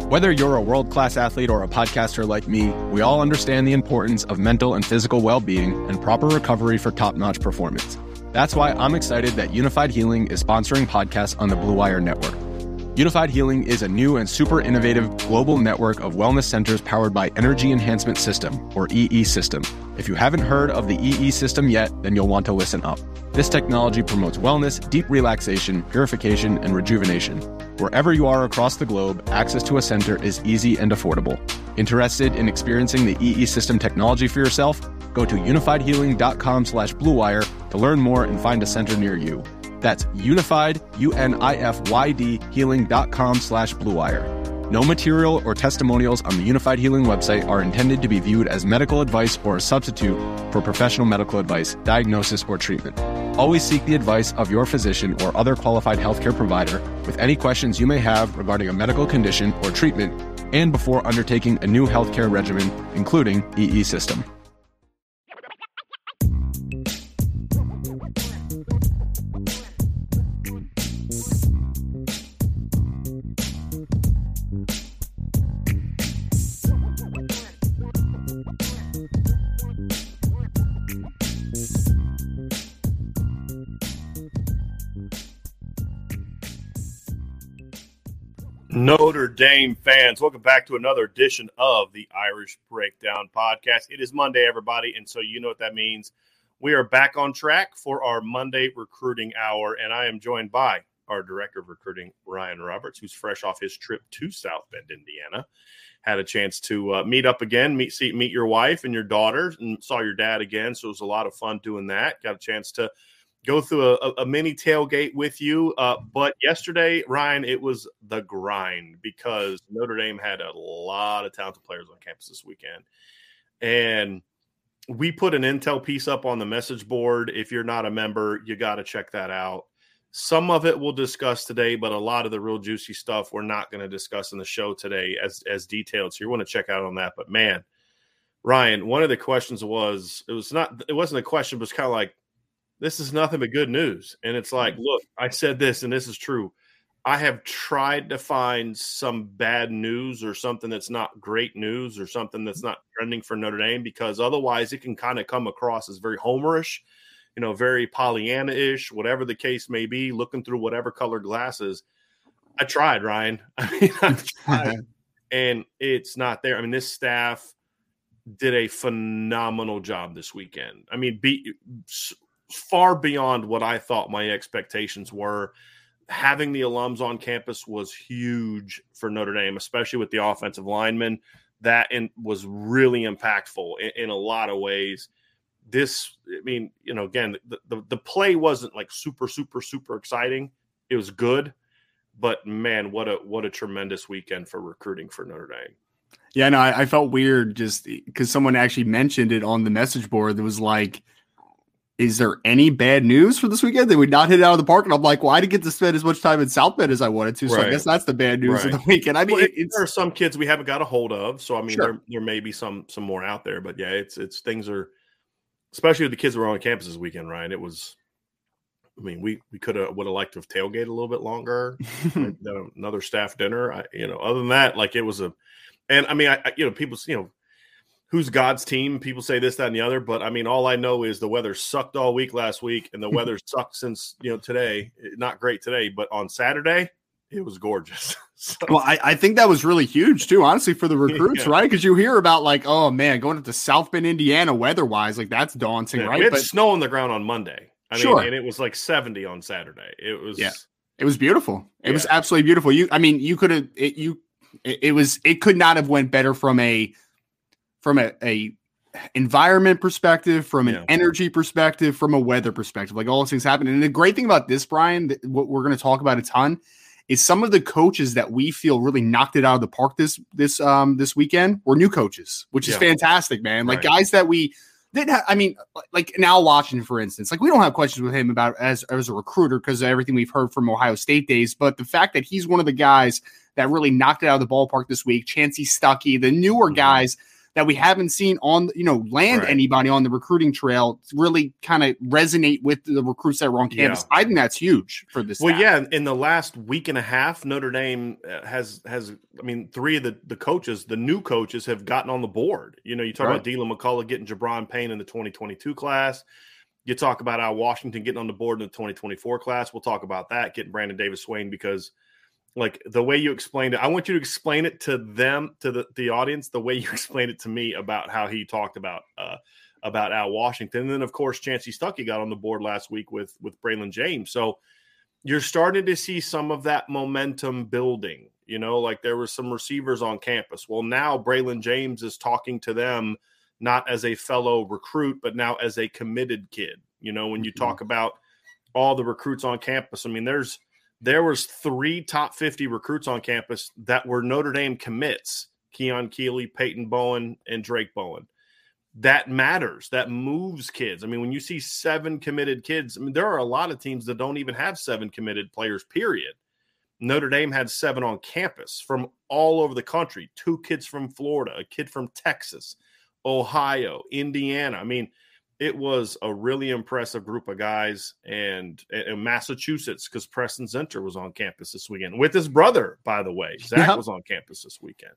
Whether you're a world-class athlete or a podcaster like me, we all understand the importance of mental and physical well-being and proper recovery for top-notch performance. That's why I'm excited that Unified Healing is sponsoring podcasts on the Blue Wire Network. Unified Healing is a new and super innovative global network of wellness centers powered by Energy Enhancement System, or EE System. If you haven't heard of the EE System yet, then you'll want to listen up. This technology promotes wellness, deep relaxation, purification, and rejuvenation. Wherever you are across the globe, access to a center is easy and affordable. Interested in experiencing the EE System technology for yourself? Go to unifiedhealing.com/bluewire to learn more and find a center near you. That's unified, UNIFYD, healing.com/bluewire. No material or testimonials on the Unified Healing website are intended to be viewed as medical advice or a substitute for professional medical advice, diagnosis, or treatment. Always seek the advice of your physician or other qualified healthcare provider with any questions you may have regarding a medical condition or treatment and before undertaking a new healthcare regimen, including EE System. Notre Dame fans, welcome back to another edition of the Irish Breakdown Podcast. It is Monday, everybody, and so you know what that means. We are back on track for our Monday recruiting hour, and I am joined by our Director of Recruiting, Ryan Roberts, who's fresh off his trip to South Bend, Indiana. Had a chance to meet up again, meet your wife and your daughter, and saw your dad again, so it was a lot of fun doing that. Got a chance to go through a mini tailgate with you. But yesterday, Ryan, it was the grind because Notre Dame had a lot of talented players on campus this weekend. And we put an intel piece up on the message board. If you're not a member, you got to check that out. Some of it we'll discuss today, but a lot of the real juicy stuff we're not going to discuss in the show today as detailed. So you want to check out on that. But, man, Ryan, one of the questions was – it wasn't a question, but it's kind of like, this is nothing but good news. And it's like, look, I said this, and this is true. I have tried to find some bad news or something that's not great news or something that's not trending for Notre Dame, because otherwise it can kind of come across as very homerish, very Pollyanna-ish, whatever the case may be, looking through whatever colored glasses. I tried, Ryan. I tried, and it's not there. I mean, this staff did a phenomenal job this weekend. I mean, far beyond what I thought my expectations were. Having the alums on campus was huge for Notre Dame, especially with the offensive linemen. That was really impactful in a lot of ways. Again, the play wasn't like super, super, super exciting. It was good, but man, what a tremendous weekend for recruiting for Notre Dame. Yeah, no, I felt weird just because someone actually mentioned it on the message board. That was like, is there any bad news for this weekend? They would not hit it out of the park. And I'm like, well, I didn't get to spend as much time in South Bend as I wanted to. So right. I guess that's the bad news of the weekend. I mean, there are some kids we haven't got a hold of. So, I mean, sure, there may be some more out there. But, yeah, it's things are – especially with the kids that were on campus this weekend, Ryan, it was – I mean, we would have liked to have tailgated a little bit longer, another staff dinner. Other than that, like it was and I mean, people, who's God's team? People say this, that, and the other. But, I mean, all I know is the weather sucked all week last week, and the weather sucked since, today. Not great today, but on Saturday, it was gorgeous. So, well, I think that was really huge, too, honestly, for the recruits, right? Because you hear about, like, oh, man, going up to South Bend, Indiana, weather-wise, like, that's daunting, right? We had snow on the ground on Monday. I mean, and it was like 70 on Saturday. It was It was beautiful. It was absolutely beautiful. You could have it could not have went better from a environment perspective, from an energy perspective, from a weather perspective. Like all those things happened. And the great thing about this, Brian, what we're going to talk about a ton, is some of the coaches that we feel really knocked it out of the park this weekend were new coaches, which is fantastic, man. Like guys that we didn't have. I mean, like now Washington, for instance, like we don't have questions with him about as a recruiter because of everything we've heard from Ohio State days. But the fact that he's one of the guys that really knocked it out of the ballpark this week, Chancey Stuckey, the newer guys that we haven't seen on, land anybody on the recruiting trail really kind of resonate with the recruits that were on campus. I think that's huge for this. Well, yeah, in the last week and a half, Notre Dame has three of the coaches, the new coaches, have gotten on the board. You talk about Dylan McCullough getting Jabron Payne in the 2022 class. You talk about Al Washington getting on the board in the 2024 class. We'll talk about that, getting Brandon Davis-Swain, because like the way you explained it, I want you to explain it to them, to the audience, the way you explained it to me about how he talked about Al Washington. And then, of course, Chancey Stuckey got on the board last week with Braylon James. So you're starting to see some of that momentum building, like there were some receivers on campus. Well, now Braylon James is talking to them not as a fellow recruit, but now as a committed kid. When you talk about all the recruits on campus, there was 3 top 50 recruits on campus that were Notre Dame commits: Keon Keeley, Peyton Bowen, and Drake Bowen. That matters. That moves kids. When you see 7 committed kids, there are a lot of teams that don't even have 7 committed players, period. Notre Dame had 7 on campus from all over the country. 2 kids from Florida, a kid from Texas, Ohio, Indiana. It was a really impressive group of guys, and Massachusetts, because Preston Zinter was on campus this weekend with his brother, by the way. Zach was on campus this weekend.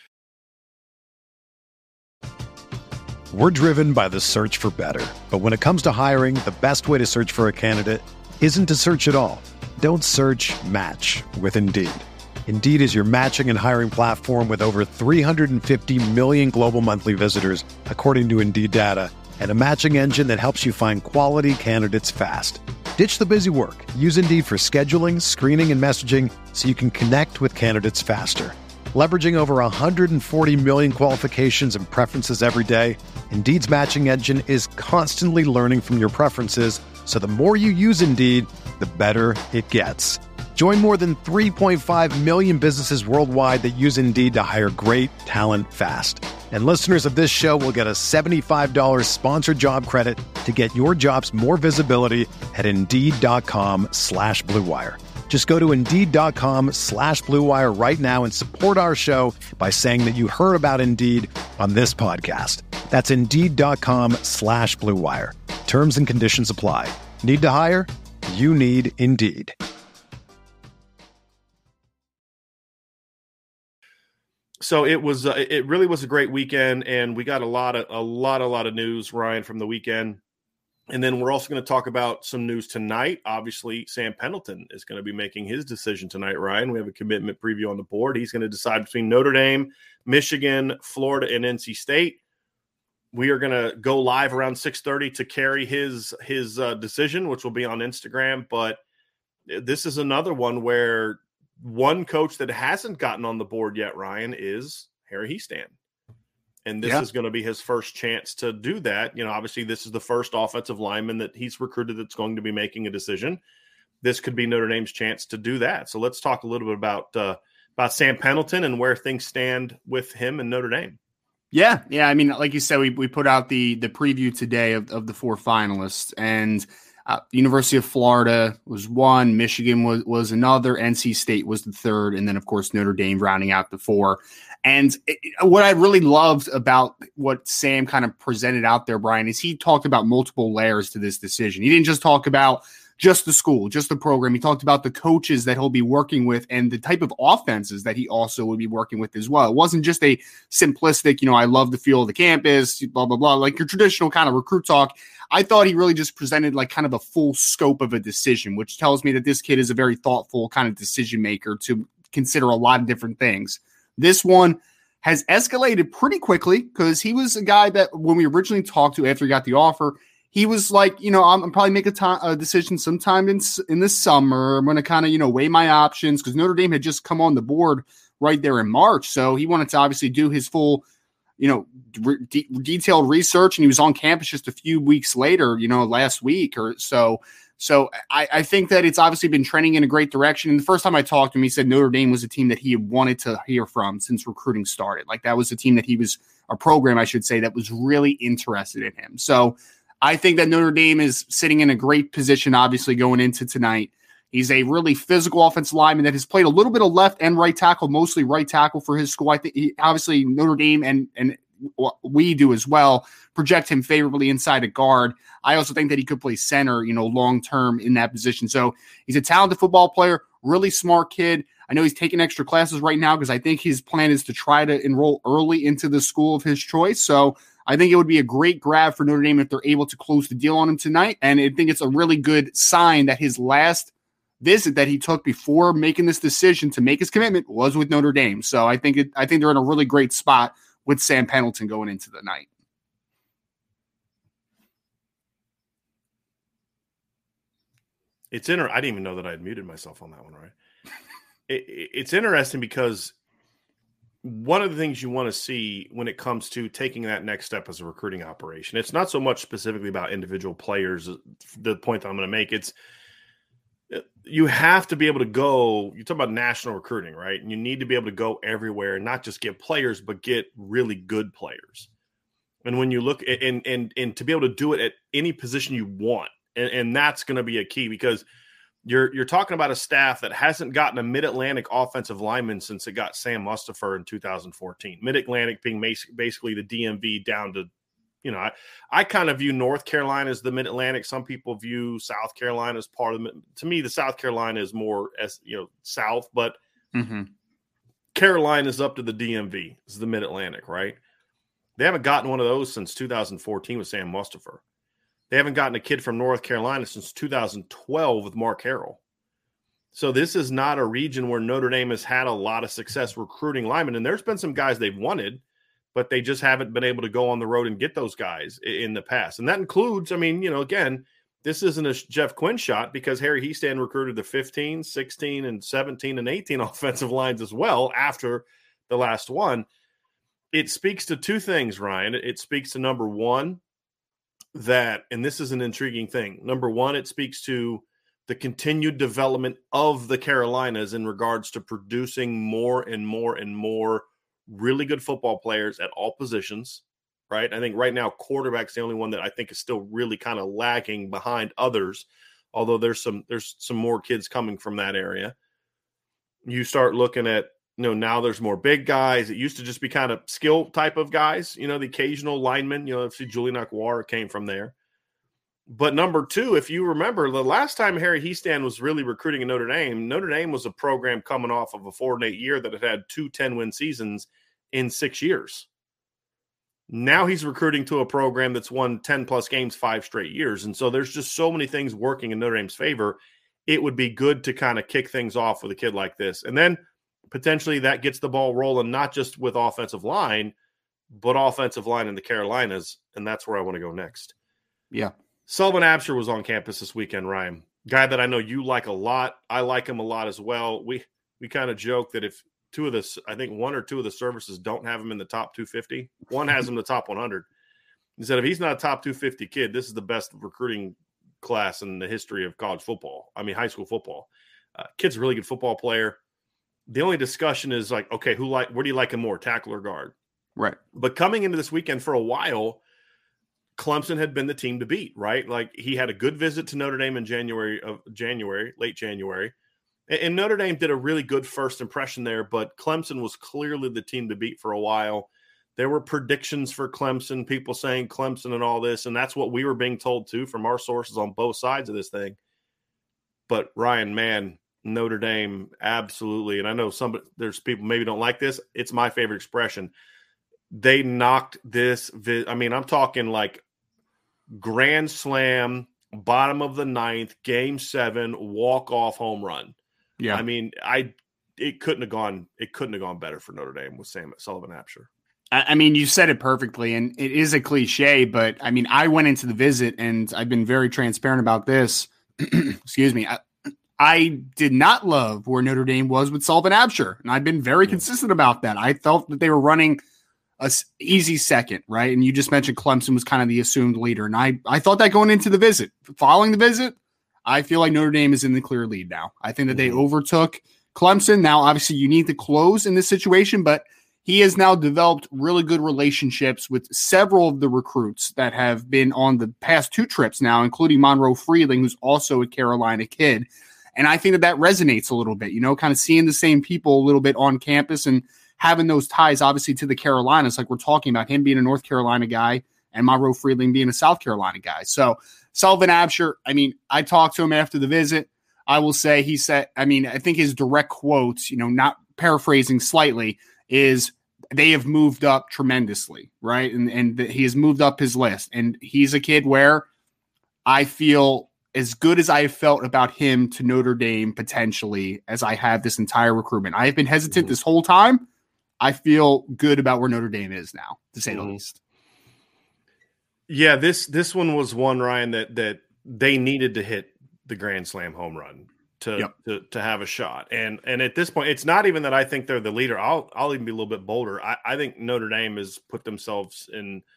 We're driven by the search for better. But when it comes to hiring, the best way to search for a candidate isn't to search at all. Don't search, match with Indeed. Indeed is your matching and hiring platform with over 350 million global monthly visitors, according to Indeed data, and a matching engine that helps you find quality candidates fast. Ditch the busy work. Use Indeed for scheduling, screening, and messaging so you can connect with candidates faster. Leveraging over 140 million qualifications and preferences every day, Indeed's matching engine is constantly learning from your preferences, so the more you use Indeed, the better it gets. Join more than 3.5 million businesses worldwide that use Indeed to hire great talent fast. And listeners of this show will get a $75 sponsored job credit to get your jobs more visibility at Indeed.com/Blue Wire. Just go to Indeed.com/Blue Wire right now and support our show by saying that you heard about Indeed on this podcast. That's Indeed.com/Blue Wire. Terms and conditions apply. Need to hire? You need Indeed. So it really was a great weekend, and we got a lot of news, Ryan, from the weekend. And then we're also going to talk about some news tonight. Obviously, Sam Pendleton is going to be making his decision tonight, Ryan. We have a commitment preview on the board. He's going to decide between Notre Dame, Michigan, Florida, and NC State. We are going to go live around 6:30 to carry his decision, which will be on Instagram. But this is another one where one coach that hasn't gotten on the board yet, Ryan, is Harry Hiestand. And this is going to be his first chance to do that. Obviously, this is the first offensive lineman that he's recruited that's going to be making a decision. This could be Notre Dame's chance to do that. So let's talk a little bit about Sam Pendleton and where things stand with him and Notre Dame. Yeah. Like you said, we put out the preview today of the 4 finalists, and University of Florida was one, Michigan was another, NC State was the third, and then, of course, Notre Dame rounding out the 4. And what I really loved about what Sam kind of presented out there, Brian, is he talked about multiple layers to this decision. He didn't just talk about just the school, just the program. He talked about the coaches that he'll be working with and the type of offenses that he also would be working with as well. It wasn't just a simplistic, I love the feel of the campus, blah, blah, blah, like your traditional kind of recruit talk. I thought he really just presented like kind of a full scope of a decision, which tells me that this kid is a very thoughtful kind of decision maker to consider a lot of different things. This one has escalated pretty quickly because he was a guy that when we originally talked to after he got the offer, he was like, I'm probably make a decision sometime in the summer. I'm going to kind of, weigh my options because Notre Dame had just come on the board right there in March. So he wanted to obviously do his full, detailed research, and he was on campus just a few weeks later, last week or so. So I think that it's obviously been trending in a great direction. And the first time I talked to him, he said Notre Dame was a team that he had wanted to hear from since recruiting started. Like that was a team that a program, I should say, that was really interested in him. So I think that Notre Dame is sitting in a great position, obviously, going into tonight. He's a really physical offensive lineman that has played a little bit of left and right tackle, mostly right tackle for his school. I think obviously Notre Dame and we do as well, project him favorably inside a guard. I also think that he could play center, long-term in that position. So he's a talented football player, really smart kid. I know he's taking extra classes right now because I think his plan is to try to enroll early into the school of his choice. So I think it would be a great grab for Notre Dame if they're able to close the deal on him tonight. And I think it's a really good sign that his last visit that he took before making this decision to make his commitment was with Notre Dame. So I think they're in a really great spot with Sam Pendleton going into the night. It's I didn't even know that I had muted myself on that one, right? It's interesting because one of the things you want to see when it comes to taking that next step as a recruiting operation, it's not so much specifically about individual players. The point that I'm going to make, it's you have to be able to go. You talk about national recruiting, right? And you need to be able to go everywhere and not just get players, but get really good players. And when you look and to be able to do it at any position you want, and that's going to be a key because you're talking about a staff that hasn't gotten a Mid-Atlantic offensive lineman since it got Sam Mustipher in 2014. Mid-Atlantic being basically the DMV down to, I kind of view North Carolina as the Mid-Atlantic. Some people view South Carolina as part of the. To me, the South Carolina is more as south, but Carolina is up to the DMV. Is the Mid-Atlantic, right? They haven't gotten one of those since 2014 with Sam Mustipher. They haven't gotten a kid from North Carolina since 2012 with Mark Harrell. So this is not a region where Notre Dame has had a lot of success recruiting linemen. And there's been some guys they've wanted, but they just haven't been able to go on the road and get those guys in the past. And that includes, again, this isn't a Jeff Quinn shot because Harry Hiestand recruited the 15, 16, and 17 and 18 offensive lines as well after the last one. It speaks to two things, Ryan. It speaks to, number one, that, and this is an intriguing thing. Number one, it speaks to the continued development of the Carolinas in regards to producing more and more and more really good football players at all positions, right? I think right now quarterback's the only one that I think is still really kind of lagging behind others, although there's some more kids coming from that area. You start looking at, now there's more big guys. It used to just be kind of skill type of guys, the occasional lineman, see Julian Aguara came from there. But number two, if you remember, the last time Harry Hiestand was really recruiting in Notre Dame was a program coming off of a 4-8 year that had 2 10-win seasons in 6 years. Now he's recruiting to a program that's won 10-plus games 5 straight years. And so there's just so many things working in Notre Dame's favor. It would be good to kind of kick things off with a kid like this. And then potentially that gets the ball rolling, not just with offensive line, but offensive line in the Carolinas. And that's where I want to go next. Yeah. Sullivan Absher was on campus this weekend, Ryan. Guy that I know you like a lot. I like him a lot as well. We kind of joke that if I think 1 or 2 of the services don't have him in the top 250, one has him in the top 100. He said, if he's not a top 250 kid, this is the best recruiting class in the history of college football. High school football. Kid's a really good football player. The only discussion is like, okay, where do you like him more, tackle or guard? Right. But coming into this weekend for a while, Clemson had been the team to beat, right? Like he had a good visit to Notre Dame in late January. And Notre Dame did a really good first impression there, but Clemson was clearly the team to beat for a while. There were predictions for Clemson, people saying Clemson and all this, and that's what we were being told too from our sources on both sides of this thing. But Ryan, man, Notre Dame, absolutely. And I know there's people maybe don't like this. It's my favorite expression. They knocked this. I'm talking like grand slam, bottom of the 9th, game 7, walk-off home run. Yeah. It couldn't have gone better for Notre Dame with Sullivan Absher. You said it perfectly, and it is a cliche, but I went into the visit and I've been very transparent about this. Excuse me. I did not love where Notre Dame was with Sullivan Absher, and I've been very consistent about that. I felt that they were running a easy second, right? And you just mentioned Clemson was kind of the assumed leader, and I thought that going into the visit. Following the visit, I feel like Notre Dame is in the clear lead now. I think that they overtook Clemson. Now, obviously, you need to close in this situation, but he has now developed really good relationships with several of the recruits that have been on the past 2 trips now, including Monroe Freeling, who's also a Carolina kid. And I think that resonates a little bit, kind of seeing the same people a little bit on campus and having those ties, obviously, to the Carolinas, like we're talking about, him being a North Carolina guy and Monroe Freeling being a South Carolina guy. So Sullivan Absher, I mean, I talked to him after the visit. I will say he said, I mean, I think his direct quotes, not paraphrasing slightly, is they have moved up tremendously, right? And he has moved up his list. And he's a kid where I feel as good as I have felt about him to Notre Dame potentially as I have this entire recruitment. I have been hesitant this whole time. I feel good about where Notre Dame is now, to say the least. Yeah, this one was one, Ryan, that they needed to hit the Grand Slam home run to have a shot. And at this point, it's not even that I think they're the leader. I'll even be a little bit bolder. I think Notre Dame has put themselves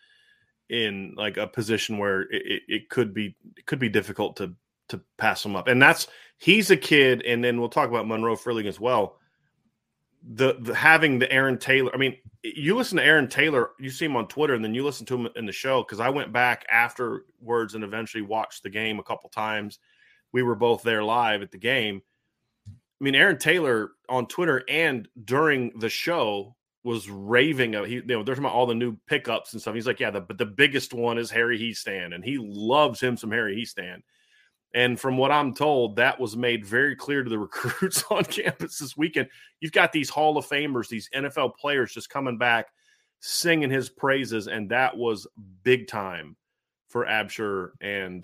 in like a position where it could be difficult to pass them up. And he's a kid, and then we'll talk about Monroe Freeling as well. The having the Aaron Taylor, I mean, you listen to Aaron Taylor, you see him on Twitter, and then you listen to him in the show, because I went back afterwards and eventually watched the game a couple times. We were both there live at the game. I mean, Aaron Taylor on Twitter and during the show was raving. They're talking about all the new pickups and stuff. He's like, yeah, but the biggest one is Harry Hiestand, and he loves him some Harry Hiestand. And from what I'm told, that was made very clear to the recruits on campus this weekend. You've got these Hall of Famers, these NFL players just coming back, singing his praises, and that was big time for Absher and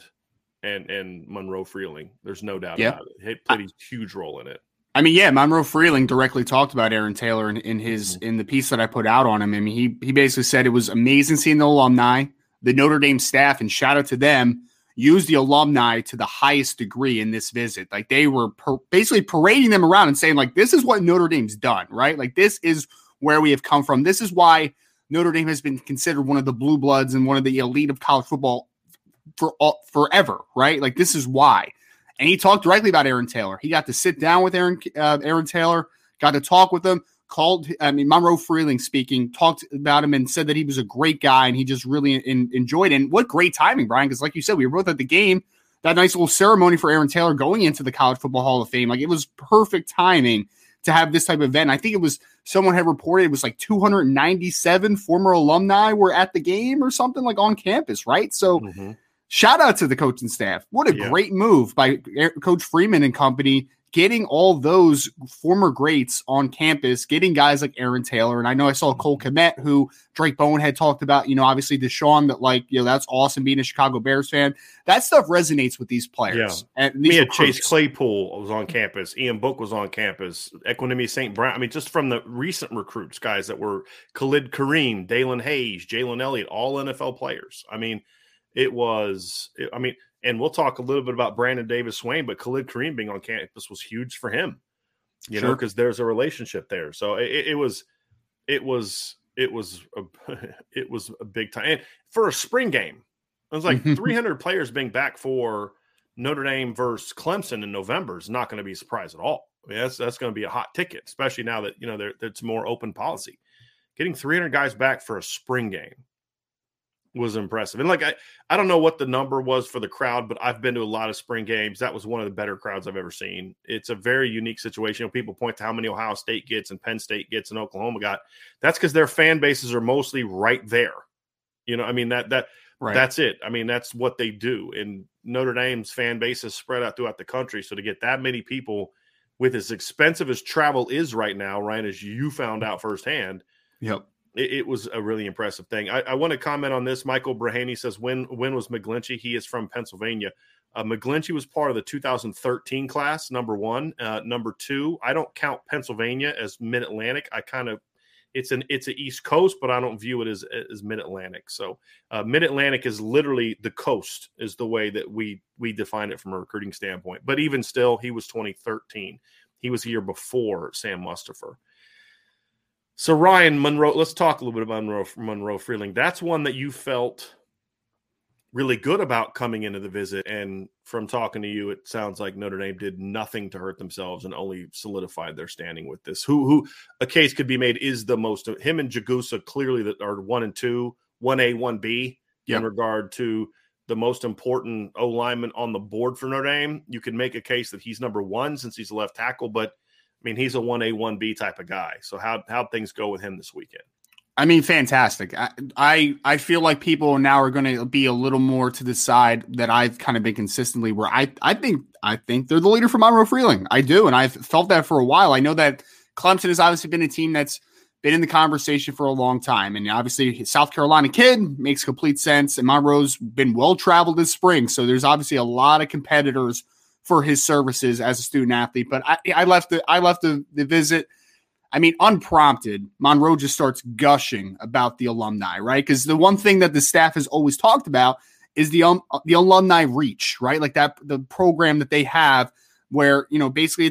Monroe Freeling. There's no doubt about it. He played a huge role in it. I mean, yeah, Monroe Freeling directly talked about Aaron Taylor in the piece that I put out on him. I mean, he basically said it was amazing seeing the alumni, the Notre Dame staff, and shout out to them, use the alumni to the highest degree in this visit. Like, they were basically parading them around and saying, like, this is what Notre Dame's done, right? Like, this is where we have come from. This is why Notre Dame has been considered one of the blue bloods and one of the elite of college football forever, right? Like, this is why. And he talked directly about Aaron Taylor. He got to sit down with Aaron Taylor, got to talk with him, Monroe Freeling speaking, talked about him and said that he was a great guy and he just really enjoyed it. And what great timing, Brian, because like you said, we were both at the game, that nice little ceremony for Aaron Taylor going into the College Football Hall of Fame. Like, it was perfect timing to have this type of event. I think it was, someone had reported it was like 297 former alumni were at the game or something, like on campus, right? So shout out to the coaching staff. What a great move by Coach Freeman and company, getting all those former greats on campus, getting guys like Aaron Taylor. And I know I saw Cole Kmet, who Drake Bowen had talked about, obviously Deshaun, that like, that's awesome being a Chicago Bears fan. That stuff resonates with these players. Yeah. And these Chase Claypool was on campus. Ian Book was on campus. Equanimity St. Brown. I mean, just from the recent recruits, guys that were Khalid Kareem, Dalen Hayes, Jalen Elliott, all NFL players. I mean, and we'll talk a little bit about Brandon Davis Swain, but Khalid Kareem being on campus was huge for him, because there's a relationship there. So it was a big time. And for a spring game, it was like 300 players being back for Notre Dame versus Clemson in November is not going to be a surprise at all. I mean, that's going to be a hot ticket, especially now that, it's more open policy. Getting 300 guys back for a spring game was impressive. And like, I don't know what the number was for the crowd, but I've been to a lot of spring games. That was one of the better crowds I've ever seen. It's a very unique situation. People point to how many Ohio State gets and Penn State gets and Oklahoma got. That's because their fan bases are mostly right there. That's it. I mean, that's what they do. And Notre Dame's fan base is spread out throughout the country. So to get that many people, with as expensive as travel is right now, Ryan, as you found out firsthand, it was a really impressive thing. I want to comment on this. Michael Brahaney says, when was McGlinchey? He is from Pennsylvania. McGlinchey was part of the 2013 class, number one. Number two, I don't count Pennsylvania as Mid-Atlantic. It's an East Coast, but I don't view it as Mid-Atlantic. So Mid-Atlantic is literally the coast, is the way that we define it from a recruiting standpoint. But even still, he was 2013. He was a year before Sam Mustipher. So Ryan, Monroe, let's talk a little bit about Monroe Freeling. That's one that you felt really good about coming into the visit. And from talking to you, it sounds like Notre Dame did nothing to hurt themselves and only solidified their standing with this. Who a case could be made is the most, him and Jagusa clearly that are 1 and 2, 1A, 1B in regard to the most important O lineman on the board for Notre Dame. You can make a case that he's number one since he's a left tackle, but mean, he's a 1A, 1B type of guy. So how'd things go with him this weekend? I mean, fantastic. I feel like people now are going to be a little more to the side that I've kind of been consistently where I think they're the leader for Monroe Freeling. I do. And I've felt that for a while. I know that Clemson has obviously been a team that's been in the conversation for a long time. And obviously South Carolina kid makes complete sense. And Monroe's been well-traveled this spring. So there's obviously a lot of competitors for his services as a student athlete. But I left the visit. I mean, unprompted, Monroe just starts gushing about the alumni, right? Because the one thing that the staff has always talked about is the alumni reach, right? Like that, the program that they have where, you know, basically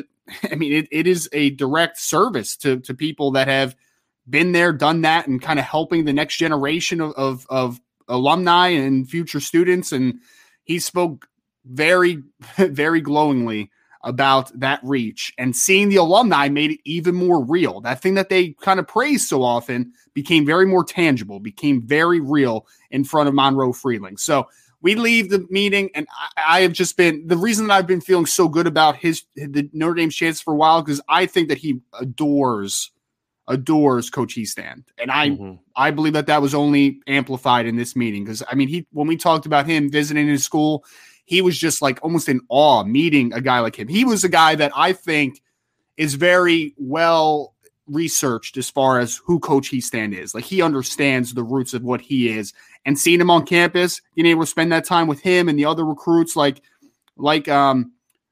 it is a direct service to people that have been there, done that, and kind of helping the next generation of alumni and future students. And he spoke very, very glowingly about that reach, and seeing the alumni made it even more real. That thing that they kind of praise so often became very more tangible, became very real in front of Monroe Freeling. So we leave the meeting, and I have just been, the reason that I've been feeling so good about the Notre Dame's chances for a while, because I think that he adores Coach Hiestand. And I believe that was only amplified in this meeting. Because I mean, when we talked about him visiting his school, he was just like almost in awe meeting a guy like him. He was a guy that I think is very well researched as far as who Coach Hiestand is. Like, he understands the roots of what he is, and seeing him on campus, being able to spend that time with him and the other recruits like Sullivan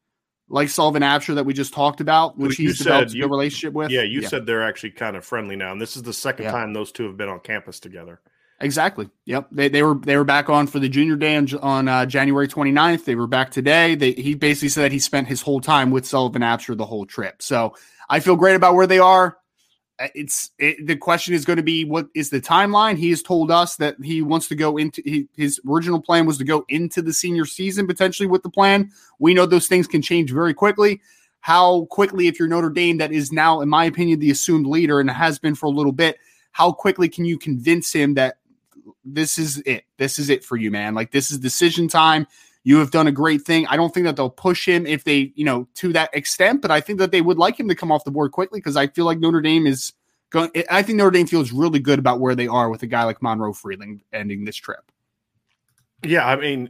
Absher that we just talked about, which he's developed a good relationship with. Yeah, you said they're actually kind of friendly now, and this is the second time those two have been on campus together. Exactly. Yep. They were back on for the junior day on January 29th. They were back today. He basically said that he spent his whole time with Sullivan Absher the whole trip. So I feel great about where they are. The question is going to be, what is the timeline? He has told us that he wants to go into his original plan was to go into the senior season potentially with the plan. We know those things can change very quickly. How quickly, if you're Notre Dame, that is now, in my opinion, the assumed leader and has been for a little bit, how quickly can you convince him that this is it? This is it for you, man. Like, this is decision time. You have done a great thing. I don't think that they'll push him if they, to that extent, but I think that they would like him to come off the board quickly, because I feel like Notre Dame is going. I think Notre Dame feels really good about where they are with a guy like Monroe Freeling ending this trip. Yeah, I mean,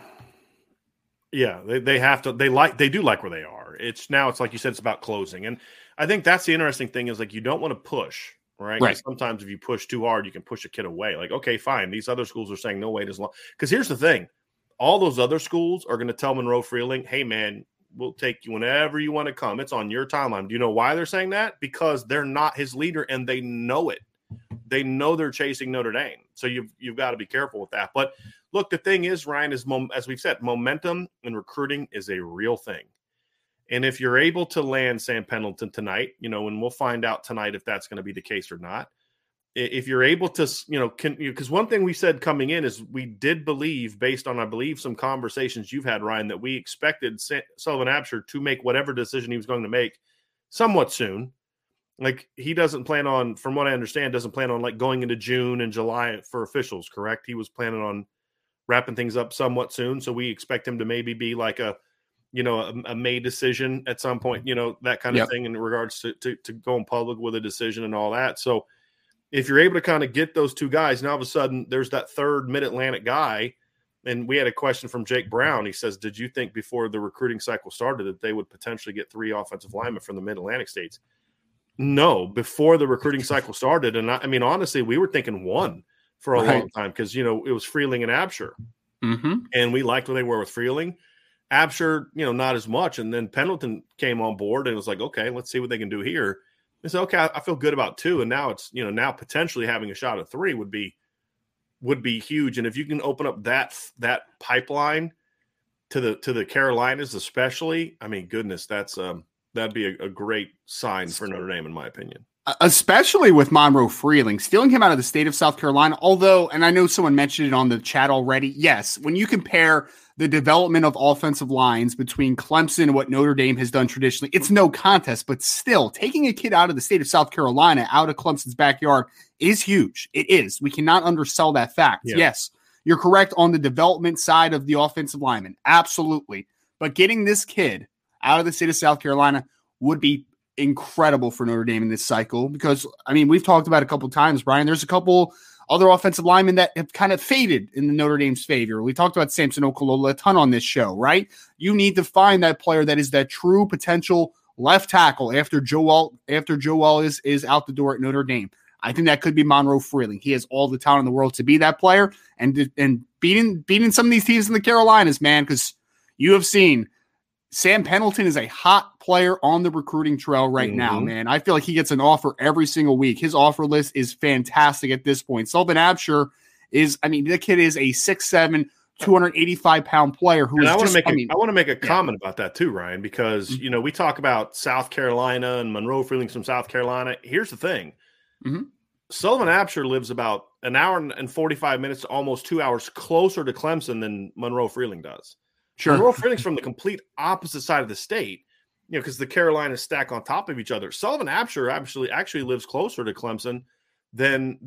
yeah, they have to. They do like where they are. It's like you said, it's about closing, and I think that's the interesting thing is, like, you don't want to push. Right. Sometimes if you push too hard, you can push a kid away. Like, okay, fine. These other schools are saying no wait as long. Because here's the thing. All those other schools are going to tell Monroe Freeling, hey, man, we'll take you whenever you want to come. It's on your timeline. Do you know why they're saying that? Because they're not his leader, and they know it. They know they're chasing Notre Dame. So you've got to be careful with that. But look, the thing is, Ryan, is as we've said, momentum in recruiting is a real thing. And if you're able to land Sam Pendleton tonight, and we'll find out tonight if that's going to be the case or not. If you're able to, because one thing we said coming in is we did believe, based on, I believe, some conversations you've had, Ryan, that we expected Sullivan Absher to make whatever decision he was going to make somewhat soon. Like, he doesn't plan on, from what I understand, like going into June and July for officials, correct? He was planning on wrapping things up somewhat soon. So we expect him to maybe be like a May decision at some point, that kind of thing in regards to going public with a decision and all that. So if you're able to kind of get those two guys, now all of a sudden there's that third Mid-Atlantic guy. And we had a question from Jake Brown. He says, did you think before the recruiting cycle started that they would potentially get 3 offensive linemen from the Mid-Atlantic states? No, before the recruiting cycle started. And I mean, honestly, we were thinking 1 for a long time because, it was Freeling and Absher. And we liked where they were with Freeling. Absher, not as much. And then Pendleton came on board and it was like, okay, let's see what they can do here. And so, okay, I feel good about 2. And now it's, now potentially having a shot at 3 would be huge. And if you can open up that pipeline to the Carolinas, especially, I mean, goodness, that'd be a great sign for Notre Dame, in my opinion. Especially with Monroe Freeling, stealing him out of the state of South Carolina. Although, and I know someone mentioned it on the chat already, yes, when you compare the development of offensive lines between Clemson and what Notre Dame has done traditionally, it's no contest. But still, taking a kid out of the state of South Carolina, out of Clemson's backyard, is huge. It is. We cannot undersell that fact. Yeah. Yes, you're correct on the development side of the offensive lineman. Absolutely. But getting this kid out of the state of South Carolina would be incredible for Notre Dame in this cycle because, I mean, we've talked about it a couple of times, Brian. There's a couple other offensive linemen that have kind of faded in the Notre Dame's favor. We talked about Samson Okololo a ton on this show, right? You need to find that player that is that true potential left tackle after Joe Wall is out the door at Notre Dame. I think that could be Monroe Freeling. He has all the talent in the world to be that player and beating some of these teams in the Carolinas, man, because you have seen Sam Pendleton is a hot player on the recruiting trail right now, man. I feel like he gets an offer every single week. His offer list is fantastic at this point. Sullivan Absher the kid is a 6'7", 285-pound player who I want to make a comment about that too, Ryan, because we talk about South Carolina and Monroe Freeling from South Carolina. Here's the thing. Sullivan Absher lives about an hour and 45 minutes to almost 2 hours closer to Clemson than Monroe Freeling does. Sure. Monroe Freeling's from the complete opposite side of the state, because the Carolinas stack on top of each other. Sullivan Absher actually lives closer to Clemson than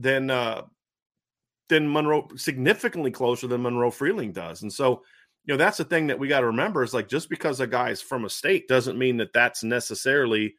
Monroe, significantly closer than Monroe Freeling does. And so, that's the thing that we got to remember is like, just because a guy is from a state doesn't mean that that's necessarily,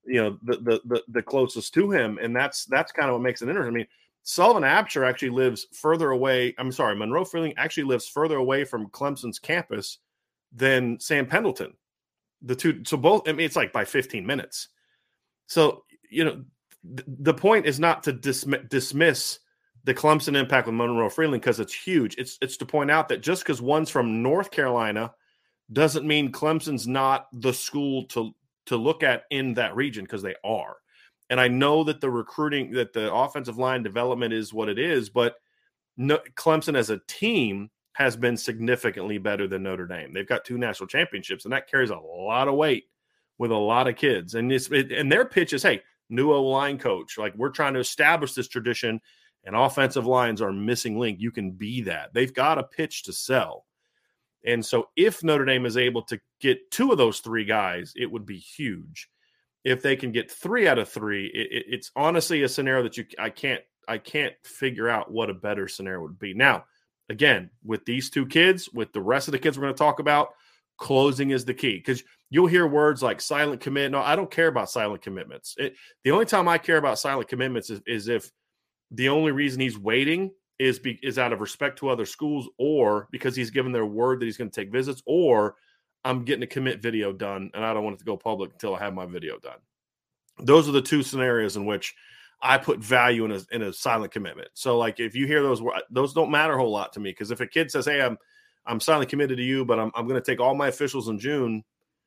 the closest to him. And that's kind of what makes it interesting. I mean, Sullivan Absher actually lives further away. Monroe Freeling actually lives further away from Clemson's campus than Sam Pendleton. The two, so both, it's like by 15 minutes. So, the point is not to dismiss the Clemson impact with Monroe Freeling because it's huge. It's to point out that just because one's from North Carolina doesn't mean Clemson's not the school to look at in that region, because they are. And I know that the recruiting, that the offensive line development is what it is, but Clemson as a team has been significantly better than Notre Dame. They've got 2 national championships, and that carries a lot of weight with a lot of kids. And and their pitch is, hey, new O-line coach. Like, we're trying to establish this tradition, and offensive lines are missing link. You can be that. They've got a pitch to sell. And so if Notre Dame is able to get 2 of those 3 guys, it would be huge. If they can get 3 out of 3, it's honestly a scenario that I can't figure out what a better scenario would be. Now, again, with these 2 kids, with the rest of the kids we're going to talk about, closing is the key, because you'll hear words like silent commit. No, I don't care about silent commitments. The only time I care about silent commitments is if the only reason he's waiting is out of respect to other schools, or because he's given their word that he's going to take visits, or I'm getting a commit video done and I don't want it to go public until I have my video done. Those are the 2 scenarios in which I put value in a silent commitment. So, like, if you hear those don't matter a whole lot to me, because if a kid says, hey, I'm silently committed to you, but I'm going to take all my officials in June,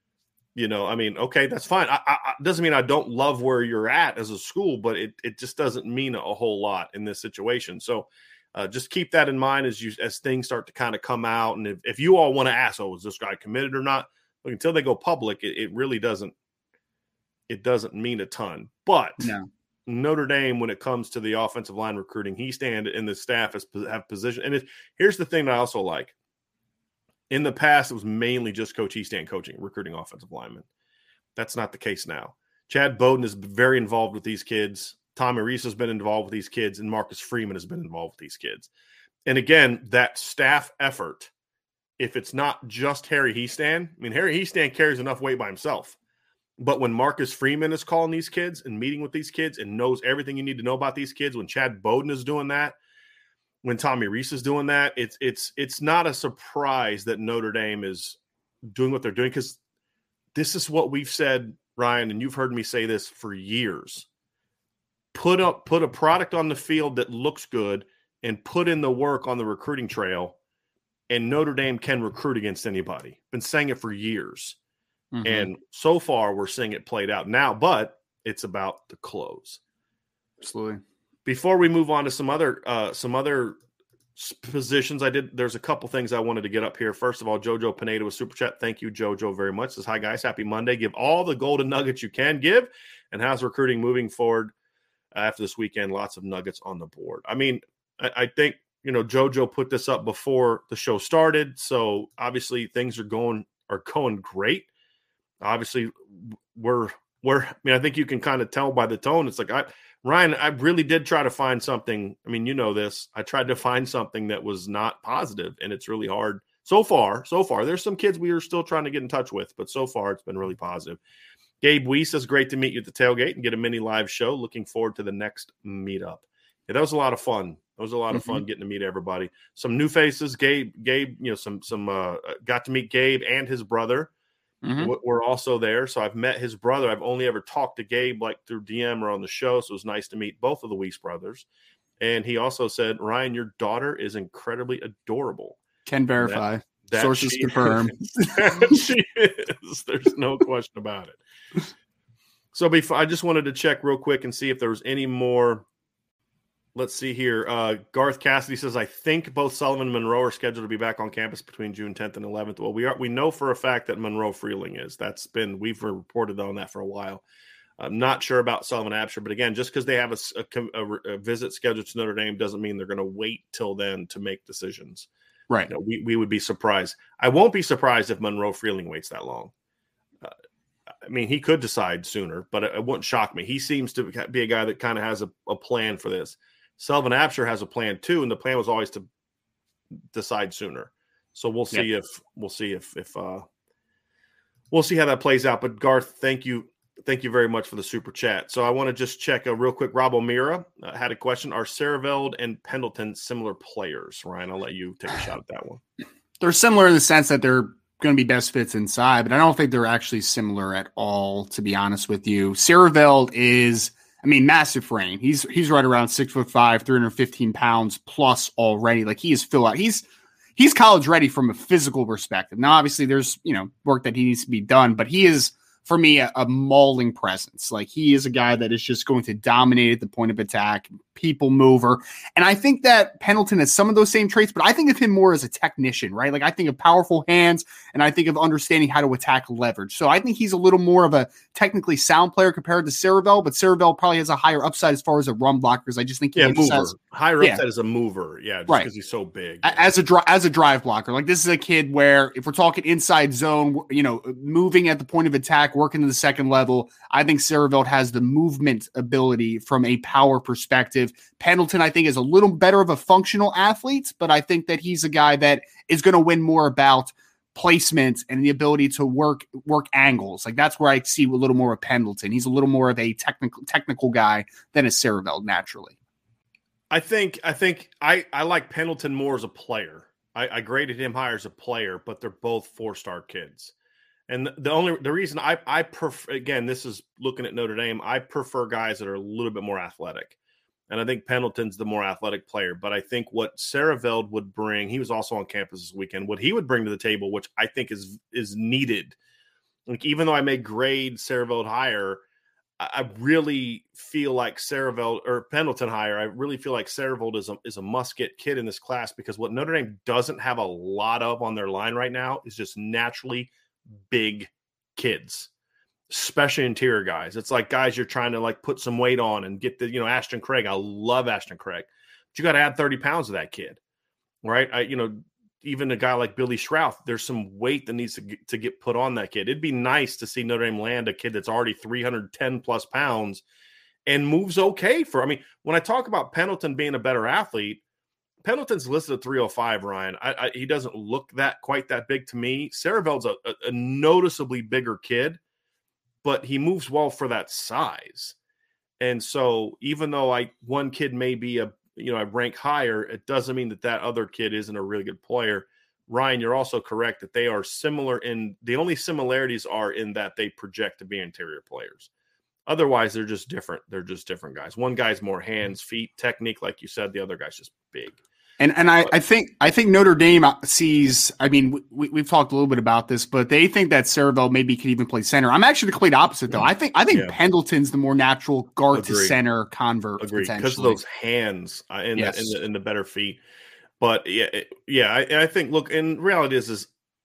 okay, that's fine. I doesn't mean I don't love where you're at as a school, but it just doesn't mean a whole lot in this situation. So just keep that in mind as things start to kind of come out. And if you all want to ask, is this guy committed or not? Look, until they go public, it really doesn't mean a ton. But no. Notre Dame, when it comes to the offensive line recruiting, Hiestand and the staff have position. And here's the thing that I also like. In the past, it was mainly just Coach Hiestand recruiting offensive linemen. That's not the case now. Chad Bowden is very involved with these kids. Tommy Rees has been involved with these kids, and Marcus Freeman has been involved with these kids. And again, that staff effort, if it's not just Harry Hiestand, Harry Hiestand carries enough weight by himself. But when Marcus Freeman is calling these kids and meeting with these kids and knows everything you need to know about these kids, when Chad Bowden is doing that, when Tommy Rees is doing that, it's not a surprise that Notre Dame is doing what they're doing, because this is what we've said, Ryan, and you've heard me say this for years. Put a product on the field that looks good and put in the work on the recruiting trail, and Notre Dame can recruit against anybody. Been saying it for years. Mm-hmm. And so far we're seeing it played out now, but it's about the close. Absolutely. Before we move on to some other positions, there's a couple things I wanted to get up here. First of all, Jojo Pineda with Super Chat. Thank you, Jojo, very much. Says, hi, guys. Happy Monday. Give all the golden nuggets you can give. And how's recruiting moving forward after this weekend? Lots of nuggets on the board. I think, Jojo put this up before the show started. So obviously things are going great. Obviously I think you can kind of tell by the tone. It's like, Ryan, I really did try to find something. This. I tried to find something that was not positive, and it's really hard. So far, there's some kids we are still trying to get in touch with, but so far it's been really positive. Gabe Weiss says, great to meet you at the tailgate and get a mini live show. Looking forward to the next meetup. Yeah, that was a lot of fun. It was a lot of fun getting to meet everybody. Some new faces. Gabe, got to meet Gabe and his brother. We're also there. So I've met his brother. I've only ever talked to Gabe like through DM or on the show. So it was nice to meet both of the Weiss brothers. And he also said, Ryan, your daughter is incredibly adorable. Can verify. That Sources confirm. She is. There's no question about it. So before, I just wanted to check real quick and see if there was any more. Let's see here. Garth Cassidy says, I think both Sullivan and Monroe are scheduled to be back on campus between June 10th and 11th. Well, we know for a fact that Monroe Freeling is. We've reported on that for a while. I'm not sure about Sullivan Absher, but again, just because they have a visit scheduled to Notre Dame doesn't mean they're going to wait till then to make decisions. Right. You know, we would be surprised. I won't be surprised if Monroe Freeling waits that long. I mean, he could decide sooner, but it wouldn't shock me. He seems to be a guy that kind of has a plan for this. Sullivan Absher has a plan too, and the plan was always to decide sooner. So we'll see if we'll see how that plays out. But Garth, thank you very much for the super chat. So I want to just check a real quick. Rob O'Meara had a question: are Saraveldh and Pendleton similar players? Ryan, I'll let you take a shot at that one. They're similar in the sense that they're going to be best fits inside, but I don't think they're actually similar at all, to be honest with you. Saraveldh is, massive frame. He's right around 6'5", 315 pounds plus already. Like, he is fill out. He's college ready from a physical perspective. Now, obviously, there's work that he needs to be done, but he is, for me, a mauling presence. Like, he is a guy that is just going to dominate at the point of attack, people mover. And I think that Pendleton has some of those same traits, but I think of him more as a technician, right? Like, I think of powerful hands, and I think of understanding how to attack leverage. So I think he's a little more of a technically sound player compared to Saraveldh, but Saraveldh probably has a higher upside as far as a run blocker, because I just think higher upside as a mover. Yeah, just because he's so big. As a drive blocker. Like, this is a kid where, if we're talking inside zone, moving at the point of attack, working to the second level, I think Saraveldh has the movement ability from a power perspective. Pendleton, I think, is a little better of a functional athlete, but I think that he's a guy that is going to win more about placement and the ability to work angles. Like, that's where I see a little more of Pendleton. He's a little more of a technical guy than a Saraveldh naturally. I think I like Pendleton more as a player. I graded him higher as a player, but they're both 4-star kids. And the reason I prefer, again, this is looking at Notre Dame, I prefer guys that are a little bit more athletic. And I think Pendleton's the more athletic player. But I think what Saraveldh would bring, he was also on campus this weekend, what he would bring to the table, which I think is needed. Like, even though I may grade Saraveldh higher, I really feel like Pendleton higher. I really feel like Saraveldh is a must-get kid in this class, because what Notre Dame doesn't have a lot of on their line right now is just naturally big kids, especially interior guys. It's like guys you're trying to like put some weight on and get the, Ashton Craig. I love Ashton Craig, but you got to add 30 pounds to that kid, right? Even a guy like Billy Schrauth, there's some weight that needs to get put on that kid. It'd be nice to see Notre Dame land a kid that's already 310 plus pounds and moves okay when I talk about Pendleton being a better athlete, Pendleton's listed at 305, Ryan. He doesn't look quite that big to me. Saraveldh's a noticeably bigger kid, but he moves well for that size. And so even though one kid may be I rank higher, it doesn't mean that other kid isn't a really good player. Ryan, you're also correct that they are similar in the only similarities are in that they project to be interior players. Otherwise, they're just different. They're just different guys. One guy's more hands, feet, technique, like you said. The other guy's just big. And I think Notre Dame sees, we've talked a little bit about this, but they think that Saraveldh maybe could even play center. I'm actually the complete opposite, though. I think Pendleton's the more natural guard to center convert. Agreed, because of those hands in the better feet. But I think, look, and reality is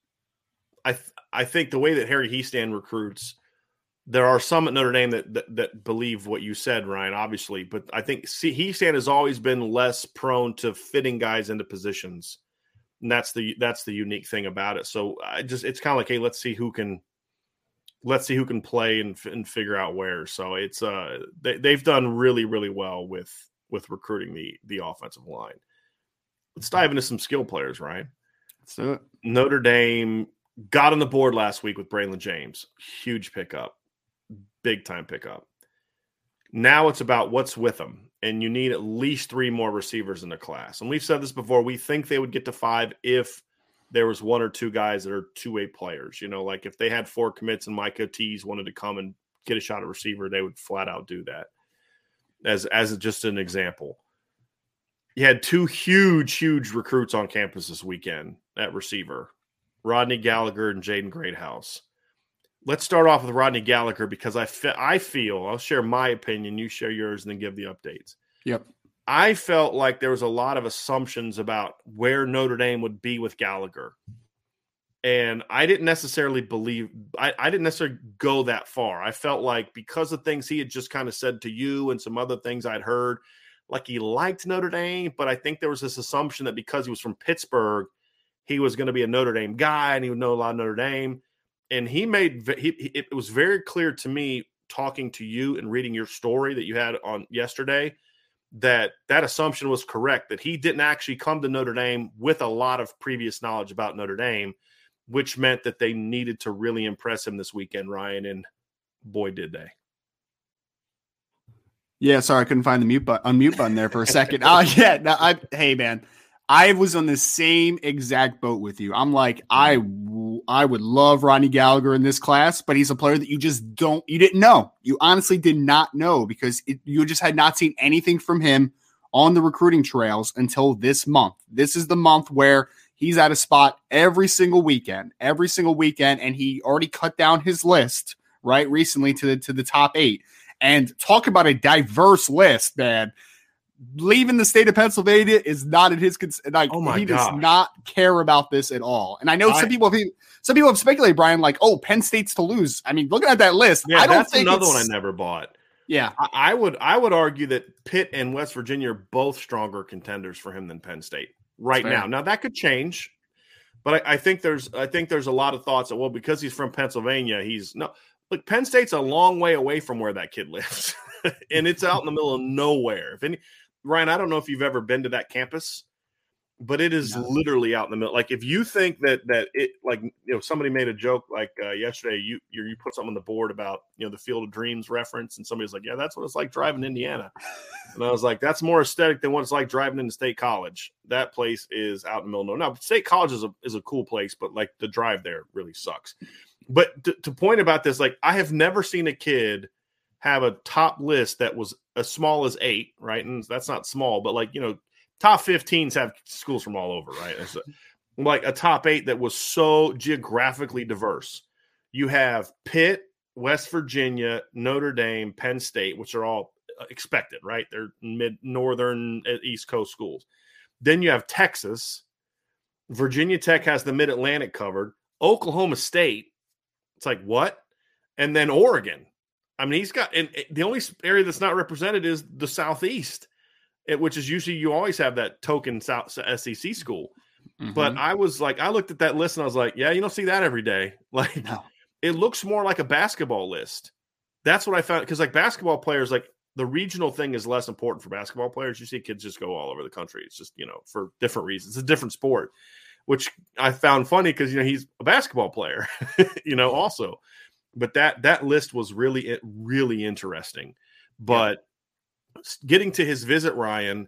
I think the way that Harry Hiestand recruits, there are some at Notre Dame that believe what you said, Ryan, obviously. But I think Hiestand has always been less prone to fitting guys into positions. And that's the unique thing about it. So it's kind of like, hey, let's see who can play and figure out where. So it's they've done really, really well with recruiting the offensive line. Let's dive into some skill players, Ryan. Let's do it. Notre Dame got on the board last week with Braylon James. Huge pickup. big time pickup. Now it's about what's with them, and you need at least 3 more receivers in the class. And we've said this before. We think they would get to 5 if there was 1 or 2 guys that are two-way players. Like if they had 4 commits and Mike Ortiz wanted to come and get a shot at receiver, they would flat out do that. As just an example. You had 2 huge recruits on campus this weekend at receiver, Rodney Gallagher and Jaden Greathouse. Let's start off with Rodney Gallagher because I feel, I'll share my opinion, you share yours, and then give the updates. Yep. I felt like there was a lot of assumptions about where Notre Dame would be with Gallagher. And I didn't necessarily believe – I didn't necessarily go that far. I felt like because of things he had just kind of said to you and some other things I'd heard, like he liked Notre Dame, but I think there was this assumption that because he was from Pittsburgh, he was going to be a Notre Dame guy and he would know a lot of Notre Dame. And it was very clear to me talking to you and reading your story that you had on yesterday that assumption was correct, that he didn't actually come to Notre Dame with a lot of previous knowledge about Notre Dame, which meant that they needed to really impress him this weekend, Ryan, and boy, did they. Yeah, sorry, I couldn't find the unmute button there for a second. Hey, man, I was on the same exact boat with you. I'm like, I would love Rodney Gallagher in this class, but he's a player that you didn't know. You honestly did not know because you just had not seen anything from him on the recruiting trails until this month. This is the month where he's at a spot every single weekend, and he already cut down his list, right, recently to the top 8. And talk about a diverse list, man. Leaving the state of Pennsylvania is not in his he does not care about this at all. And I know some people have speculated, Brian, like, oh, Penn State's to lose. I mean, looking at that list, yeah, I don't think another one I never bought. Yeah, I would argue that Pitt and West Virginia are both stronger contenders for him than Penn State right now. Now that could change, but I think there's a lot of thoughts that, well, because he's from Pennsylvania, Look, Penn State's a long way away from where that kid lives, and it's out in the middle of nowhere. Ryan, I don't know if you've ever been to that campus, but it is literally out in the middle. Like if you think that it, like, somebody made a joke like yesterday, you put something on the board about the Field of Dreams reference, and somebody's like, yeah, that's what it's like driving to Indiana, and I was like, that's more aesthetic than what it's like driving into State College. That place is out in the middle of nowhere. Now, State College is a cool place, but like the drive there really sucks. But to point about this, like I have never seen a kid have a top list that was as small as 8, right? And that's not small, but like, top 15s have schools from all over, right? It's like a top 8 that was so geographically diverse. You have Pitt, West Virginia, Notre Dame, Penn State, which are all expected, right? They're mid-northern East Coast schools. Then you have Texas. Virginia Tech has the Mid-Atlantic covered. Oklahoma State. It's like, what? And then Oregon. I mean, he's got – and the only area that's not represented is the Southeast, which is usually you always have that token South SEC school. Mm-hmm. But I was like – I looked at that list and I was like, yeah, you don't see that every day. Like, no. It looks more like a basketball list. That's what I found, because like basketball players, like the regional thing is less important for basketball players. You see kids just go all over the country. It's just, for different reasons. It's a different sport, which I found funny because, he's a basketball player, also. But that list was really, really interesting. But getting to his visit, Ryan,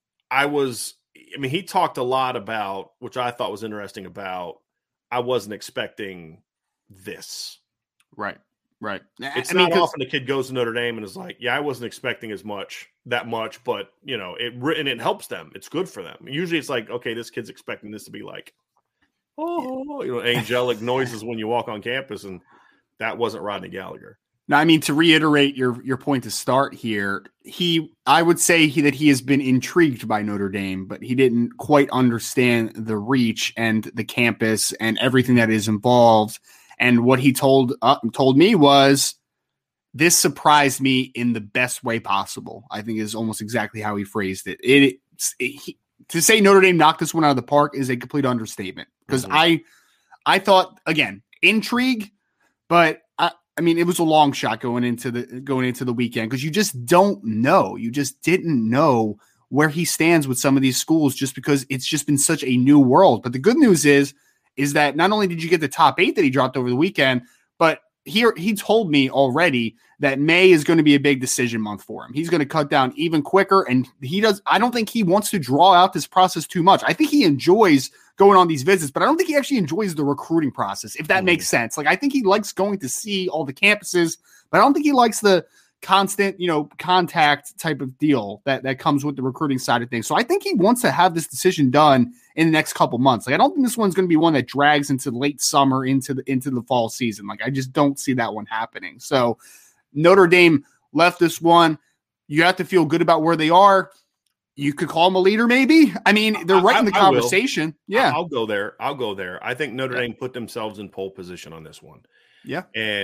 he talked a lot about, which I thought was interesting about, I wasn't expecting this. Right. It's not often the kid goes to Notre Dame and is like, yeah, I wasn't expecting that much, but it helps them. It's good for them. Usually it's like, okay, this kid's expecting this to be like, angelic noises when you walk on campus, and that wasn't Rodney Gallagher. Now, to reiterate your point to start here, I would say that he has been intrigued by Notre Dame, but he didn't quite understand the reach and the campus and everything that is involved. And what he told me was, this surprised me in the best way possible, I think is almost exactly how he phrased it. To say Notre Dame knocked this one out of the park is a complete understatement, because I thought, again, intrigue, but it was a long shot going into the weekend, because you just don't know. You just didn't know where he stands with some of these schools, just because it's just been such a new world. But the good news is that not only did you get the top 8 that he dropped over the weekend, but he told me already that May is going to be a big decision month for him. He's going to cut down even quicker, and I don't think he wants to draw out this process too much. I think he enjoys going on these visits, but I don't think he actually enjoys the recruiting process, if that makes sense. Like, I think he likes going to see all the campuses, but I don't think he likes the constant, contact type of deal that comes with the recruiting side of things. So I think he wants to have this decision done in the next couple months. Like, I don't think this one's going to be one that drags into late summer into the fall season. Like, I just don't see that one happening. So Notre Dame left this one. You have to feel good about where they are. You could call them a leader, maybe. I mean, they're right in the conversation. Yeah, I'll go there. I think Notre Dame put themselves in pole position on this one. Yeah,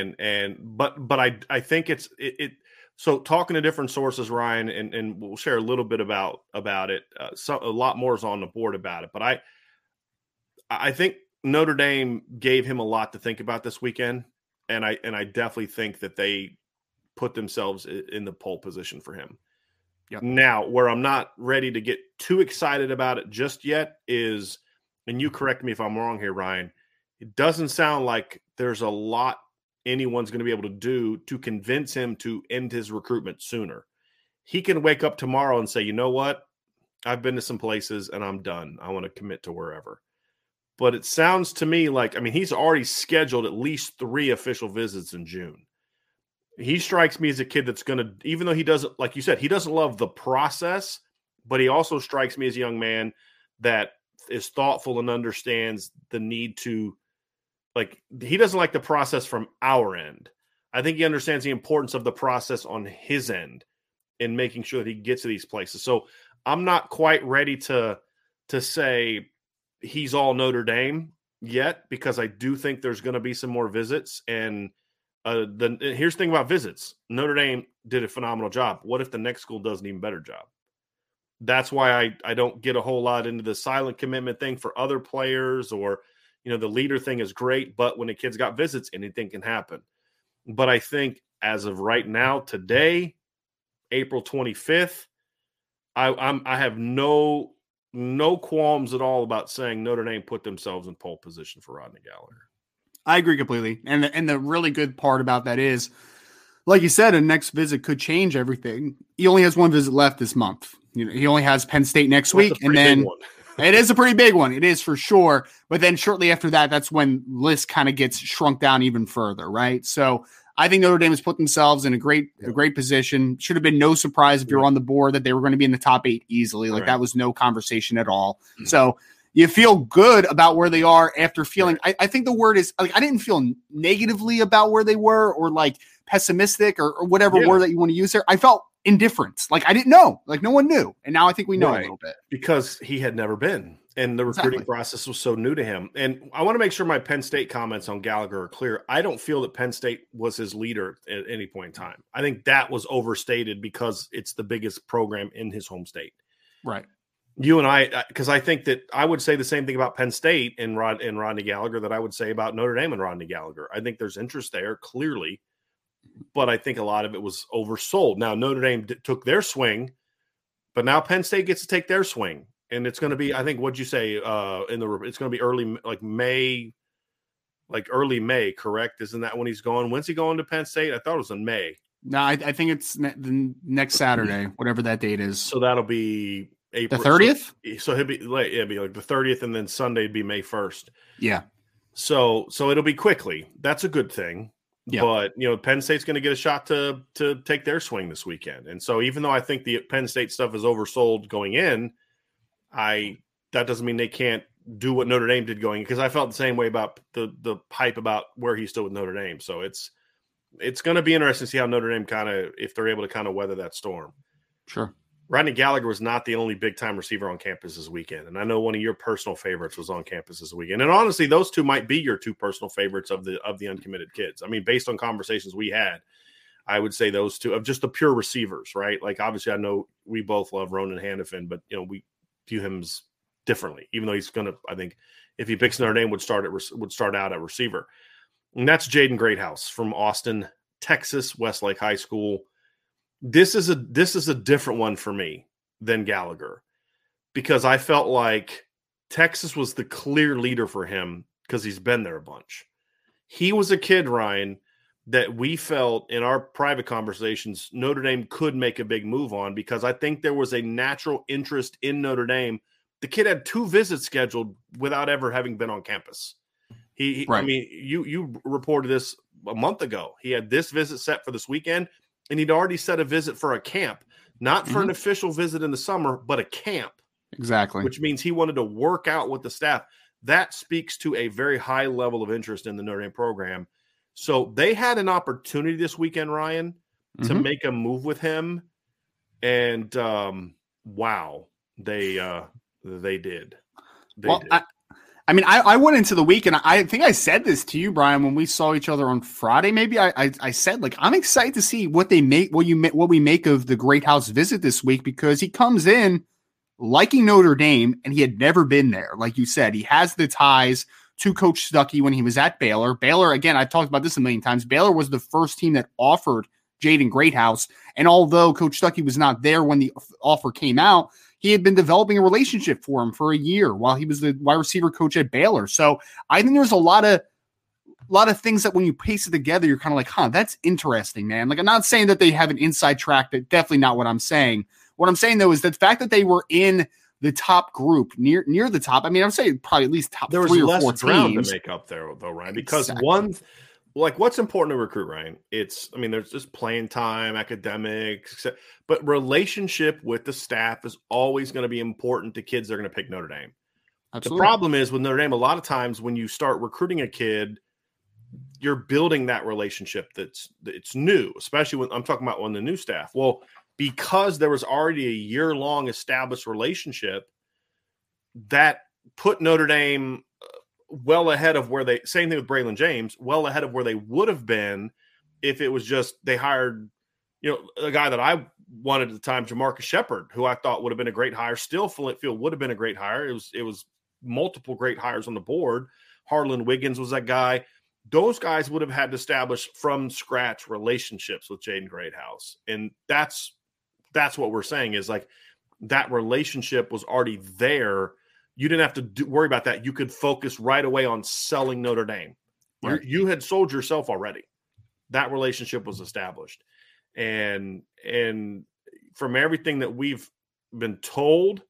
but I think it. So talking to different sources, Ryan, and we'll share a little bit about it. A lot more is on the board about it, but I think Notre Dame gave him a lot to think about this weekend, and I definitely think that they put themselves in the pole position for him. Yep. Now, where I'm not ready to get too excited about it just yet is, and you correct me if I'm wrong here, Ryan, it doesn't sound like there's a lot anyone's going to be able to do to convince him to end his recruitment sooner. He can wake up tomorrow and say, you know what? I've been to some places and I'm done. I want to commit to wherever. But it sounds to me like, he's already scheduled at least 3 official visits in June. He strikes me as a kid that's going to, even though he doesn't, like you said, he doesn't love the process, but he also strikes me as a young man that is thoughtful and understands the need to, he doesn't like the process from our end. I think he understands the importance of the process on his end in making sure that he gets to these places. So I'm not quite ready to say he's all Notre Dame yet, because I do think there's going to be some more visits. And here's the thing about visits. Notre Dame did a phenomenal job. What if the next school does an even better job? That's why I don't get a whole lot into the silent commitment thing for other players, or the leader thing is great, but when a kid's got visits, anything can happen. But I think as of right now, today, April 25th, I have no qualms at all about saying Notre Dame put themselves in pole position for Rodney Gallagher. I agree completely. And the really good part about that is, like you said, a next visit could change everything. He only has one visit left this month. He only has Penn State next week, and then it is a pretty big one. It is for sure. But then shortly after that, that's when list kind of gets shrunk down even further, right? So I think Notre Dame has put themselves in a great position. Should have been no surprise if you're on the board that they were going to be in the top 8 easily. That was no conversation at all. Mm-hmm. So you feel good about where they are after feeling. I think the word is, I didn't feel negatively about where they were, or pessimistic, or whatever word that you want to use there. I felt indifference. I didn't know. No one knew. And now I think we know a little bit. Because he had never been. And the recruiting process was so new to him. And I want to make sure my Penn State comments on Gallagher are clear. I don't feel that Penn State was his leader at any point in time. I think that was overstated because it's the biggest program in his home state. Right. You and I, because I think that I would say the same thing about Penn State and Rodney Gallagher that I would say about Notre Dame and Rodney Gallagher. I think there's interest there, clearly. But I think a lot of it was oversold. Now, Notre Dame took their swing, but now Penn State gets to take their swing. And it's going to be, I think, what'd you say? It's going to be early May, correct? Isn't that when he's going? When's he going to Penn State? I thought it was in May. No, I think it's the next Saturday, whatever that date is. So that'll be April. The 30th? So he'll be late. It'll be the 30th, and then Sunday would be May 1st. Yeah. So it'll be quickly. That's a good thing. Yeah. But, Penn State's going to get a shot to take their swing this weekend. And so even though I think the Penn State stuff is oversold going in, that doesn't mean they can't do what Notre Dame did going in, because I felt the same way about the hype about where he stood with Notre Dame. So it's going to be interesting to see how Notre Dame if they're able to weather that storm. Sure. Rodney Gallagher was not the only big-time receiver on campus this weekend, and I know one of your personal favorites was on campus this weekend. And honestly, those two might be your 2 personal favorites of the uncommitted kids. Based on conversations we had, I would say those 2 of just the pure receivers, right? Obviously, I know we both love Ronan Hannafin, but we view him differently. Even though he's going to, I think, if he picks Notre Dame, would start out at receiver. And that's Jaden Greathouse from Austin, Texas, Westlake High School. This is a different one for me than Gallagher, because I felt like Texas was the clear leader for him because he's been there a bunch. He was a kid, Ryan, that we felt in our private conversations Notre Dame could make a big move on, because I think there was a natural interest in Notre Dame. The kid had 2 visits scheduled without ever having been on campus. Right. I mean, you reported this a month ago. He had this visit set for this weekend, and he'd already set a visit for a camp, not for an official visit in the summer, but a camp. Exactly. Which means he wanted to work out with the staff. That speaks to a very high level of interest in the Notre Dame program. So they had an opportunity this weekend, Ryan, to make a move with him. And wow, they did. They did. I went into the week, and I think I said this to you, Brian, when we saw each other on Friday. Maybe I said, like, I'm excited to see what we make of the Greathouse visit this week, because he comes in liking Notre Dame, and he had never been there. Like you said, he has the ties to Coach Stuckey when he was at Baylor. Baylor, again, I've talked about this a million times. Baylor was the first team that offered Jaden Greathouse, and although Coach Stuckey was not there when the offer came out, he had been developing a relationship for him for a year while he was the wide receiver coach at Baylor. So I think there's a lot of things that when you piece it together, you're kind of like, that's interesting, man. Like, I'm not saying that they have an inside track. That's definitely not what I'm saying. What I'm saying, though, is the fact that they were in the top group, near the top. I mean, I would say probably at least top 3 or 4 teams. There was less ground to make up there, though, Ryan, because what's important to recruit, Ryan? There's just playing time, academics, but relationship with the staff is always going to be important to kids that are going to pick Notre Dame. Absolutely. The problem is with Notre Dame, a lot of times when you start recruiting a kid, you're building that relationship it's new, especially when I'm talking about the new staff. Well, because there was already a year-long established relationship, that put Notre Dame well ahead of where same thing with Braylon James, well ahead of where they would have been if it was just they hired, a guy that I wanted at the time, Jamarcus Shepard, who I thought would have been a great hire. Still feel would have been a great hire. It was multiple great hires on the board. Harlan Wiggins was that guy. Those guys would have had to establish from scratch relationships with Jaden Greathouse. And that's what we're saying is, like, that relationship was already there. You didn't have to worry about that. You could focus right away on selling Notre Dame. Right. You had sold yourself already. That relationship was established. And from everything that we've been told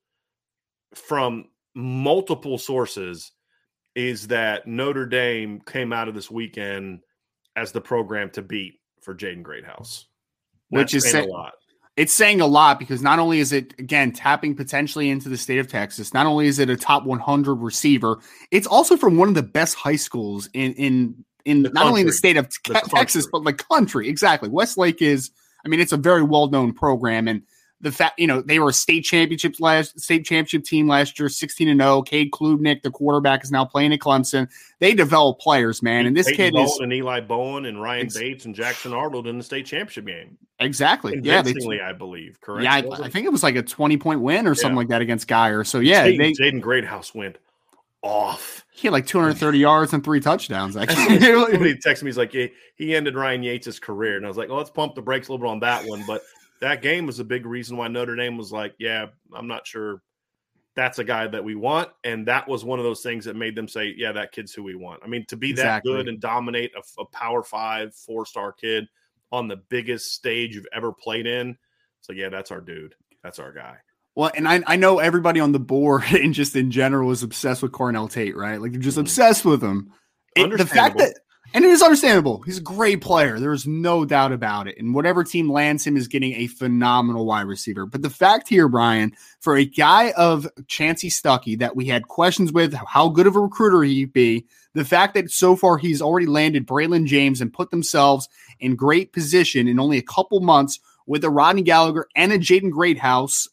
from multiple sources is that Notre Dame came out of this weekend as the program to beat for Jaden Greathouse. Which is saying a lot. It's saying a lot, because not only is it, again, tapping potentially into the state of Texas, not only is it a top 100 receiver, it's also from one of the best high schools in not only in the state of Texas, but the country. Exactly. Westlake is, it's a very well-known program. And the fact, they were a state championship team last year, 16-0. Cade Klubnik, the quarterback, is now playing at Clemson. They develop players, man. And this kid is and Eli Bowen and Ryan Bates and Jackson Arnold in the state championship game. Exactly. Convincingly, I believe. Correct. Yeah, I think it was like a 20-point win or something like that against Geyer. So yeah, Jaden Greathouse went off. He had like 230 yards and 3 touchdowns. Actually, somebody texted me. He's like, he ended Ryan Yates' career, and I was like, let's pump the brakes a little bit on that one, but. That game was a big reason why Notre Dame was like, yeah, I'm not sure that's a guy that we want. And that was one of those things that made them say, yeah, that kid's who we want. To be that good and dominate a Power 5 4-star kid on the biggest stage you've ever played in. So, yeah, that's our dude. That's our guy. Well, and I know everybody on the board and just in general is obsessed with Cornell Tate, right? Like, you're just obsessed with him. The fact that And it is understandable. He's a great player. There's no doubt about it. And whatever team lands him is getting a phenomenal wide receiver. But the fact here, Brian, for a guy of Chancy Stuckey that we had questions with, how good of a recruiter he'd be, the fact that so far he's already landed Braylon James and put themselves in great position in only a couple months with a Rodney Gallagher and a Jaden Greathouse,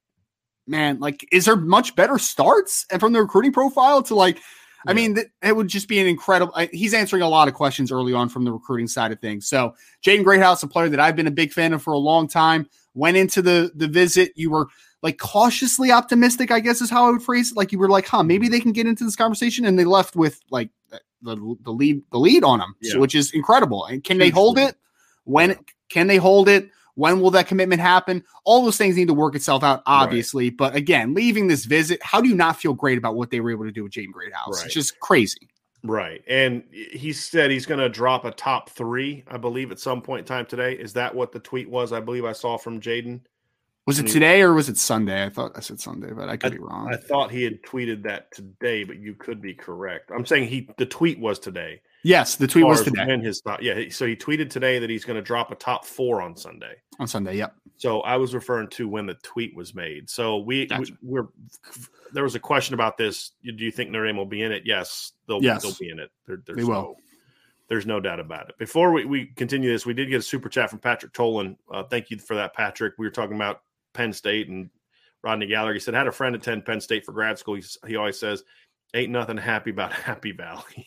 man, like, is there much better starts and from the recruiting profile to like, I mean, it would just be an incredible. He's answering a lot of questions early on from the recruiting side of things. So Jaden Greathouse, a player that I've been a big fan of for a long time, went into the visit. You were like cautiously optimistic, I guess is how I would phrase it. Like you were like, maybe they can get into this conversation, and they left with like the lead on them, which is incredible. And can they hold it? When can they hold it? When will that commitment happen? All those things need to work itself out, obviously. Right. But again, leaving this visit, how do you not feel great about what they were able to do with Jaden Greathouse? Right. It's just crazy. Right. And he said he's going to drop a top 3, I believe, at some point in time today. Is that what the tweet was? I believe I saw from Jaden. Was it today or was it Sunday? I thought I said Sunday, but I could be wrong. I thought he had tweeted that today, but you could be correct. I'm saying the tweet was today. Yes, the tweet was today. When his thought, yeah. So he tweeted today that he's going to drop a top 4 on Sunday. On Sunday, yep. So I was referring to when the tweet was made. So we're there was a question about this. Do you think Notre Dame will be in it? Yes, they'll be in it. They will. There's no doubt about it. Before we continue this, we did get a super chat from Patrick Tolan. Thank you for that, Patrick. We were talking about Penn State and Rodney Gallagher. He said, had a friend attend Penn State for grad school. He always says, ain't nothing happy about Happy Valley.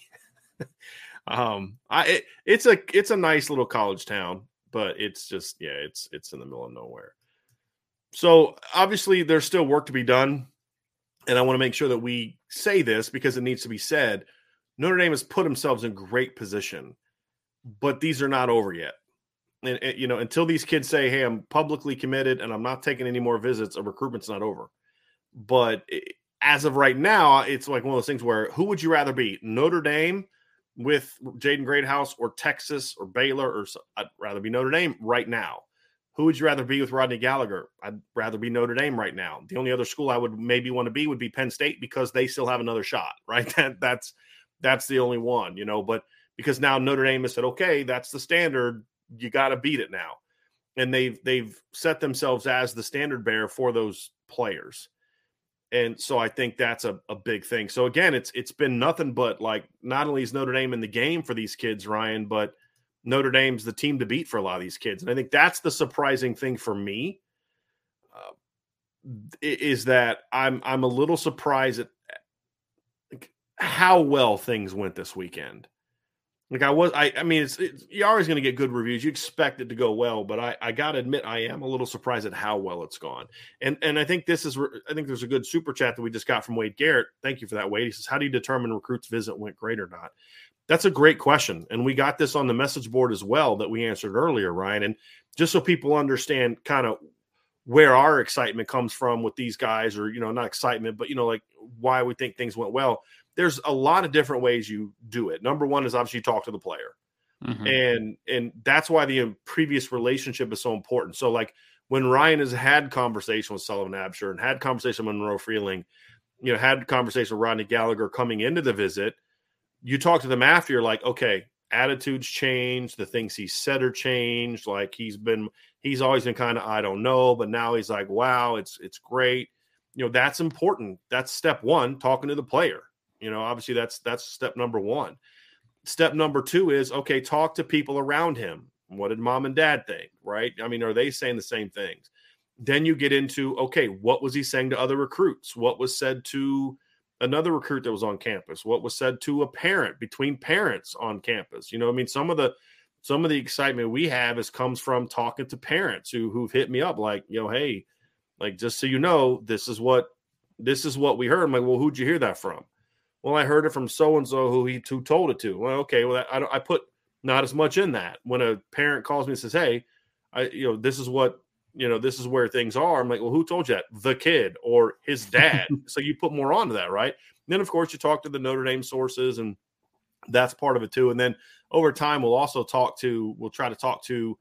It's a nice little college town, but it's just, it's in the middle of nowhere. So obviously there's still work to be done. And I want to make sure that we say this because it needs to be said. Notre Dame has put themselves in great position, but these are not over yet. And until these kids say, hey, I'm publicly committed and I'm not taking any more visits, a recruitment's not over. But as of right now, it's like one of those things where who would you rather be? Notre Dame with Jaden Greathouse or Texas or Baylor? Or I'd rather be Notre Dame right now. Who would you rather be with Rodney Gallagher? I'd rather be Notre Dame right now. The only other school I would maybe want to be would be Penn State because they still have another shot, right? That's the only one, but because now Notre Dame has said, okay, that's the standard. You got to beat it now. And they've set themselves as the standard bearer for those players. And so I think that's a big thing. So again, it's been nothing but like, not only is Notre Dame in the game for these kids, Ryan, but Notre Dame's the team to beat for a lot of these kids. And I think that's the surprising thing for me is that I'm a little surprised at how well things went this weekend. Like you're always going to get good reviews. You expect it to go well, but I got to admit, I am a little surprised at how well it's gone. And I think there's a good super chat that we just got from Wade Garrett. Thank you for that, Wade. He says, how do you determine recruits visit went great or not? That's a great question. And we got this on the message board as well that we answered earlier, Ryan. And just so people understand kind of where our excitement comes from with these guys, or, not excitement, but, like why we think things went well. There's a lot of different ways you do it. Number one is obviously you talk to the player. Mm-hmm. And that's why the previous relationship is so important. So like when Ryan has had conversation with Sullivan Absher and had conversation with Monroe Freeling, had conversation with Rodney Gallagher coming into the visit, you talk to them after, you're like, okay, attitudes change. The things he said are changed. Like he's always been kind of, I don't know, but now he's like, wow, it's great. That's important. That's step one, talking to the player. Obviously that's step number one. Step number two is, okay, talk to people around him. What did mom and dad think, right? Are they saying the same things? Then you get into, okay, what was he saying to other recruits? What was said to another recruit that was on campus? What was said to a parent, between parents on campus? Some of the excitement we have comes from talking to parents who've hit me up like, hey, like, just so you know, this is what we heard. I'm like, well, who'd you hear that from? Well, I heard it from so-and-so who told it to. Well, okay. Well, I put not as much in that. When a parent calls me and says, hey, this is what, this is where things are. I'm like, well, who told you that? The kid or his dad. So you put more onto that, right? And then, of course, you talk to the Notre Dame sources, and that's part of it too. And then over time, we'll try to talk to,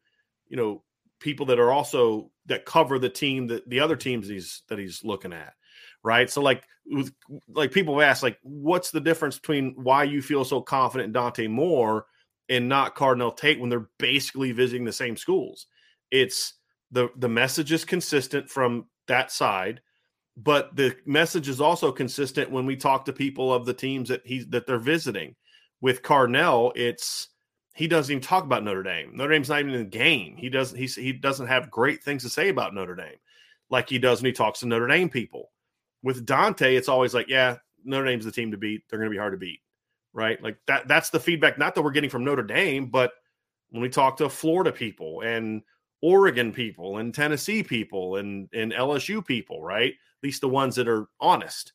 people that are also that cover the team, the other teams that he's looking at. Right. So like people ask, like, what's the difference between why you feel so confident in Dante Moore and not Cardinal Tate when they're basically visiting the same schools? It's the message is consistent from that side, but the message is also consistent when we talk to people of the teams that they're visiting. With Cardinal, he doesn't even talk about Notre Dame. Notre Dame's not even in the game. He doesn't have great things to say about Notre Dame like he does when he talks to Notre Dame people. With Dante, it's always like, yeah, Notre Dame's the team to beat. They're going to be hard to beat, right? Like that's the feedback, not that we're getting from Notre Dame, but when we talk to Florida people and Oregon people and Tennessee people and LSU people, right? At least the ones that are honest.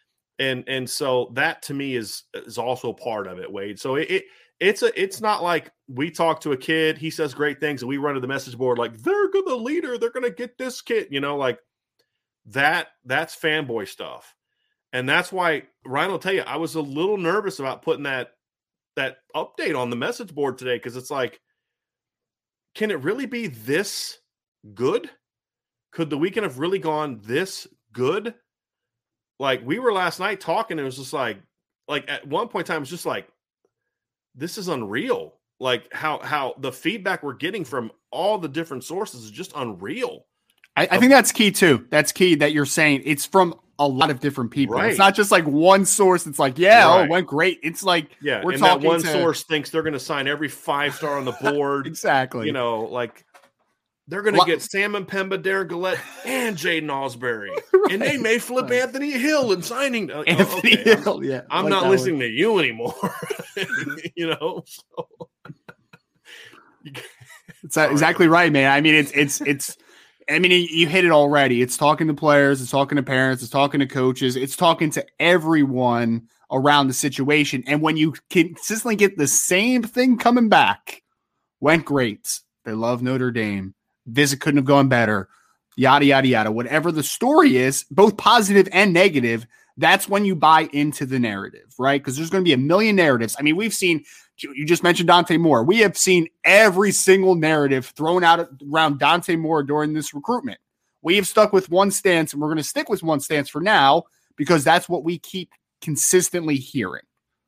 And so that to me is also part of it, Wade. So it's not like we talk to a kid, he says great things, and we run to the message board like they're the leader, they're going to get this kid, like that's fanboy stuff. And that's why, Ryan will tell you, I was a little nervous about putting that update on the message board today, because it's like, can it really be this good? Could the weekend have really gone this good? Like, we were last night talking, and it was just like at one point in time, it was just like, this is unreal. Like how the feedback we're getting from all the different sources is just unreal. I think that's key too. That's key that you're saying it's from a lot of different people. Right. It's not just like one source. It's like, it went great. It's like, we're talking that one source thinks they're going to sign every 5-star on the board. Exactly. Like they're going to get Sam Mpemba, Darren Gillette, and Jaden Osbury. Right. And they may flip Anthony Hill in signing. Anthony Hill, I'm not listening to you anymore. So. It's exactly right, man. I mean, it's I mean, you hit it already. It's talking to players, it's talking to parents, it's talking to coaches, it's talking to everyone around the situation. And when you consistently get the same thing coming back, went great. They love Notre Dame. Visit couldn't have gone better. Yada, yada, yada. Whatever the story is, both positive and negative, that's when you buy into the narrative, right? Because there's going to be a million narratives. I mean, we've seen, you just mentioned Dante Moore. We have seen every single narrative thrown out around Dante Moore during this recruitment. We have stuck with one stance, and we're going to stick with one stance for now because that's what we keep consistently hearing.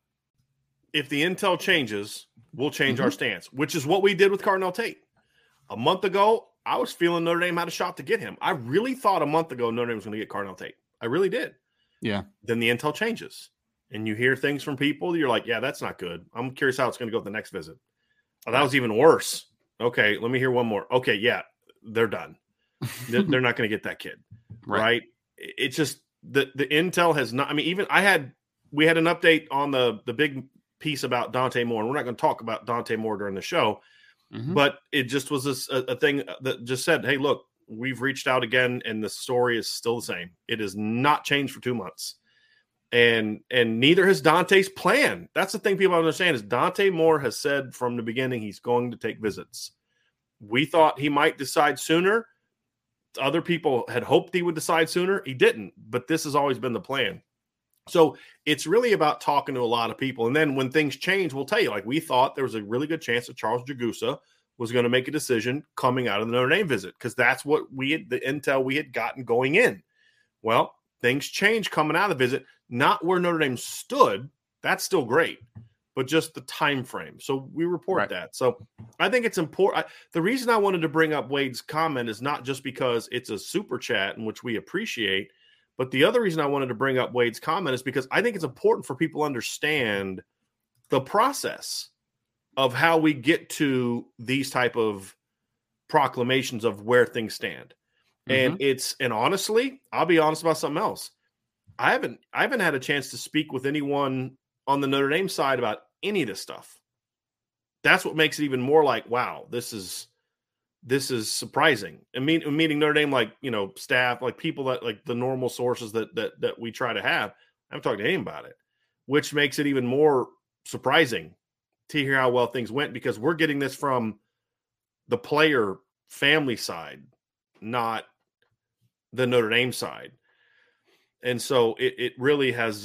If the intel changes, we'll change our stance, which is what we did with Carnell Tate. A month ago, I was feeling Notre Dame had a shot to get him. I really thought a month ago Notre Dame was going to get Carnell Tate. I really did. Yeah. Then the intel changes. And you hear things from people, you're like, yeah, that's not good. I'm curious how it's going to go at the next visit. Oh, that was even worse. Okay, let me hear one more. Okay, yeah, they're done. They're not going to get that kid, right? It's just the intel has not. I mean, even we had an update on the big piece about Dante Moore, and we're not going to talk about Dante Moore during the show, but it just was a thing that just said, hey, look, we've reached out again, and the story is still the same. It has not changed for 2 months. And neither has Dante's plan. That's the thing people understand is Dante Moore has said from the beginning he's going to take visits. We thought he might decide sooner. Other people had hoped he would decide sooner. He didn't, but this has always been the plan. So it's really about talking to a lot of people. And then when things change, we'll tell you, like we thought there was a really good chance that Charles Jagusa was going to make a decision coming out of the Notre Dame visit because that's what the intel we had gotten going in. Well, things change coming out of the visit, not where Notre Dame stood. That's still great, but just the time frame. So we report that. So I think it's important. The reason I wanted to bring up Wade's comment is not just because it's a super chat in which we appreciate, but the other reason I wanted to bring up Wade's comment is because I think it's important for people to understand the process of how we get to these type of proclamations of where things stand. And and honestly, I'll be honest about something else. I haven't had a chance to speak with anyone on the Notre Dame side about any of this stuff. That's what makes it even more like, wow, this is surprising. And meeting Notre Dame, like, staff, like people that like the normal sources that we try to have. I haven't talked to anyone about it, which makes it even more surprising to hear how well things went because we're getting this from the player family side, not the Notre Dame side. And so it really has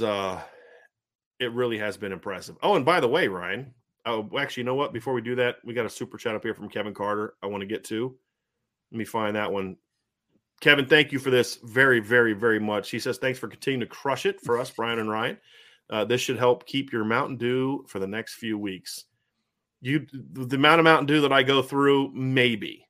been impressive. Oh, and by the way, Ryan, actually, you know what? Before we do that, we got a super chat up here from Kevin Carter I want to get to. Let me find that one. Kevin, thank you for this very, very, very much. He says, thanks for continuing to crush it for us, Brian and Ryan. This should help keep your Mountain Dew for the next few weeks. The amount of Mountain Dew that I go through, maybe.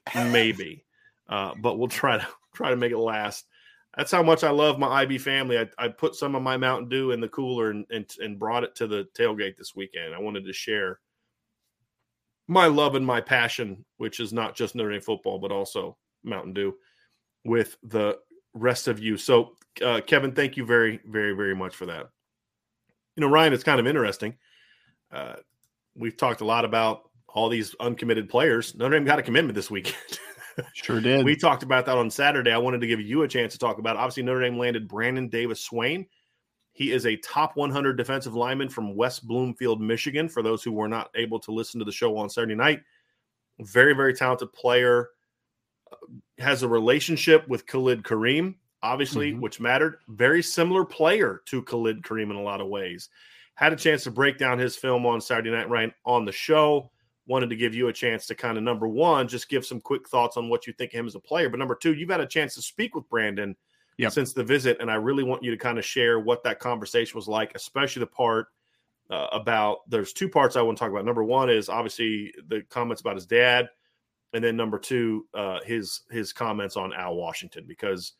But we'll try to make it last. That's how much I love my IB family. I put some of my Mountain Dew in the cooler and brought it to the tailgate this weekend. I wanted to share my love and my passion, which is not just Notre Dame football, but also Mountain Dew, with the rest of you. So, Kevin, thank you very, very, very much for that. Ryan, it's kind of interesting. We've talked a lot about all these uncommitted players. Notre Dame got a commitment this weekend. Sure did. We talked about that on Saturday. I wanted to give you a chance to talk about it. Obviously, Notre Dame landed Brandon Davis-Swain. He is a top 100 defensive lineman from West Bloomfield, Michigan, for those who were not able to listen to the show on Saturday night. Very, very talented player. Has a relationship with Khalid Kareem. obviously, which mattered. Very similar player to Khalid Kareem in a lot of ways. Had a chance to break down his film on Saturday Night Ryan on the show. Wanted to give you a chance to kind of, number one, just give some quick thoughts on what you think of him as a player. But number two, you've had a chance to speak with Brandon since the visit, and I really want you to kind of share what that conversation was like, especially the part about – there's two parts I want to talk about. Number one is obviously the comments about his dad, and then number two, his comments on Al Washington, because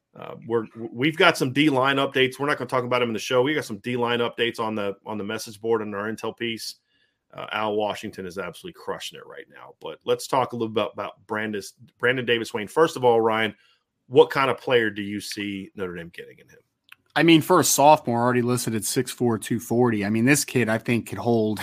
we've got some D-line updates. We're not going to talk about him in the show. We got some D-line updates on the message board in our intel piece. Al Washington is absolutely crushing it right now. But let's talk a little bit about Brandon Davis-Swain. First of all, Ryan, what kind of player do you see Notre Dame getting in him? I mean, for a sophomore, already listed at 6'4", 240. I mean, this kid, I think, could hold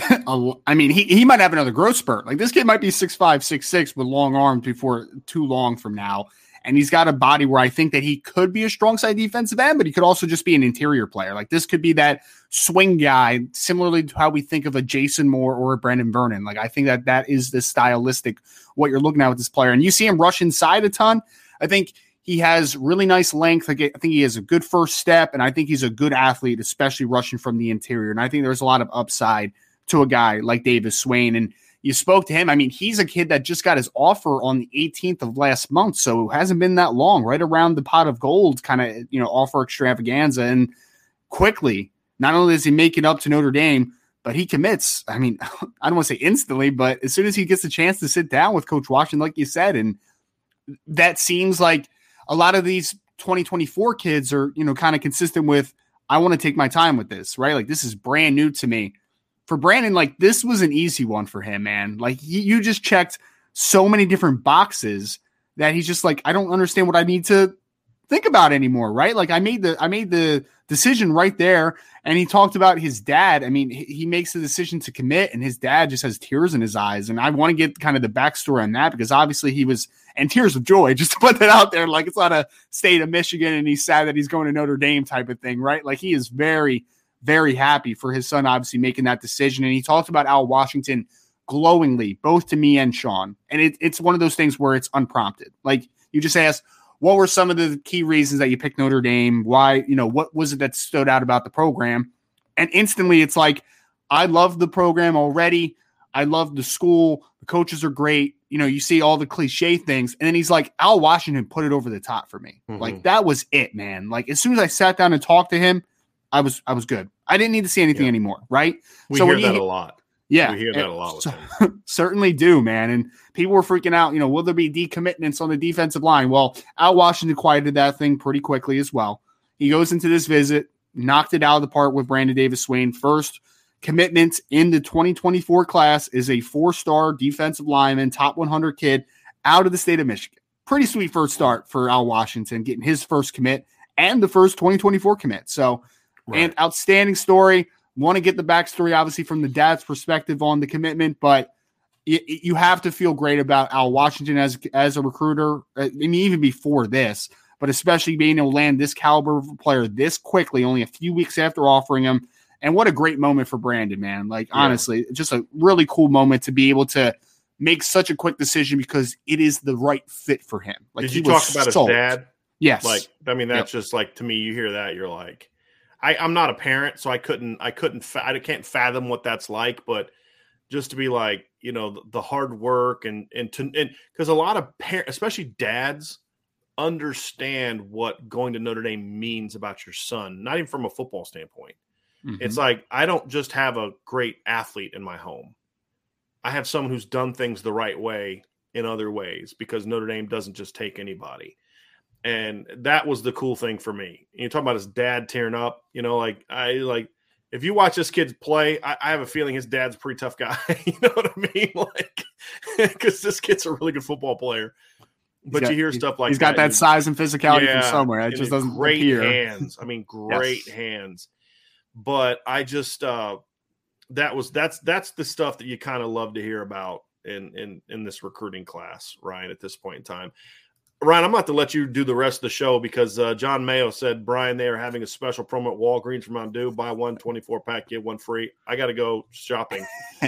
he might have another growth spurt. Like, this kid might be 6'5", 6'6", with long arms before too long from now. And he's got a body where I think that he could be a strong side defensive end, but he could also just be an interior player. Like, this could be that swing guy, similarly to how we think of a Jason Moore or a Brandon Vernon. Like, I think that is the stylistic, what you're looking at with this player. And you see him rush inside a ton. I think he has really nice length. Like, I think he has a good first step, and I think he's a good athlete, especially rushing from the interior. And I think there's a lot of upside to a guy like Davis-Swain. And you spoke to him. I mean, he's a kid that just got his offer on the 18th of last month, so it hasn't been that long, right around the pot of gold kind of, offer extravaganza. And quickly, not only does he make it up to Notre Dame, but he commits. I mean, I don't want to say instantly, but as soon as he gets a chance to sit down with Coach Washington, like you said, and that seems like a lot of these 2024 kids are, kind of consistent with, I want to take my time with this, right? Like, this is brand new to me. For Brandon, like, this was an easy one for him, man. Like, you just checked so many different boxes that he's just like, I don't understand what I need to think about anymore, right? Like, I made the decision right there. And he talked about his dad. I mean, he makes the decision to commit, and his dad just has tears in his eyes. And I want to get kind of the backstory on that, because obviously he was, and tears of joy, just to put that out there. Like, it's not a state of Michigan and he's sad that he's going to Notre Dame type of thing, right? Like, he is very, very happy for his son, obviously making that decision. And he talked about Al Washington glowingly, both to me and Sean. And it's one of those things where it's unprompted. Like, you just asked, what were some of the key reasons that you picked Notre Dame? Why, what was it that stood out about the program? And instantly it's like, I love the program already. I love the school. The coaches are great. You see all the cliche things. And then he's like, Al Washington put it over the top for me. Mm-hmm. Like, that was it, man. Like, as soon as I sat down and talked to him, I was good. I didn't need to see anything anymore, right? We hear that a lot. Yeah. We hear that a lot with him. Certainly do, man. And people were freaking out, will there be decommitments on the defensive line? Well, Al Washington quieted that thing pretty quickly as well. He goes into this visit, knocked it out of the park with Brandon Davis-Swain. First commitment in the 2024 class is a 4-star defensive lineman, top 100 kid out of the state of Michigan. Pretty sweet first start for Al Washington, getting his first commit and the first 2024 commit. So, right. And outstanding story. Want to get the backstory, obviously, from the dad's perspective on the commitment, but you have to feel great about Al Washington as a recruiter. I mean, even before this, but especially being able to land this caliber of player this quickly, only a few weeks after offering him. And what a great moment for Brandon, man. Like, honestly, just a really cool moment to be able to make such a quick decision, because it is the right fit for him. Like, did you talk about his dad? Yes. Like, I mean, that's just like, to me, you hear that, you're like, I'm not a parent, so I can't fathom what that's like, but just to be like, the hard work and because a lot of parents, especially dads, understand what going to Notre Dame means about your son, not even from a football standpoint. Mm-hmm. It's like, I don't just have a great athlete in my home. I have someone who's done things the right way in other ways, because Notre Dame doesn't just take anybody. And that was the cool thing for me. You're talking about his dad tearing up, if you watch this kid play, I have a feeling his dad's a pretty tough guy. You know what I mean? Like, because this kid's a really good football player. But you hear stuff like that. He's got that size and physicality from somewhere. It just doesn't appear. Hands. I mean, great hands. But I just that's the stuff that you kind of love to hear about in this recruiting class, Ryan, at this point in time. Ryan, I'm about to let you do the rest of the show, because John Mayo said, Brian, they are having a special promo at Walgreens for Mountain Dew. Buy one 24-pack, get one free. I got to go shopping.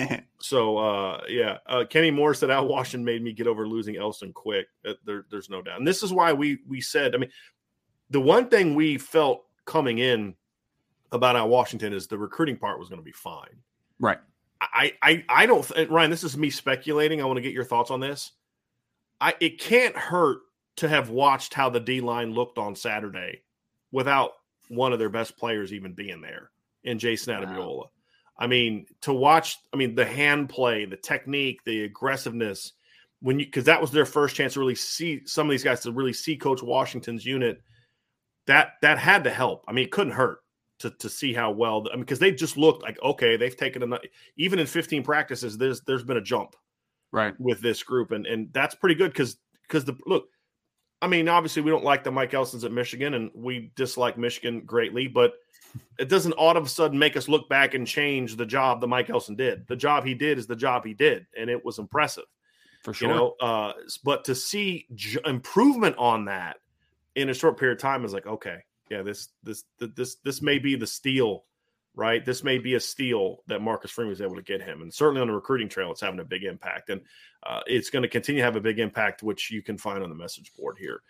So, Kenny Moore said Al Washington made me get over losing Elston quick. There's no doubt. And this is why we said, I mean, the one thing we felt coming in about Washington is the recruiting part was going to be fine. Right. I don't, Ryan, this is me speculating. I want to get your thoughts on this. It can't hurt to have watched how the D-line looked on Saturday without one of their best players even being there in Jason Ademilola. Wow. I mean, to watch, the hand play, the technique, the aggressiveness, because that was their first chance to really see some of these guys, to really see Coach Washington's unit. That had to help. It couldn't hurt to see how well, because they just looked like, okay, they've taken enough. Even in 15 practices, there's been a jump right with this group, and that's pretty good because obviously we don't like the Mike Elsons at Michigan, and we dislike Michigan greatly, but it doesn't all of a sudden make us look back and change the job that Mike Elson did. The job he did is the job he did, and it was impressive. For sure. But to see improvement on that in a short period of time is like, okay, yeah, this may be the steal, right? This may be a steal that Marcus Freeman was able to get him. And certainly on the recruiting trail, it's having a big impact. And it's going to continue to have a big impact, which you can find on the message board here.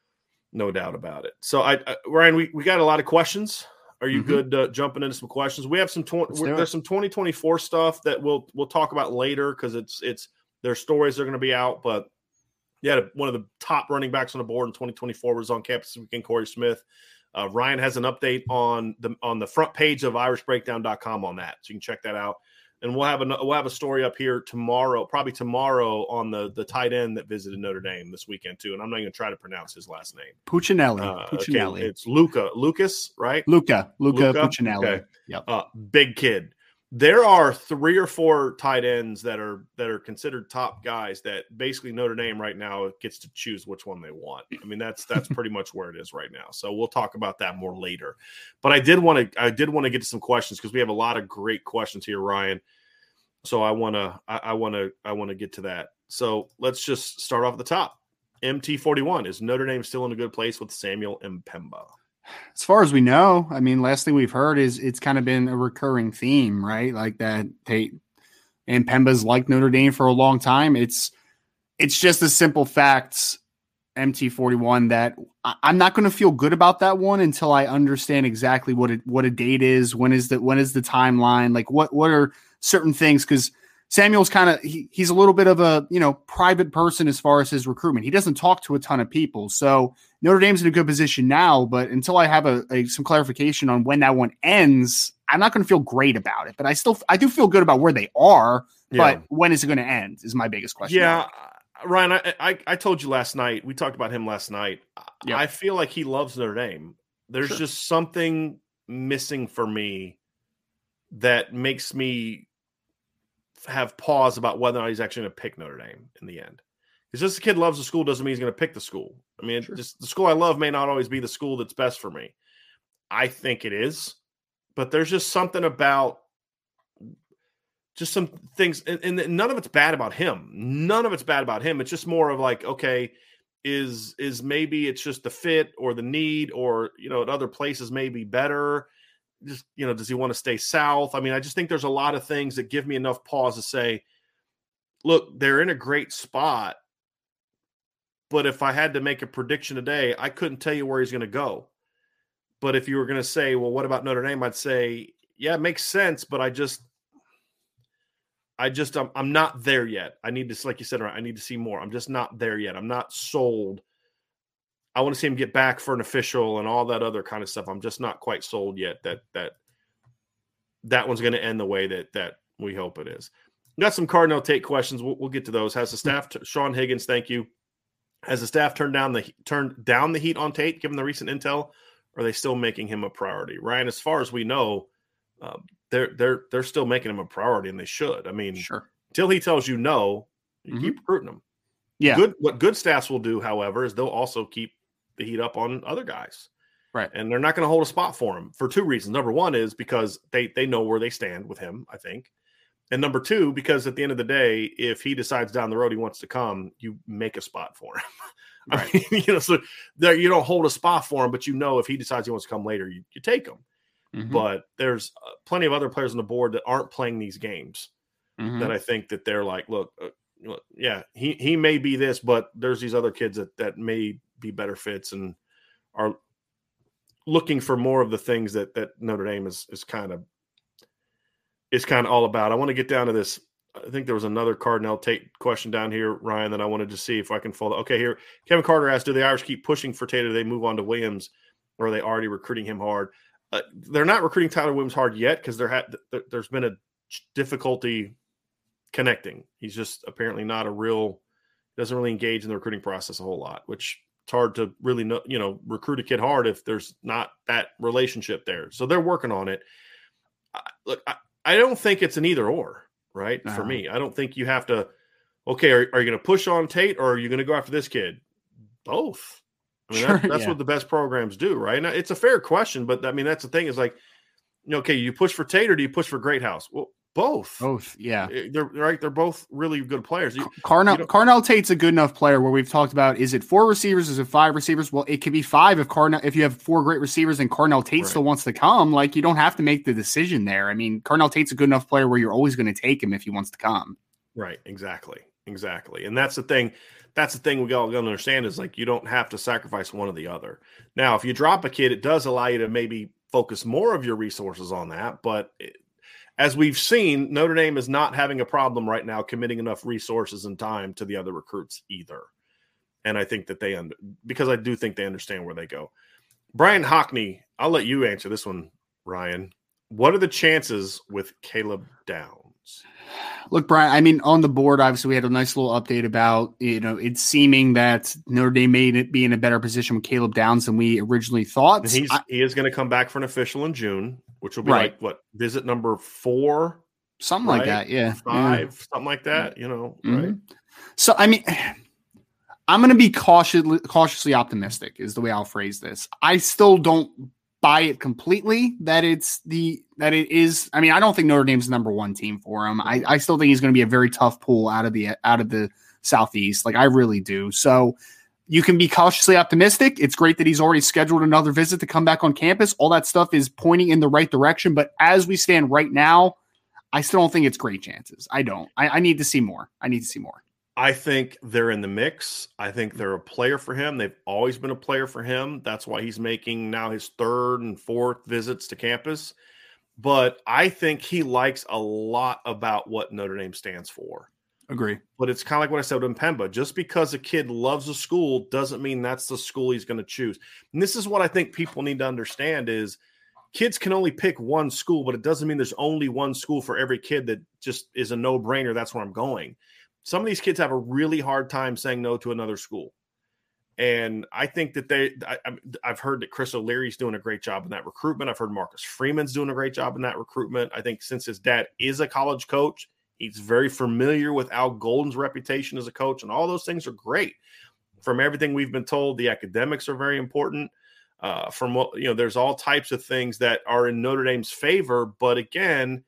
No doubt about it. So, Ryan, we got a lot of questions. Are you good jumping into some questions? We have there's some 2024 stuff that we'll talk about later because it's their stories are going to be out. But yeah, one of the top running backs on the board in 2024 was on campus this weekend, Corey Smith. Ryan has an update on the front page of irishbreakdown.com on that, so you can check that out. And we'll have a story up here tomorrow, probably tomorrow, on the tight end that visited Notre Dame this weekend too. And I'm not even going to try to pronounce his last name. Puccinelli. Okay. It's Lucas, right? Luca Puccinelli. Okay. Yep. Big kid. There are 3 or 4 tight ends that are considered top guys that basically Notre Dame right now gets to choose which one they want. That's pretty much where it is right now. So we'll talk about that more later. But I did want to get to some questions because we have a lot of great questions here, Ryan. So I want to get to that. So let's just start off at the top. MT41, is Notre Dame still in a good place with Samuel Mpemba? As far as we know, last thing we've heard is it's kind of been a recurring theme, right? Like that Mpemba's like Notre Dame for a long time. It's just a simple fact, MT41, that I'm not going to feel good about that one until I understand exactly what a date is. When is the timeline? Like what are certain things? Because Samuel's kind of he's a little bit of a private person as far as his recruitment. He doesn't talk to a ton of people, so Notre Dame's in a good position now. But until I have some clarification on when that one ends, I'm not going to feel great about it. But I do feel good about where they are. Yeah. But when is it going to end? Is my biggest question. Yeah, Ryan, I told you last night. We talked about him last night. Yep. I feel like he loves Notre Dame. There's just something missing for me that makes me have pause about whether or not he's actually going to pick Notre Dame in the end. Because just the kid loves the school doesn't mean he's going to pick the school. Just the school I love may not always be the school that's best for me. I think it is, but there's just something about just some things, and none of it's bad about him. None of it's bad about him. It's just more of like, okay, is maybe it's just the fit or the need, or at other places may be better. Just, does he want to stay south? I just think there's a lot of things that give me enough pause to say, look, they're in a great spot. But if I had to make a prediction today, I couldn't tell you where he's going to go. But if you were going to say, well, what about Notre Dame? I'd say, yeah, it makes sense. But I'm not there yet. I need to, like you said, I need to see more. I'm just not there yet. I'm not sold. I want to see him get back for an official and all that other kind of stuff. I'm just not quite sold yet that one's going to end the way that we hope it is. We got some Cardinal Tate questions. We'll get to those. Has the staff, Sean Higgins, thank you. Has the staff turned down the heat on Tate, given the recent intel? Or are they still making him a priority? Ryan, as far as we know, they're still making him a priority, and they should. Sure. Until he tells you no, you keep recruiting him. Yeah. What good staffs will do, however, is they'll also keep the heat up on other guys. Right. And they're not going to hold a spot for him for 2 reasons. Number one is because they know where they stand with him, I think. And number 2, because at the end of the day, if he decides down the road he wants to come, you make a spot for him. Right. So there, you don't hold a spot for him, but if he decides he wants to come later, you take him. Mm-hmm. But there's plenty of other players on the board that aren't playing these games that I think that they're like, look, yeah, he may be this, but there's these other kids that may be better fits and are looking for more of the things that Notre Dame is kind of all about. I want to get down to this. I think there was another Cardinal Tate question down here, Ryan, that I wanted to see if I can follow. Okay, here Kevin Carter asked, do the Irish keep pushing for Tate, or do they move on to Williams, or are they already recruiting him hard? They're not recruiting Tyler Williams hard yet because there's been a difficulty connecting. He's just apparently not doesn't really engage in the recruiting process a whole lot, which it's hard to really recruit a kid hard if there's not that relationship there. So they're working on it. Look, I don't think it's an either or, right? For me, I don't think you have to, okay, are you going to push on Tate, or are you going to go after this kid? Both. I mean, that's what the best programs do, right? Now, it's a fair question, but I mean, that's the thing is like, okay, you push for Tate or do you push for Greathouse? Well, both, yeah. They're right. They're both really good players. Carnell Tate's a good enough player where we've talked about, is it 4 receivers? Is it 5 receivers? Well, it could be 5 if you have 4 great receivers and Carnell Tate still wants to come. Like, you don't have to make the decision there. I mean, Carnell Tate's a good enough player where you're always going to take him if he wants to come. Right. Exactly. And that's the thing. That's the thing we all got to understand is like, you don't have to sacrifice one or the other. Now, if you drop a kid, it does allow you to maybe focus more of your resources on that. But as we've seen, Notre Dame is not having a problem right now committing enough resources and time to the other recruits either. And I think that because I do think they understand where they go. Brian Hockney, I'll let you answer this one, Ryan. What are the chances with Caleb Downs? Look, Brian, I mean, on the board, obviously, we had a nice little update about, it's seeming that Notre Dame may be in a better position with Caleb Downs than we originally thought. He is going to come back for an official in June, which will be visit number 4? Something like that, yeah. 5, something like that, right? So, I mean, I'm going to be cautiously optimistic is the way I'll phrase this. I still don't buy it completely that it is. I mean, I don't think Notre Dame's the number 1 team for him. I still think he's going to be a very tough pull out of the Southeast. Like, I really do. So you can be cautiously optimistic. It's great that he's already scheduled another visit to come back on campus. All that stuff is pointing in the right direction. But as we stand right now, I still don't think it's great chances. I don't. I need to see more. I think they're in the mix. I think they're a player for him. They've always been a player for him. That's why he's making now his 3rd and 4th visits to campus. But I think he likes a lot about what Notre Dame stands for. Agree. But it's kind of like what I said with Mpemba. Just because a kid loves a school doesn't mean that's the school he's going to choose. And this is what I think people need to understand is kids can only pick one school, but it doesn't mean there's only one school for every kid that just is a no-brainer. That's where I'm going. Some of these kids have a really hard time saying no to another school. And I think that I've heard that Chris O'Leary's doing a great job in that recruitment. I've heard Marcus Freeman's doing a great job in that recruitment. I think since his dad is a college coach, he's very familiar with Al Golden's reputation as a coach, and all those things are great. From everything we've been told, the academics are very important. From what, there's all types of things that are in Notre Dame's favor. But again,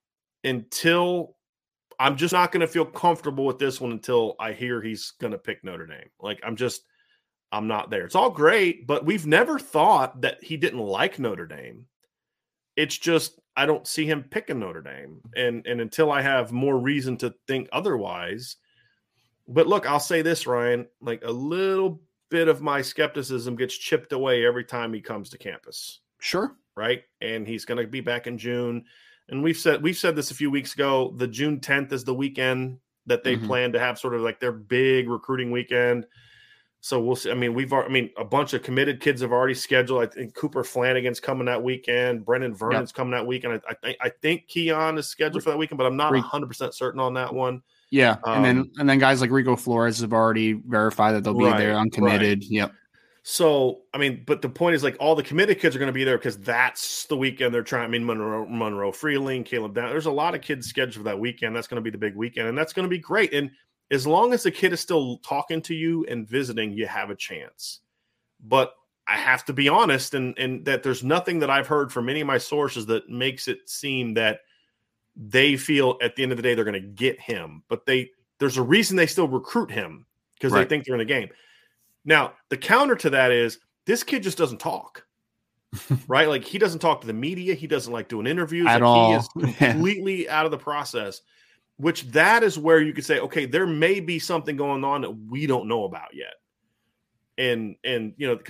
I'm just not going to feel comfortable with this one until I hear he's going to pick Notre Dame. Like, I'm not there. It's all great, but we've never thought that he didn't like Notre Dame. It's just, I don't see him picking Notre Dame. And until I have more reason to think otherwise. But look, I'll say this, Ryan, like a little bit of my skepticism gets chipped away every time he comes to campus. Sure. Right. And he's going to be back in June. And we've said this a few weeks ago. The June 10th is the weekend that they plan to have sort of like their big recruiting weekend. So we'll see. I mean, a bunch of committed kids have already scheduled. I think Cooper Flanagan's coming that weekend. Brendan Vernon's coming that weekend. I think Keon is scheduled for that weekend, but I'm not 100% certain on that one. Yeah, and then guys like Rico Flores have already verified that they'll be there uncommitted. Right. Yep. So, I mean, but the point is, like, all the committed kids are going to be there because that's the weekend they're trying. I mean, Monroe Freeling, Caleb Down. There's a lot of kids scheduled for that weekend. That's going to be the big weekend, and that's going to be great. And as long as the kid is still talking to you and visiting, you have a chance. But I have to be honest, and that there's nothing that I've heard from any of my sources that makes it seem that they feel at the end of the day they're going to get him. But there's a reason they still recruit him because they think they're in a game. Now, the counter to that is this kid just doesn't talk, right? Like, he doesn't talk to the media. He doesn't like doing interviews at all. He is completely out of the process, which that is where you could say, okay, there may be something going on that we don't know about yet. And because like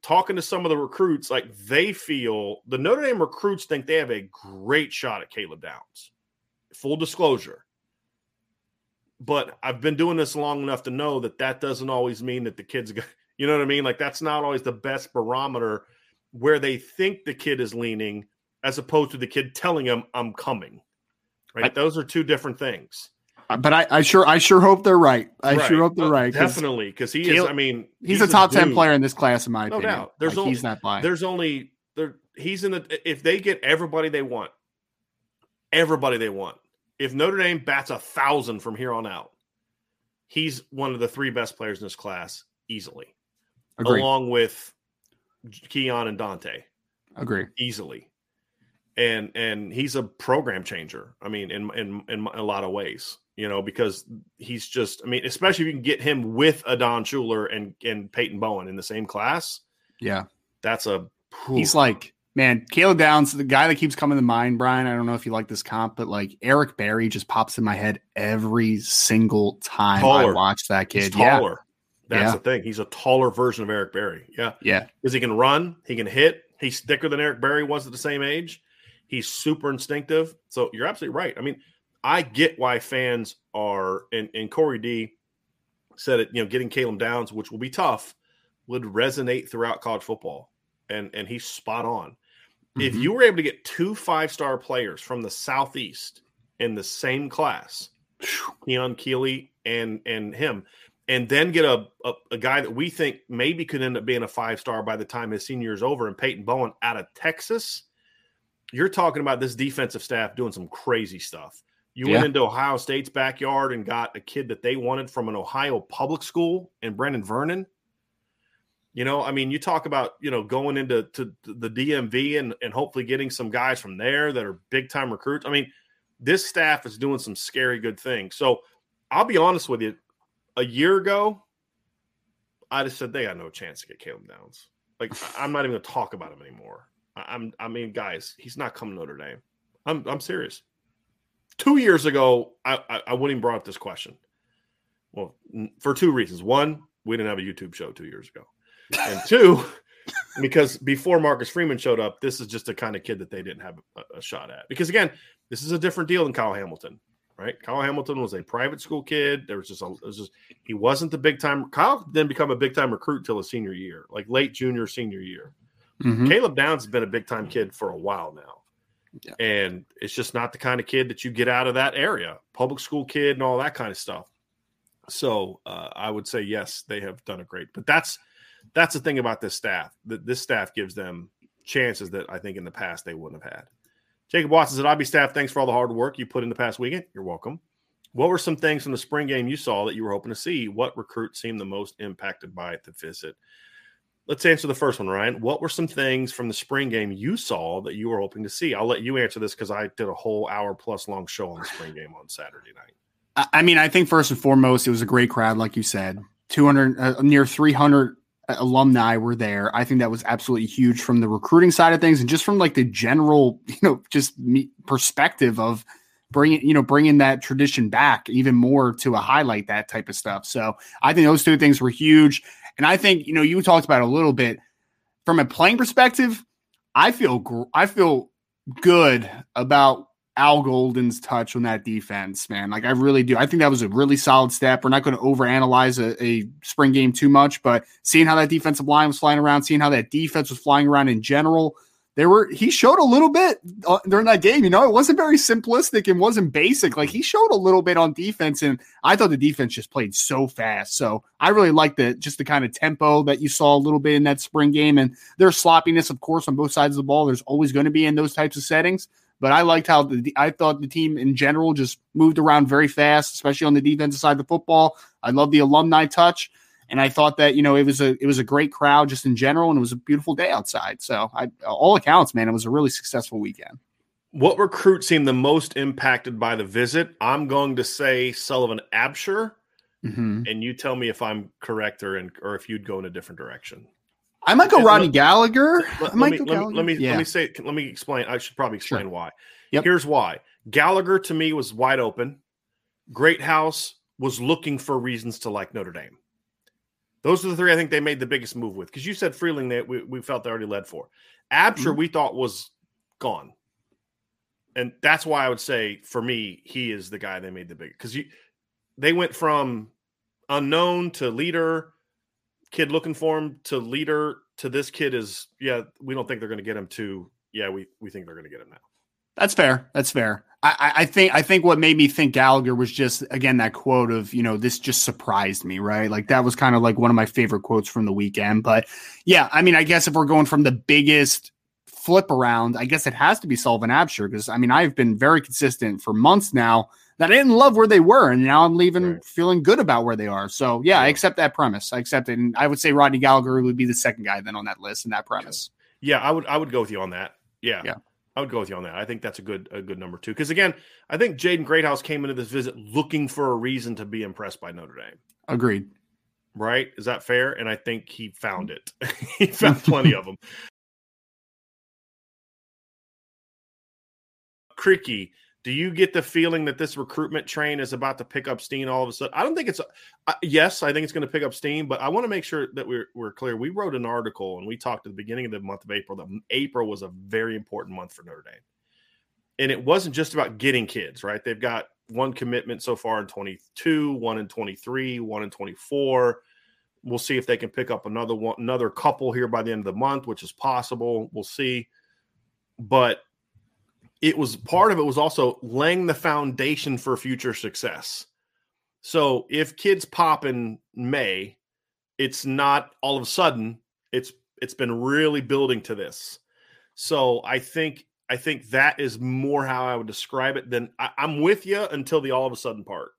talking to some of the recruits, like they feel the Notre Dame recruits think they have a great shot at Caleb Downs. Full disclosure. But I've been doing this long enough to know that doesn't always mean that the kid's going to, you know what I mean? Like that's not always the best barometer where they think the kid is leaning as opposed to the kid telling him I'm coming. Right? Those are two different things. But I sure hope they're right. I sure hope they're right. Definitely, because he is. I mean, he's a top 10 player in this class, in my opinion. No doubt. There's only, he's not blind. There's only there. He's in the. If they get everybody they want. If Notre Dame bats 1,000 from here on out, he's one of the 3 best players in this class easily. Agree. Along with Keon and Dante. Agree. Easily. And he's a program changer. I mean, in a lot of ways, you know, because he's just, I mean, especially if you can get him with Adon Schuler and Peyton Bowen in the same class. Yeah. That's he's like, man, Caleb Downs, the guy that keeps coming to mind, Brian, I don't know if you like this comp, but like Eric Berry just pops in my head every single time I watch that kid. He's taller. That's the thing. He's a taller version of Eric Berry. Yeah. Yeah. Because he can run, he can hit. He's thicker than Eric Berry was at the same age. He's super instinctive. So you're absolutely right. I mean, I get why fans are, and Corey D said it, you know, getting Caleb Downs, which will be tough, would resonate throughout college football. And he's spot on. Mm-hmm. If you were able to get 2 5-star players from the Southeast in the same class, Keon Keeley and him, and then get a guy that we think maybe could end up being a 5-star by the time his senior is over, and Peyton Bowen out of Texas, you're talking about this defensive staff doing some crazy stuff. You went into Ohio State's backyard and got a kid that they wanted from an Ohio public school in Brendan Vernon. You know, I mean, you talk about, you know, going into the DMV and hopefully getting some guys from there that are big-time recruits. I mean, this staff is doing some scary good things. So I'll be honest with you. A year ago, I just said they got no chance to get Caleb Downs. Like, I'm not even going to talk about him anymore. I mean, guys, he's not coming to Notre Dame. I'm serious. 2 years ago, I wouldn't even brought up this question. Well, for 2 reasons. One, we didn't have a YouTube show 2 years ago. And 2, because before Marcus Freeman showed up, this is just the kind of kid that they didn't have a shot at. Because, again, this is a different deal than Kyle Hamilton, right? Kyle Hamilton was a private school kid. He wasn't the big-time – Kyle didn't become a big-time recruit until his senior year, like late junior, senior year. Mm-hmm. Caleb Downs has been a big-time kid for a while now. Yeah. And it's just not the kind of kid that you get out of that area, public school kid and all that kind of stuff. So I would say, yes, they have done a great. But that's the thing about this staff. This staff gives them chances that I think in the past they wouldn't have had. Jacob Watson said, IB staff, thanks for all the hard work you put in the past weekend. You're welcome. What were some things from the spring game you saw that you were hoping to see? What recruit seemed the most impacted by the visit? Let's answer the first one, Ryan. What were some things from the spring game you saw that you were hoping to see? I'll let you answer this because I did a whole hour-plus long show on the spring game on Saturday night. I mean, I think first and foremost, it was a great crowd, like you said. 200, near 300 alumni were there. I think that was absolutely huge from the recruiting side of things and just from like the general, perspective of bringing that tradition back even more to highlight that type of stuff. So I think those two things were huge. And I think, you talked about it a little bit from a playing perspective. I feel good about Al Golden's touch on that defense, man. Like I really do. I think that was a really solid step. We're not going to overanalyze a spring game too much, but seeing how that defensive line was flying around, seeing how that defense was flying around in general, he showed a little bit during that game. It wasn't very simplistic and wasn't basic. Like he showed a little bit on defense, and I thought the defense just played so fast. So I really liked the kind of tempo that you saw a little bit in that spring game, and there's sloppiness, of course, on both sides of the ball. There's always going to be in those types of settings. But I liked how I thought the team in general just moved around very fast, especially on the defensive side of the football. I love the alumni touch. And I thought that, it was a great crowd just in general, and it was a beautiful day outside. So all accounts, man, it was a really successful weekend. What recruit seemed the most impacted by the visit? I'm going to say Sullivan Absher, and you tell me if I'm correct or if you'd go in a different direction. I might go Rodney Gallagher. Let me explain. I should probably explain why. Yep. Here's why. Gallagher, to me, was wide open. Greathouse was looking for reasons to like Notre Dame. Those are the three I think they made the biggest move with. Because you said Freeling, we felt they already led for. Absher, we thought was gone. And that's why I would say, for me, he is the guy they made the biggest. Because they went from unknown to leader, kid looking for him, to leader, to this kid is, we don't think they're going to get him, to, we think they're going to get him now. That's fair. That's fair. I think what made me think Gallagher was just, again, that quote of, this just surprised me, right? Like that was kind of like one of my favorite quotes from the weekend. But yeah, I mean, I guess if we're going from the biggest flip around, I guess it has to be Sullivan Absher, because I mean, I've been very consistent for months now that I didn't love where they were, and now I'm leaving feeling good about where they are. So yeah, I accept that premise. I accept it, and I would say Rodney Gallagher would be the second guy then on that list in that premise. Yeah, I would go with you on that. Yeah. I would go with you on that. I think that's a good number two. Because again, I think Jaden Greathouse came into this visit looking for a reason to be impressed by Notre Dame. Agreed. Right? Is that fair? And I think he found it. He found plenty of them. Creaky, do you get the feeling that this recruitment train is about to pick up steam all of a sudden? I don't think it's yes, I think it's going to pick up steam, but I want to make sure that we're clear. We wrote an article and we talked at the beginning of the month of April that April was a very important month for Notre Dame. And it wasn't just about getting kids, right? They've got one commitment so far in 22, one in 23, one in 24. We'll see if they can pick up another couple here by the end of the month, which is possible. We'll see. But it was part of it was also laying the foundation for future success. So if kids pop in May, it's not all of a sudden. It's been really building to this. So I think that is more how I would describe it. Than I'm with you until the all of a sudden part.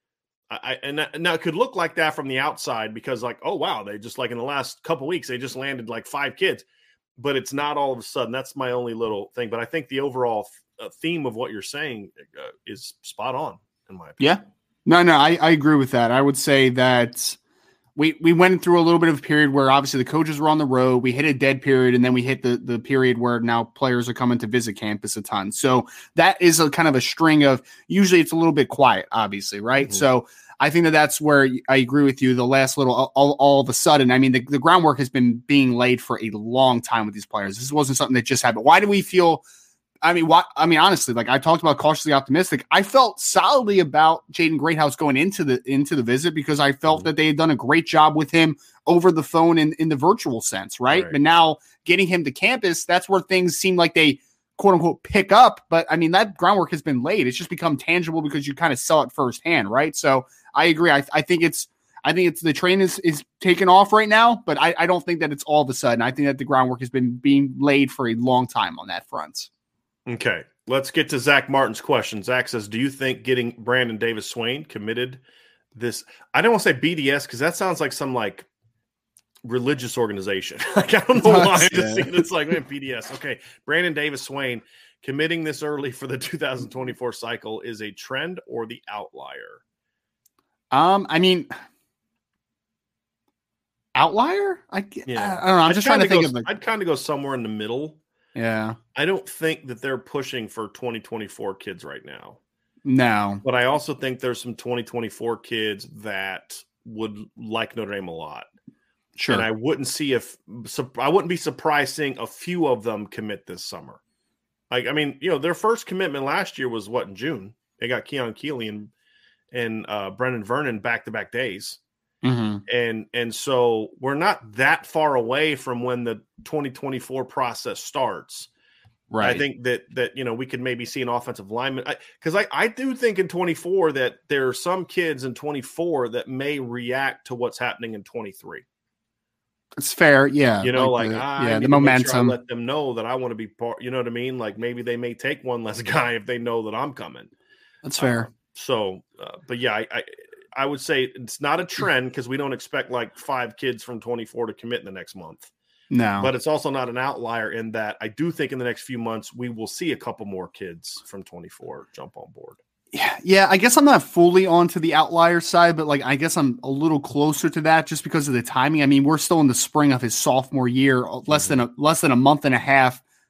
Now it could look like that from the outside because like, oh wow, they just like in the last couple of weeks they just landed like 5 kids. But it's not all of a sudden. That's my only little thing. But I think the overall theme of what you're saying is spot on, in my opinion. Yeah. No, I agree with that. I would say that we went through a little bit of a period where obviously the coaches were on the road. We hit a dead period, and then we hit the period where now players are coming to visit campus a ton. So that is a kind of a string of usually it's a little bit quiet, obviously, right? Mm-hmm. So I think that's where I agree with you. The last little, all of a sudden, I mean, the groundwork has been being laid for a long time with these players. This wasn't something that just happened. Why do we feel? I mean, honestly, like I talked about cautiously optimistic. I felt solidly about Jaden Greathouse going into the visit because I felt that they had done a great job with him over the phone in the virtual sense, right? But now getting him to campus, that's where things seem like they quote unquote pick up. But I mean, that groundwork has been laid. It's just become tangible because you kind of saw it firsthand, right? So I agree. I think it's the train is taking off right now, but I don't think that it's all of a sudden. I think that the groundwork has been being laid for a long time on that front. Okay, let's get to Zach Martin's question. Zach says, do you think getting Brandon Davis Swain committed this? I don't want to say BDS because that sounds like some like religious organization. Like I don't know why. I just think it's like, man, BDS. Okay, Brandon Davis Swain committing this early for the 2024 cycle is a trend or the outlier? I mean, outlier? I don't know. I'm just trying to think of like. I'd kind of go somewhere in the middle. Yeah. I don't think that they're pushing for 2024 kids right now. No. But I also think there's some 2024 kids that would like Notre Dame a lot. Sure. And I wouldn't be surprised seeing a few of them commit this summer. Like, I mean, their first commitment last year was in June. They got Keon Keeley and Brendan Vernon back-to-back days. Mm-hmm. And so we're not that far away from when the 2024 process starts. Right. I think that we could maybe see an offensive lineman because I do think in 24 that there are some kids in 24 that may react to what's happening in 23. It's fair, yeah. The momentum. Sure I let them know that I want to be part. You know what I mean? Like maybe they may take one less guy if they know that I'm coming. That's fair. But yeah, I would say it's not a trend because we don't expect like 5 kids from 24 to commit in the next month. No. But it's also not an outlier in that I do think in the next few months we will see a couple more kids from 24 jump on board. Yeah, I guess I'm not fully onto the outlier side, but like I guess I'm a little closer to that just because of the timing. I mean, we're still in the spring of his sophomore year, less than a month and a half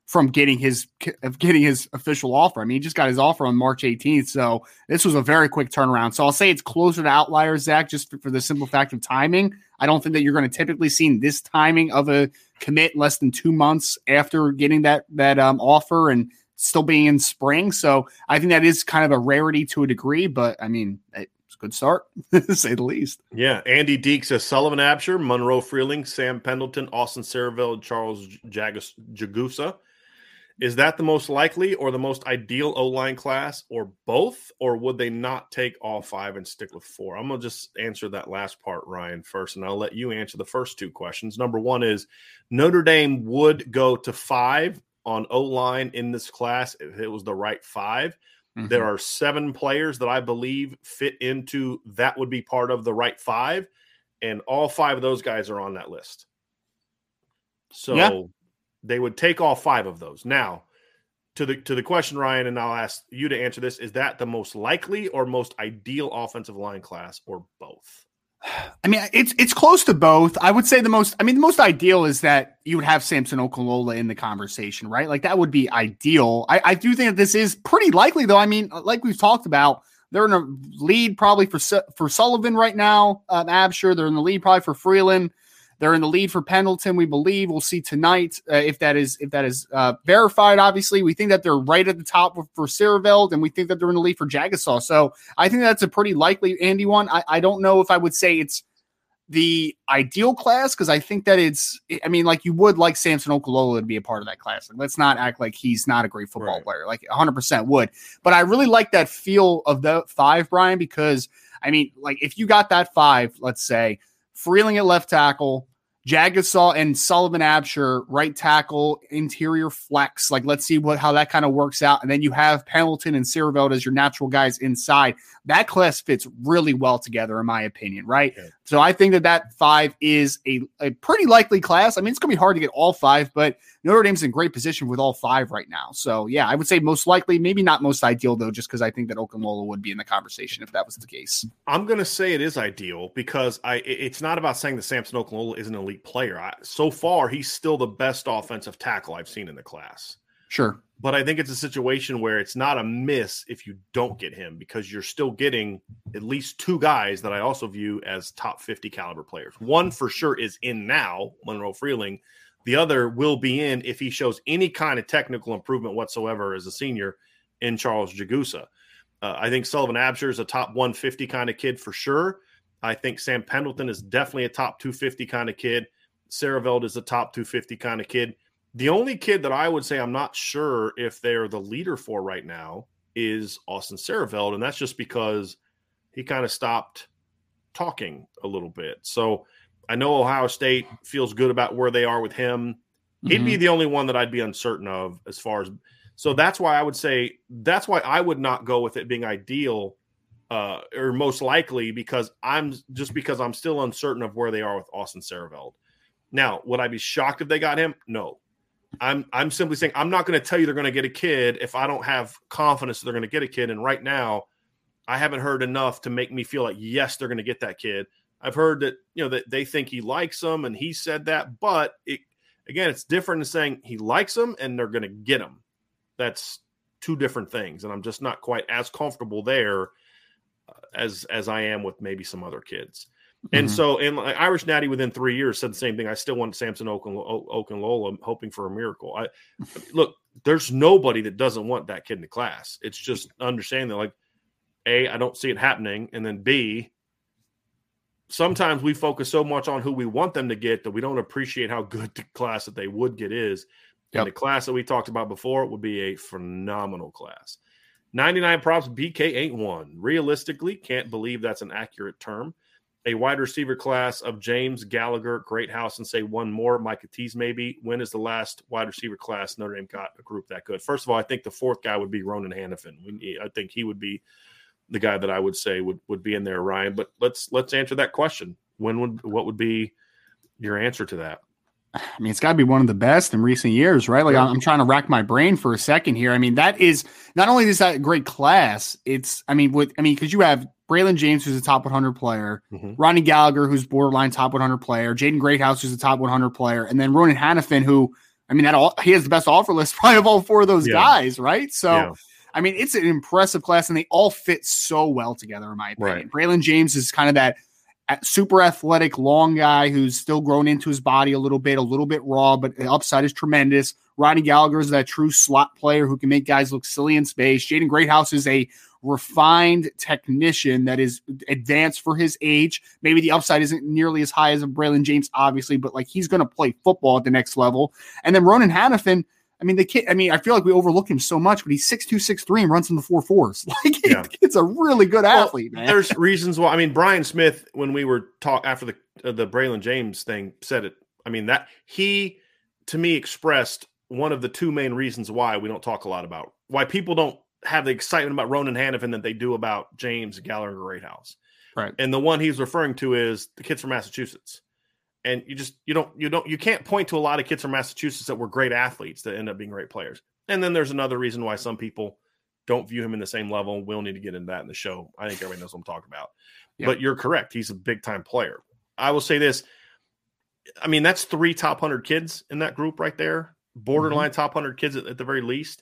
from getting his official offer. I mean, he just got his offer on March 18th, so this was a very quick turnaround. So I'll say it's closer to outliers, Zach, just for the simple fact of timing. I don't think that you're going to typically see this timing of a commit less than 2 months after getting that offer and still being in spring. So I think that is kind of a rarity to a degree, but I mean, it's a good start to say the least. Yeah. Andy Deek says Sullivan Absher, Monroe Freeling, Sam Pendleton, Austin Saraville, Charles Jagusa. Is that the most likely or the most ideal O-line class, or both, or would they not take all 5 and stick with 4? I'm going to just answer that last part, Ryan, first, and I'll let you answer the first 2 questions. Number 1 is Notre Dame would go to 5 on O-line in this class if it was the right 5. Mm-hmm. There are 7 players that I believe fit into that would be part of the right 5, and all 5 of those guys are on that list. So yeah. They would take all 5 of those. Now, to the question, Ryan, and I'll ask you to answer this, is that the most likely or most ideal offensive line class, or both? I mean, it's close to both. I would say the most ideal is that you would have Samson Okunlola in the conversation, right? Like that would be ideal. I do think that this is pretty likely, though. I mean, like we've talked about, they're in a lead probably for Sullivan right now. Absher, they're in the lead probably for Freeland. They're in the lead for Pendleton, we believe. We'll see tonight if that is verified. Obviously, we think that they're right at the top for Saraville, and we think that they're in the lead for Jagasaw. So I think that's a pretty likely Andy one. I don't know if I would say it's the ideal class, because I think that you would like Samson Okunlola to be a part of that class. Like, let's not act like he's not a great football player. Like 100% would. But I really like that feel of the 5, Brian, because I mean, like if you got that 5, let's say, Freeling at left tackle, Jagasaw and Sullivan Absher right tackle, interior flex. Like, let's see how that kind of works out. And then you have Pendleton and Saraville as your natural guys inside. That class fits really well together, in my opinion, right? Okay. So I think that 5 is a pretty likely class. I mean, it's going to be hard to get all 5, but Notre Dame's in great position with all 5 right now. So, yeah, I would say most likely, maybe not most ideal, though, just because I think that Okunlola would be in the conversation if that was the case. I'm going to say it is ideal because it's not about saying that Samson Okunlola is an elite player. So far, he's still the best offensive tackle I've seen in the class. Sure. But I think it's a situation where it's not a miss if you don't get him, because you're still getting at least 2 guys that I also view as top 50 caliber players. One for sure is in now, Monroe Freeling. The other will be in if he shows any kind of technical improvement whatsoever as a senior in Charles Jagusa. I think Sullivan Absher is a top 150 kind of kid for sure. I think Sam Pendleton is definitely a top 250 kind of kid. Saraville is a top 250 kind of kid. The only kid that I would say I'm not sure if they're the leader for right now is Austin Saraville, and that's just because he kind of stopped talking a little bit. So I know Ohio State feels good about where they are with him. Mm-hmm. He'd be the only one that I'd be uncertain of as far as – so that's why I would say – that's why I would not go with it being ideal or most likely, because I'm still uncertain of where they are with Austin Saraville. Now, would I be shocked if they got him? No. I'm simply saying I'm not going to tell you they're going to get a kid if I don't have confidence that they're going to get a kid. And right now, I haven't heard enough to make me feel like, yes, they're going to get that kid. I've heard that, that they think he likes him, and he said that. But it's different than saying he likes him and they're going to get him. That's 2 different things, and I'm just not quite as comfortable there as I am with maybe some other kids. And so, and Irish Natty within 3 years said the same thing. I still want Samson Okunlola, hoping for a miracle. Look, there's nobody that doesn't want that kid in the class. It's just understanding that, like, A, I don't see it happening, and then B, sometimes we focus so much on who we want them to get that we don't appreciate how good the class that they would get is. Yep. And the class that we talked about before would be a phenomenal class. 99 props, BK ain't one. Realistically, can't believe that's an accurate term. A wide receiver class of James, Gallagher, Greathouse, and say one more, Micah Tease maybe. When is the last wide receiver class Notre Dame got a group that good? First of all, I think the 4th guy would be Ronan Hannafin. I think he would be the guy that I would say would be in there, Ryan. But let's answer that question. What would be your answer to that? I mean, it's got to be one of the best in recent years, right? Like, yeah. I'm trying to rack my brain for a second here. I mean, that is not only is that a great class, because you have Braylon James, who's a top 100 player, Ronnie Gallagher, who's borderline top 100 player, Jaden Greathouse, who's a top 100 player, and then Ronan Hannafin, who I mean, he has the best offer list probably of all 4 of those guys, right? So, I mean, it's an impressive class, and they all fit so well together, in my opinion. Right. Braylon James is kind of that super athletic, long guy who's still grown into his body a little bit raw, but the upside is tremendous. Rodney Gallagher is that true slot player who can make guys look silly in space. Jaden Greathouse is a refined technician that is advanced for his age. Maybe the upside isn't nearly as high as a Braylon James, obviously, but like he's going to play football at the next level. And then Ronan Hannafin, I mean, I feel like we overlook him so much, but he's 6'2", 6'3", and runs in the 4.4s. Like, it's a really good athlete, man. There's reasons why. I mean, Brian Smith, when we were after the Braylon James thing, said it. I mean, that he, to me, expressed one of the 2 main reasons why we don't talk a lot about, why people don't have the excitement about Ronan Hannafin that they do about James, Gallagher, and Greathouse. Right. And the one he's referring to is the kids from Massachusetts. And you can't point to a lot of kids from Massachusetts that were great athletes that end up being great players. And then there's another reason why some people don't view him in the same level. We'll need to get into that in the show. I think everybody knows what I'm talking about. Yep. But you're correct. He's a big time player. I will say this. I mean, that's 3 top 100 kids in that group right there. Borderline top 100 kids at the very least.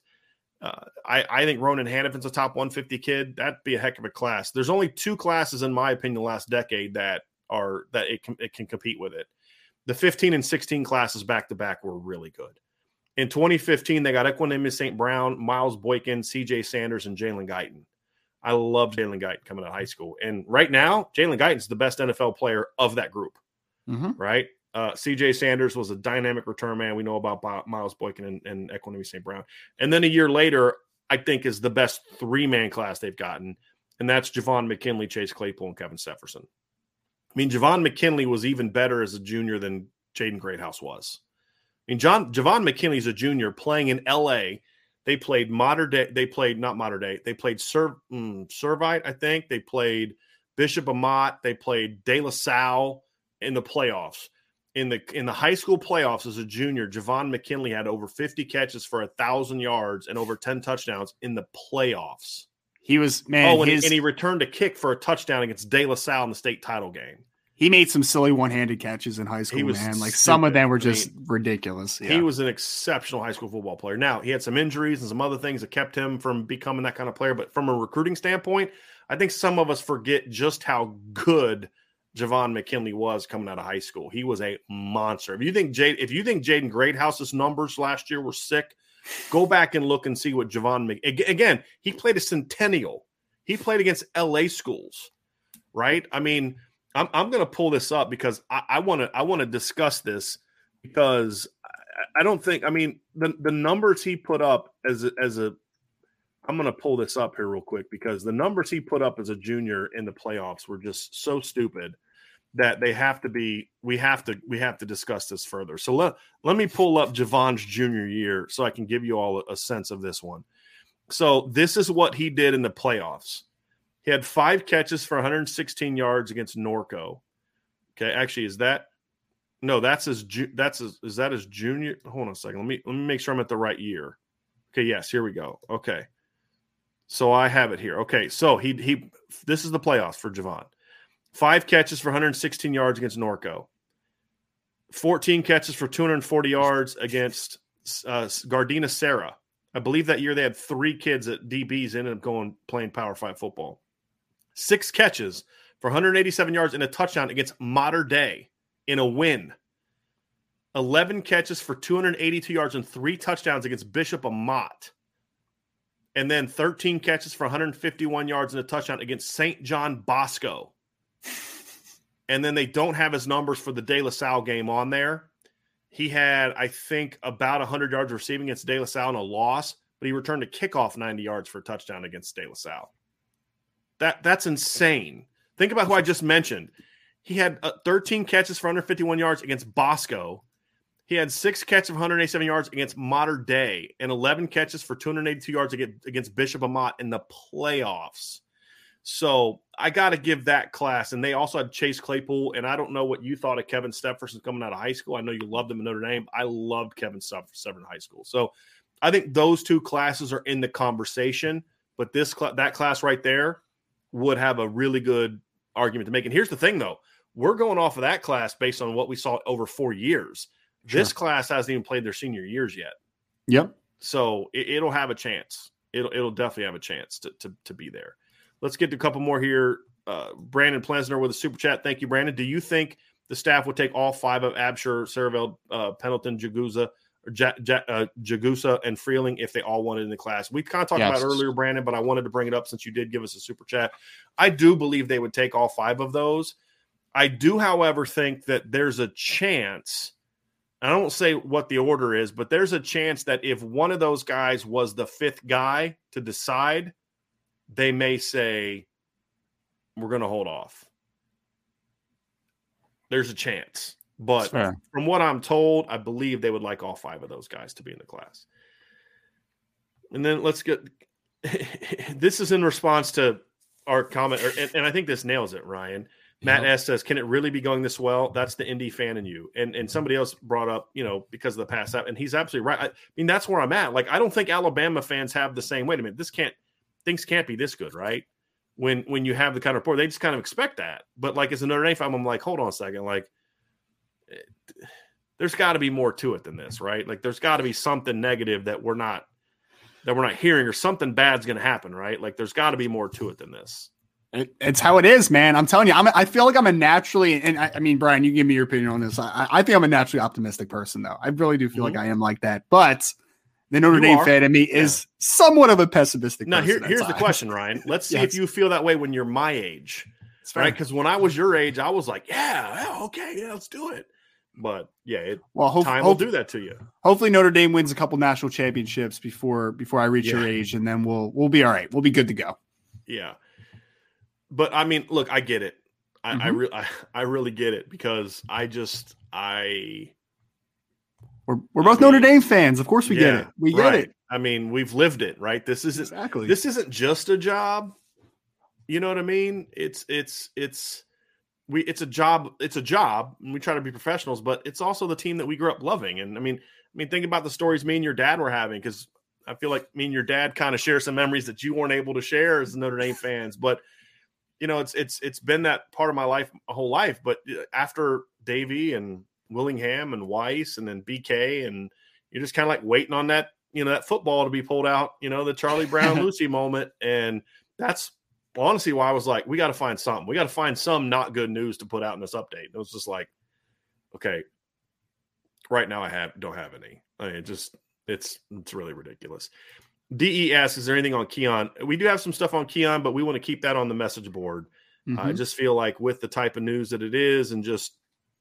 I think Ronan Hannafin's a top 150 kid. That'd be a heck of a class. There's only 2 classes, in my opinion, the last decade that it can compete with it. The 15 and 16 classes back to back were really good. In 2015, they got Equanimeous St. Brown, Miles Boykin, CJ Sanders, and Jalen Guyton. I love Jalen Guyton coming out of high school. And right now, Jalen Guyton's the best NFL player of that group, right? CJ Sanders was a dynamic return man. We know about Miles Boykin and Equanimeous St. Brown. And then a year later, I think is the best 3-man class they've gotten, and that's Javon McKinley, Chase Claypool, and Kevin Stepherson. I mean, Javon McKinley was even better as a junior than Jaden Greathouse was. I mean, Javon McKinley's a junior playing in L.A. They played Servite, I think. They played Bishop Amat. They played De La Salle in the playoffs. In the high school playoffs as a junior, Javon McKinley had over 50 catches for 1,000 yards and over 10 touchdowns in the playoffs. He was, man. And he returned a kick for a touchdown against De La Salle in the state title game. He made some silly one-handed catches in high school, man. Like some of them were just ridiculous. Yeah. He was an exceptional high school football player. Now, he had some injuries and some other things that kept him from becoming that kind of player. But from a recruiting standpoint, I think some of us forget just how good Javon McKinley was coming out of high school. He was a monster. If you think Jaden Greathouse's numbers last year were sick, go back and look and see what again, he played a Centennial. He played against LA schools, right? I mean, I'm going to pull this up because I want to discuss this because I don't think, I mean, the numbers he put up as a I'm going to pull this up here real quick because the numbers he put up as a junior in the playoffs were just so stupid that we have to discuss this further. So let me pull up Javon's junior year so I can give you all a sense of this one. So this is what he did in the playoffs. He had 5 catches for 116 yards against Norco. Okay, actually, is that his junior? Hold on a second. Let me make sure I'm at the right year. Okay, yes, here we go. Okay. So I have it here. Okay, so he this is the playoffs for Javon. 5 catches for 116 yards against Norco. 14 catches for 240 yards against Gardena Serra. I believe that year they had 3 kids at DBs ended up playing Power 5 football. 6 catches for 187 yards and a touchdown against Mater Dei in a win. 11 catches for 282 yards and 3 touchdowns against Bishop Amat. And then 13 catches for 151 yards and a touchdown against St. John Bosco. And then they don't have his numbers for the De La Salle game on there. He had, I think, about 100 yards receiving against De La Salle in a loss, but he returned a kickoff 90 yards for a touchdown against De La Salle. That's insane. Think about who I just mentioned. He had 13 catches for 151 yards against Bosco. He had 6 catches of 187 yards against Mater Dei and 11 catches for 282 yards against Bishop Amat in the playoffs. So I got to give that class. And they also had Chase Claypool. And I don't know what you thought of Kevin Stepherson coming out of high school. I know you loved him in Notre Dame. I loved Kevin Stepherson in high school. So I think those 2 classes are in the conversation. But that class right there would have a really good argument to make. And here's the thing, though. We're going off of that class based on what we saw over 4 years. This class hasn't even played their senior years yet. Yep. So it'll have a chance. It'll definitely have a chance to be there. Let's get to a couple more here. Brandon Plensner with a super chat. Thank you, Brandon. Do you think the staff would take all 5 of Absher, Saravel, Pendleton, Jagusa, and Freeling if they all wanted in the class? We kind of talked about it earlier, Brandon, but I wanted to bring it up since you did give us a super chat. I do believe they would take all 5 of those. I do, however, think that there's a chance – I don't say what the order is, but there's a chance that if one of those guys was the 5th guy to decide, they may say, we're going to hold off. There's a chance. But from what I'm told, I believe they would like all 5 of those guys to be in the class. And then let's get – this is in response to our comment, and I think this nails it, Ryan. Matt S. says, can it really be going this well? That's the Indy fan in you. And somebody else brought up, because of the past, and he's absolutely right. I mean, that's where I'm at. Like, I don't think Alabama fans have the same, wait a minute, things can't be this good, right? When you have the kind of report, they just kind of expect that. But like, as a Notre Dame fan, I'm like, hold on a second. Like, there's got to be more to it than this, right? Like, there's got to be something negative that we're not hearing, or something bad's going to happen, right? Like, there's got to be more to it than this. It's how it is, man. I'm telling you, I feel like I'm a naturally, and I mean, Brian, you give me your opinion on this. I think I'm a naturally optimistic person, though. I really do feel like I am like that. But the Notre Dame fan in me is somewhat of a pessimistic person. Now, here's the question, Ryan. Let's see if you feel that way when you're my age, right? Because when I was your age, I was like, okay, let's do it. But time will do that to you. Hopefully, Notre Dame wins a couple national championships before I reach your age, and then we'll be all right. We'll be good to go. Yeah. But I mean, look, I get it. I really get it, because we're both Notre Dame fans. Of course we get it. We get it. I mean, we've lived it, right? This isn't just a job. You know what I mean? It's a job. It's a job, and we try to be professionals, but it's also the team that we grew up loving. And I mean, think about the stories me and your dad were having, because I feel like me and your dad kind of share some memories that you weren't able to share as Notre Dame fans. But it's been that part of my life, my whole life. But after Davey and Willingham and Weiss and then BK, and you're just kind of like waiting on that, that football to be pulled out, the Charlie Brown Lucy moment. And that's honestly why I was like, we got to find something. We got to find some not good news to put out in this update. It was just like, okay, right now don't have any. I mean, it's really ridiculous. DES, is there anything on Keon? We do have some stuff on Keon, but we want to keep that on the message board. I just feel like with the type of news that it is, and just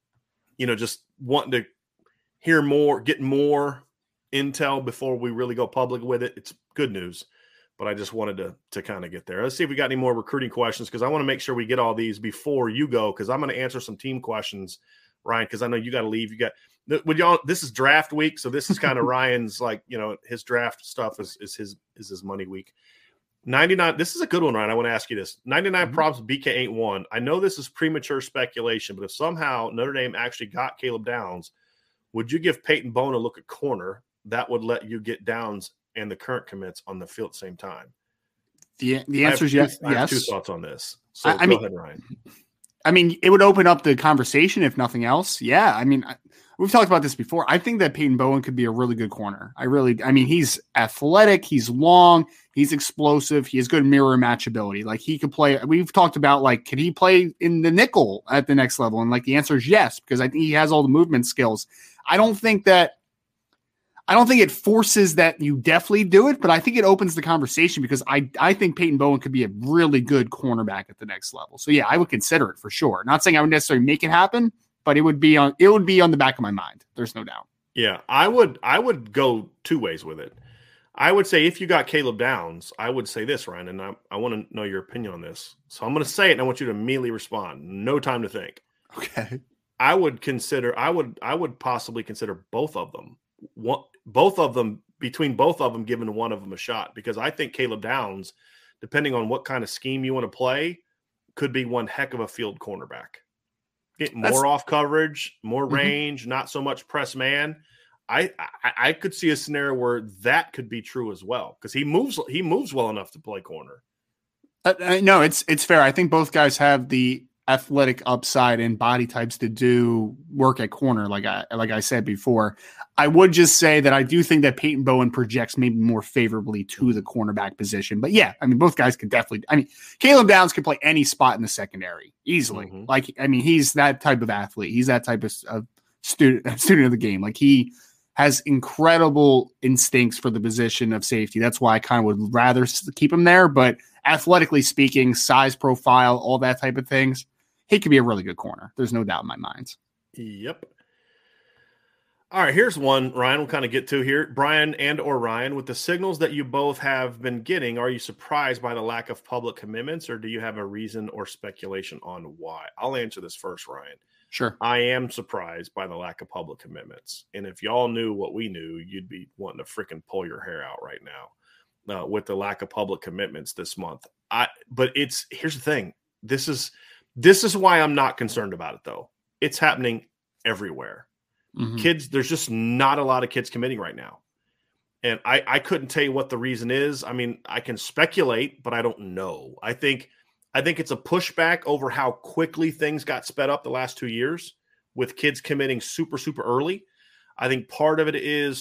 wanting to hear more, get more intel before we really go public with it. It's good news, but I just wanted to kind of get there. Let's see if we got any more recruiting questions, because I want to make sure we get all these before you go, because I'm going to answer some team questions, Ryan, because I know you got to leave. This is draft week, so this is kind of Ryan's, his draft stuff is his money week. 99. This is a good one, Ryan. I want to ask you this. 99 props BK ain't one. I know this is premature speculation, but if somehow Notre Dame actually got Caleb Downs, would you give Peyton Bowen a look at corner? That would let you get Downs and the current commits on the field at the same time. The answer is yes. I have 2 thoughts on this. So go ahead, Ryan. I mean, it would open up the conversation, if nothing else. Yeah, I mean, we've talked about this before. I think that Peyton Bowen could be a really good corner. I mean, he's athletic, he's long, he's explosive, he has good mirror match ability. Like, he could play. We've talked about, like, could he play in the nickel at the next level? And like, the answer is yes, because I think he has all the movement skills. I don't think it forces that you definitely do it, but I think it opens the conversation, because I think Peyton Bowen could be a really good cornerback at the next level. So yeah, I would consider it for sure. Not saying I would necessarily make it happen, but it would be on the back of my mind. There's no doubt. Yeah, I would go 2 ways with it. I would say if you got Caleb Downs, I would say this, Ryan, and I want to know your opinion on this. So I'm going to say it, and I want you to immediately respond. No time to think. Okay. I would possibly consider both of them. Between both of them, giving one of them a shot, because I think Caleb Downs, depending on what kind of scheme you want to play, could be one heck of a field cornerback. Get more off coverage, more range, not so much press man. I could see a scenario where that could be true as well, because he moves well enough to play corner. No, it's fair. I think both guys have the athletic upside and body types to do work at corner, like I said before. I would just say that I do think that Peyton Bowen projects maybe more favorably to the cornerback position. But yeah, I mean, both guys can definitely. I mean, Caleb Downs can play any spot in the secondary easily. Mm-hmm. Like, I mean, he's that type of athlete. He's that type of student of the game. Like, he has incredible instincts for the position of safety. That's why I kind of would rather keep him there. But athletically speaking, size profile, all that type of things, he could be a really good corner. There's no doubt in my mind. Yep. All right, here's one, Ryan, we'll kind of get to here. Brian and or Ryan, with the signals that you both have been getting, are you surprised by the lack of public commitments, or do you have a reason or speculation on why? I'll answer this first, Ryan. Sure. I am surprised by the lack of public commitments. And if y'all knew what we knew, you'd be wanting to freaking pull your hair out right now with the lack of public commitments this month. But here's the thing. This is why I'm not concerned about it, though. It's happening everywhere. Mm-hmm. Kids, there's just not a lot of kids committing right now. And I couldn't tell you what the reason is. I mean, I can speculate, but I don't know. I think it's a pushback over how quickly things got sped up the last 2 years with kids committing super, super early. I think part of it is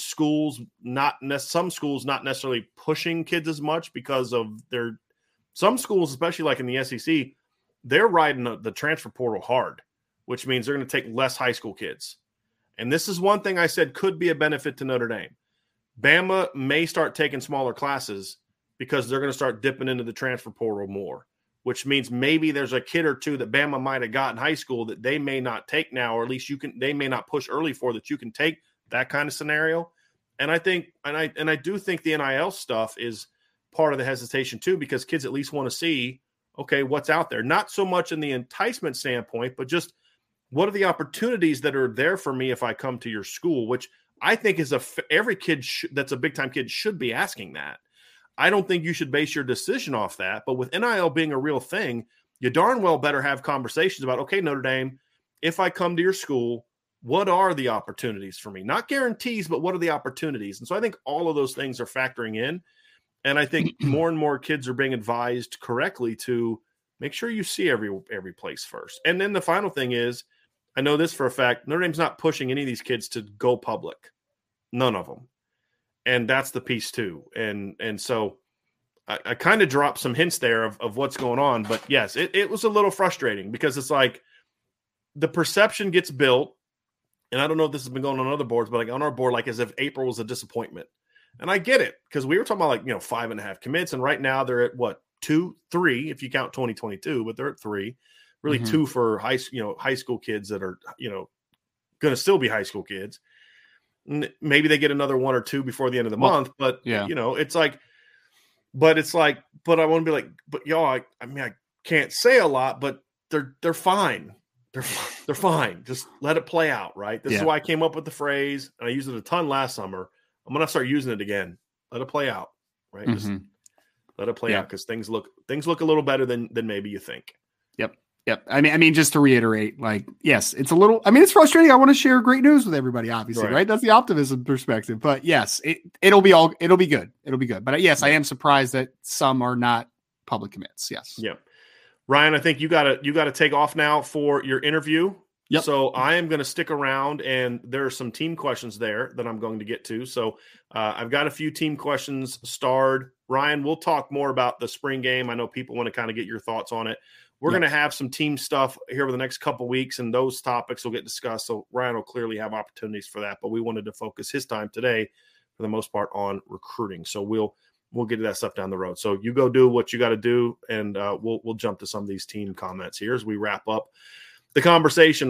some schools not necessarily pushing kids as much because of some schools, especially like in the SEC, they're riding the transfer portal hard, which means they're going to take less high school kids. And this is one thing I said could be a benefit to Notre Dame. Bama may start taking smaller classes because they're going to start dipping into the transfer portal more, which means maybe there's a kid or two that Bama might have got in high school that they may not take now, or at least they may not push early for, that you can take that kind of scenario. And I do think the NIL stuff is part of the hesitation too, because kids at least want to see, okay, what's out there. Not so much in the enticement standpoint, but just what are the opportunities that are there for me if I come to your school, which I think is every kid that's a big-time kid should be asking that. I don't think you should base your decision off that. But with NIL being a real thing, you darn well better have conversations about, okay, Notre Dame, if I come to your school, what are the opportunities for me? Not guarantees, but what are the opportunities? And so I think all of those things are factoring in. And I think more and more kids are being advised correctly to make sure you see every place first. And then the final thing is, I know this for a fact, Notre Dame's not pushing any of these kids to go public. None of them. And that's the piece too. And so I kind of dropped some hints there of what's going on. But yes, it was a little frustrating because it's like the perception gets built. And I don't know if this has been going on other boards, but like on our board, like as if April was a disappointment. And I get it because we were talking about 5.5 commits. And right now they're at what, 2, 3, if you count 2022, but they're at 3. Really, 2 for high school kids that are, going to still be high school kids. Maybe they get another 1 or 2 before the end of the month, but yeah, it's like, but I want to be like, but y'all, I mean, I can't say a lot, but they're fine. They're fine. Just let it play out, right? This is why I came up with the phrase, and I used it a ton last summer. I'm going to start using it again. Let it play out, right? Just let it play out because things look a little better than maybe you think. Yep. I mean, just to reiterate, like, yes, it's frustrating. I want to share great news with everybody, obviously, right? That's the optimism perspective. But yes, it'll be good. It'll be good. But yes, I am surprised that some are not public commits. Yes. Yeah. Ryan, I think you gotta take off now for your interview. Yep. So I am going to stick around, and there are some team questions there that I'm going to get to. So I've got a few team questions starred. Ryan, we'll talk more about the spring game. I know people want to kind of get your thoughts on it. We're going to have some team stuff here over the next couple of weeks, and those topics will get discussed. So Ryan will clearly have opportunities for that, but we wanted to focus his time today for the most part on recruiting. So we'll get to that stuff down the road. So you go do what you got to do, and we'll jump to some of these team comments here as we wrap up the conversation.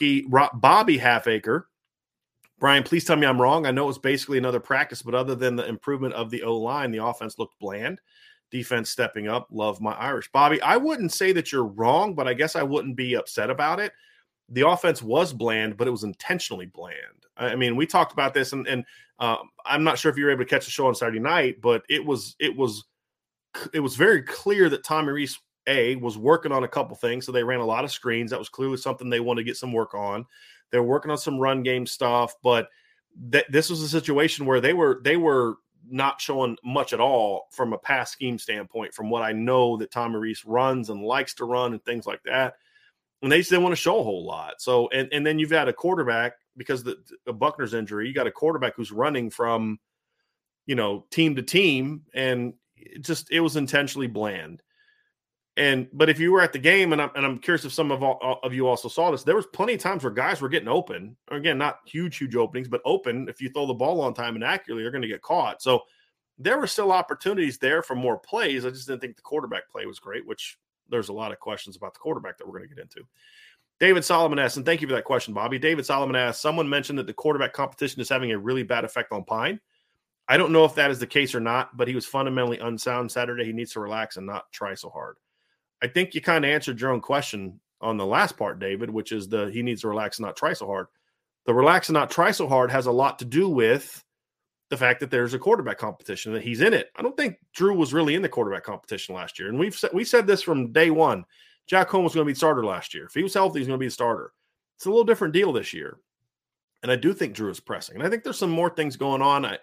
Bobby Halfacre. Brian, please tell me I'm wrong. I know it was basically another practice, but other than the improvement of the O-line, the offense looked bland. Defense stepping up. Love my Irish. Bobby, I wouldn't say that you're wrong, but I guess I wouldn't be upset about it. The offense was bland, but it was intentionally bland. I mean, we talked about this, and I'm not sure if you were able to catch the show on Saturday night, but it was very clear that Tommy Rees was working on a couple things. So they ran a lot of screens. That was clearly something they wanted to get some work on. They're working on some run game stuff, but this was a situation where they were not showing much at all from a pass scheme standpoint, from what I know that Tommy Rees runs and likes to run and things like that. and they just didn't want to show a whole lot. So, and then you've got a quarterback, because of Buckner's injury, you got a quarterback who's running from, team to team, and it was intentionally bland. But if you were at the game, and I'm curious if some of you also saw this, there was plenty of times where guys were getting open. Again, not huge openings, but open. If you throw the ball on time and accurately, you're going to get caught. So there were still opportunities there for more plays. I just didn't think the quarterback play was great, which there's a lot of questions about the quarterback that we're going to get into. David Solomon asks, and thank you for that question, Bobby. David Solomon asks, someone mentioned that the quarterback competition is having a really bad effect on Pine. I don't know if that is the case or not, but he was fundamentally unsound Saturday. He needs to relax and not try so hard. I think you kind of answered your own question on the last part, David, which is he needs to relax and not try so hard. The relax and not try so hard has a lot to do with the fact that there's a quarterback competition, that he's in it. I don't think Drew was really in the quarterback competition last year. And we said this from day one. Jack Coan was going to be the starter last year. If he was healthy, he's going to be the starter. It's a little different deal this year. And I do think Drew is pressing. And I think there's some more things going on.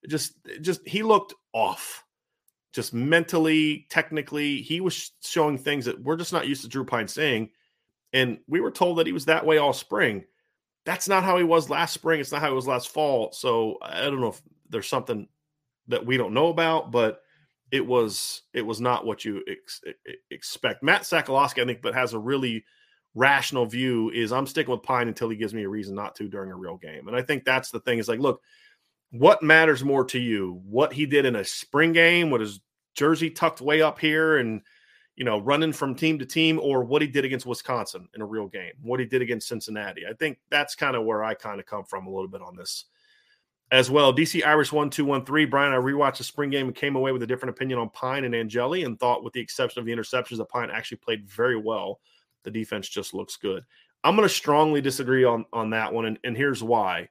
He looked off. Just mentally, technically, he was showing things that we're just not used to Drew Pine seeing. And we were told that he was that way all spring. That's not how he was last spring. It's not how he was last fall. So I don't know if there's something that we don't know about, but it was not what you expect. Matt Sakolowski, I think, but has a really rational view, is I'm sticking with Pine until he gives me a reason not to during a real game. And I think that's the thing, is like, look, what matters more to you? What he did in a spring game with his jersey tucked way up here and, running from team to team, or what he did against Wisconsin in a real game, what he did against Cincinnati. I think that's kind of where I kind of come from a little bit on this as well. DC Irish 1213, Brian, I rewatched the spring game and came away with a different opinion on Pine and Angeli, and thought, with the exception of the interceptions, that Pine actually played very well. The defense just looks good. I'm going to strongly disagree on that one, and here's why.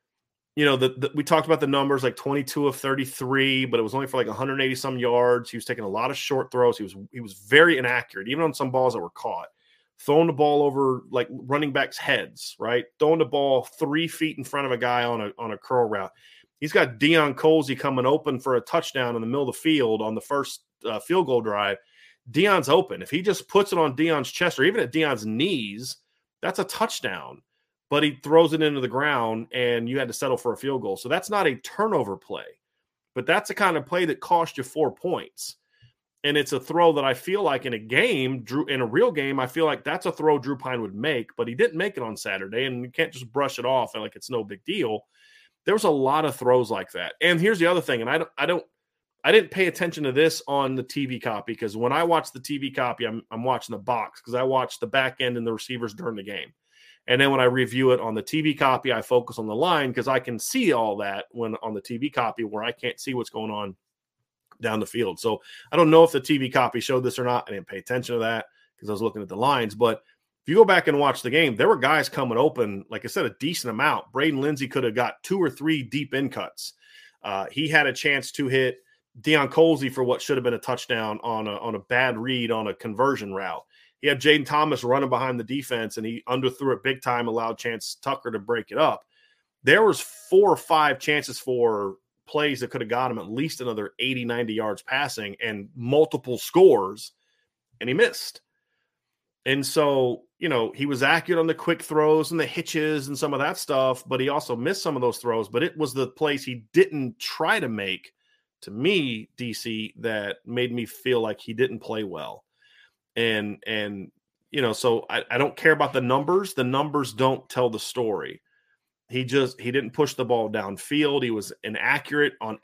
We talked about the numbers, like 22 of 33, but it was only for like 180 some yards. He was taking a lot of short throws. He was very inaccurate, even on some balls that were caught. Throwing the ball over like running backs' heads, right? Throwing the ball 3 feet in front of a guy on a curl route. He's got Deion Colzie coming open for a touchdown in the middle of the field on the first field goal drive. Deion's open. If he just puts it on Deion's chest or even at Deion's knees, that's a touchdown. But he throws it into the ground, and you had to settle for a field goal. So that's not a turnover play. But that's the kind of play that cost you 4 points. And it's a throw that I feel like in a real game, I feel like that's a throw Drew Pine would make, but he didn't make it on Saturday, and you can't just brush it off and like it's no big deal. There was a lot of throws like that. And here's the other thing, and I didn't pay attention to this on the TV copy, because when I watch the TV copy, I'm watching the box, because I watch the back end and the receivers during the game. And then when I review it on the TV copy, I focus on the line, because I can see all that when on the TV copy, where I can't see what's going on down the field. So I don't know if the TV copy showed this or not. I didn't pay attention to that because I was looking at the lines. But if you go back and watch the game, there were guys coming open, like I said, a decent amount. Braden Lindsey could have got 2 or 3 deep in cuts. He had a chance to hit Deion Colzie for what should have been a touchdown on a bad read on a conversion route. He had Jaden Thomas running behind the defense, and he underthrew it big time, allowed Chance Tucker to break it up. There was 4 or 5 chances for plays that could have got him at least another 80, 90 yards passing and multiple scores, and he missed. And so, he was accurate on the quick throws and the hitches and some of that stuff, but he also missed some of those throws. But it was the plays he didn't try to make, to me, DC, that made me feel like he didn't play well. And so I don't care about the numbers. The numbers don't tell the story. He didn't push the ball downfield. He was inaccurate on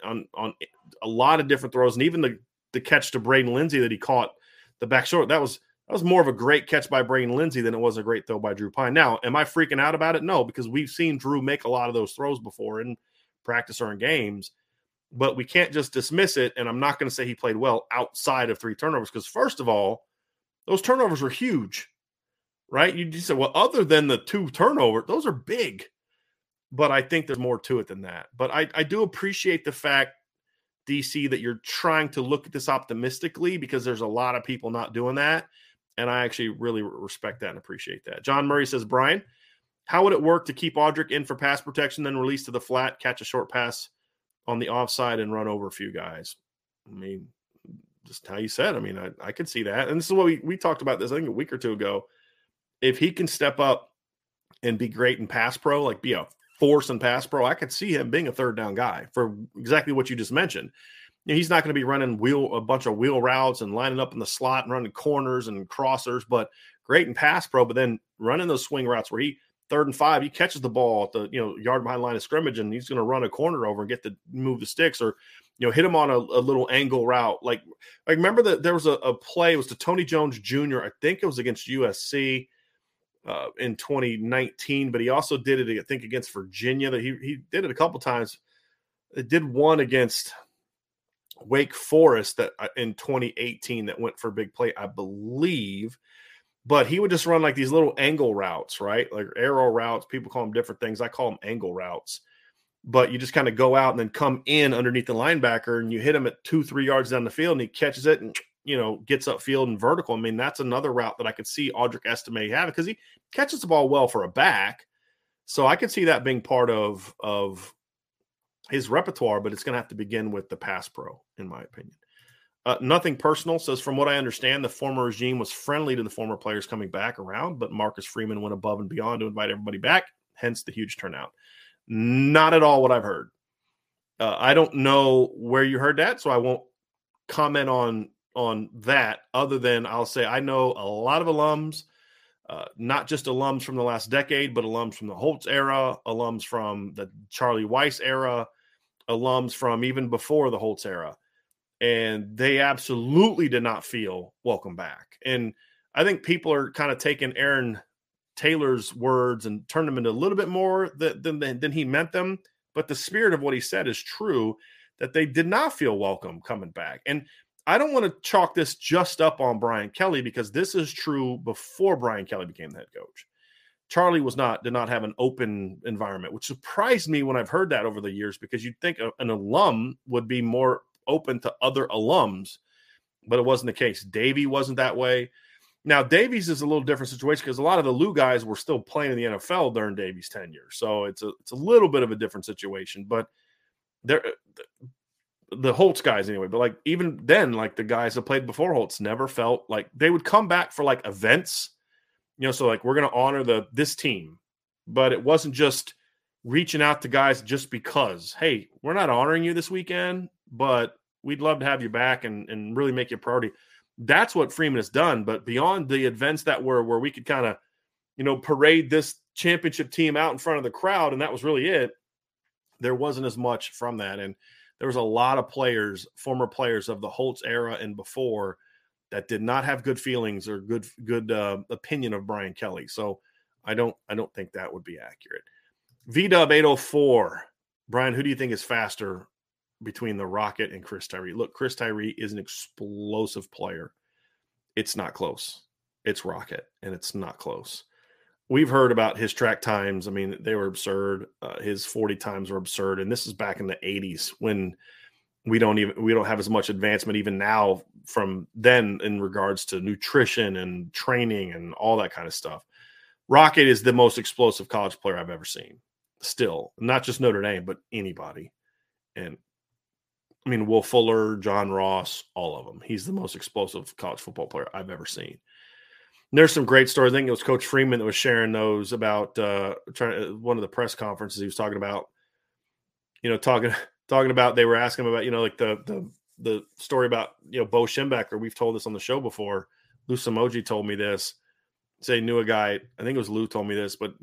a lot of different throws. And even the catch to Braden Lindsey that he caught the back short, that was more of a great catch by Braden Lindsey than it was a great throw by Drew Pine. Now, am I freaking out about it? No, because we've seen Drew make a lot of those throws before in practice or in games. But we can't just dismiss it, and I'm not going to say he played well outside of 3 turnovers, because first of all, those turnovers were huge, right? You just said, well, other than the 2 turnovers, those are big. But I think there's more to it than that. But I do appreciate the fact, DC, that you're trying to look at this optimistically, because there's a lot of people not doing that, and I actually really respect that and appreciate that. John Murray says, Brian, how would it work to keep Audric in for pass protection, then release to the flat, catch a short pass on the offside and run over a few guys? I mean, just how you said. I mean, I could see that. And this is what we talked about this, I think, a week or 2 ago. if he can step up and be great in pass pro, like be a force in pass pro, I could see him being a third down guy for exactly what you just mentioned. He's not going to be running a bunch of wheel routes and lining up in the slot and running corners and crossers, but great in pass pro. But then running those swing routes where he 3rd and 5, he catches the ball at the yard behind line of scrimmage, and he's going to run a corner over and get to move the sticks, or hit him on a little angle route. Like remember that there was a play. It was to Tony Jones Jr. I think it was against USC in 2019, but he also did it, I think, against Virginia. That he did it a couple times. It did one against Wake Forest that in 2018 that went for a big play, I believe. But he would just run like these little angle routes, right? Like arrow routes. People call them different things. I call them angle routes. But you just kind of go out and then come in underneath the linebacker, and you hit him at 2-3 yards down the field, and he catches it and gets upfield and vertical. I mean, that's another route that I could see Audric Estime having, because he catches the ball well for a back. So I could see that being part of his repertoire, but it's going to have to begin with the pass pro, in my opinion. Nothing personal says, from what I understand, the former regime was friendly to the former players coming back around, but Marcus Freeman went above and beyond to invite everybody back, hence the huge turnout. Not at all what I've heard. I don't know where you heard that, so I won't comment on that, other than I'll say I know a lot of alums, not just alums from the last decade, but alums from the Holtz era, alums from the Charlie Weiss era, alums from even before the Holtz era. And they absolutely did not feel welcome back. And I think people are kind of taking Aaron Taylor's words and turn them into a little bit more than he meant them. But the spirit of what he said is true, that they did not feel welcome coming back. And I don't want to chalk this just up on Brian Kelly, because this is true before Brian Kelly became the head coach. Charlie did not have an open environment, which surprised me when I've heard that over the years, because you'd think an alum would be more open to other alums, but it wasn't the case. Davey wasn't that way. Now, Davies is a little different situation, because a lot of the Lou guys were still playing in the NFL during Davies' tenure. So it's a little bit of a different situation, but the Holtz guys anyway, but like even then, like the guys that played before Holtz never felt like they would come back for like events, so like we're going to honor this team, but it wasn't just reaching out to guys just because, hey, we're not honoring you this weekend, but we'd love to have you back and really make you a priority. That's what Freeman has done. But beyond the events that were where we could kind of, parade this championship team out in front of the crowd, and that was really it, there wasn't as much from that. And there was a lot of players, former players of the Holtz era and before, that did not have good feelings or good opinion of Brian Kelly. So I don't think that would be accurate. VDub 804. Brian, who do you think is faster between the Rocket and Chris Tyree? Look, Chris Tyree is an explosive player. It's not close. It's Rocket, and it's not close. We've heard about his track times. I mean, they were absurd. His 40 times were absurd. And this is back in the 80s, when we don't have as much advancement even now from then in regards to nutrition and training and all that kind of stuff. Rocket is the most explosive college player I've ever seen. Still, not just Notre Dame, but anybody. And I mean, Will Fuller, John Ross, all of them. He's the most explosive college football player I've ever seen. And there's some great stories. I think it was Coach Freeman that was sharing those about one of the press conferences. He was talking about, talking about, they were asking him about, like the story about, Bo Schembechler. We've told this on the show before. Lou Samoji told me this. Say knew a guy. I think it was Lou told me this, but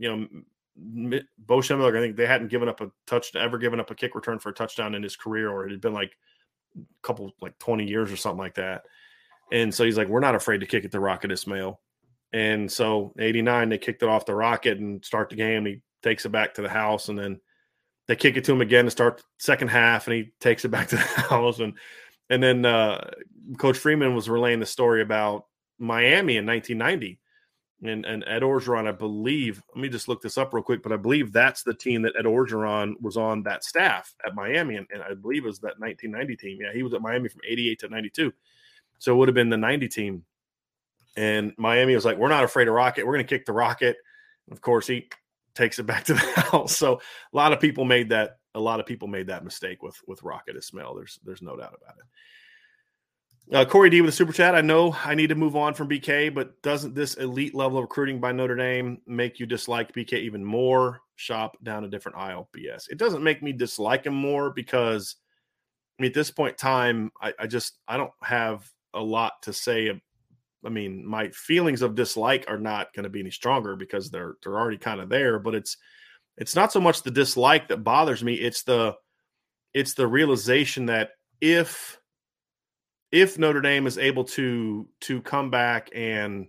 Bo Schembechler, I think they hadn't ever given up a kick return for a touchdown in his career, or it had been like a couple, like 20 years or something like that. And so he's like, we're not afraid to kick at the Rocket Ismail. And so 89, they kicked it off the Rocket and start the game. He takes it back to the house, and then they kick it to him again to start the second half, and he takes it back to the house. And then Coach Freeman was relaying the story about Miami in 1990. And Ed Orgeron, I believe, let me just look this up real quick, but I believe that's the team that Ed Orgeron was on that staff at Miami. And I believe it was that 1990 team. Yeah, he was at Miami from 88 to 92. So it would have been the 90 team. And Miami was like, we're not afraid of Rocket. We're going to kick the Rocket. Of course, he takes it back to the house. So a lot of people made that mistake with Rocket Ismail. There's no doubt about it. Corey D with a super chat. I know I need to move on from BK, but doesn't this elite level of recruiting by Notre Dame make you dislike BK even more? Shop down a different aisle. BS. It doesn't make me dislike him more because at this point in time, I don't have a lot to say. I mean, my feelings of dislike are not going to be any stronger because they're already kind of there, but it's not so much the dislike that bothers me. It's the realization that if Notre Dame is able to come back and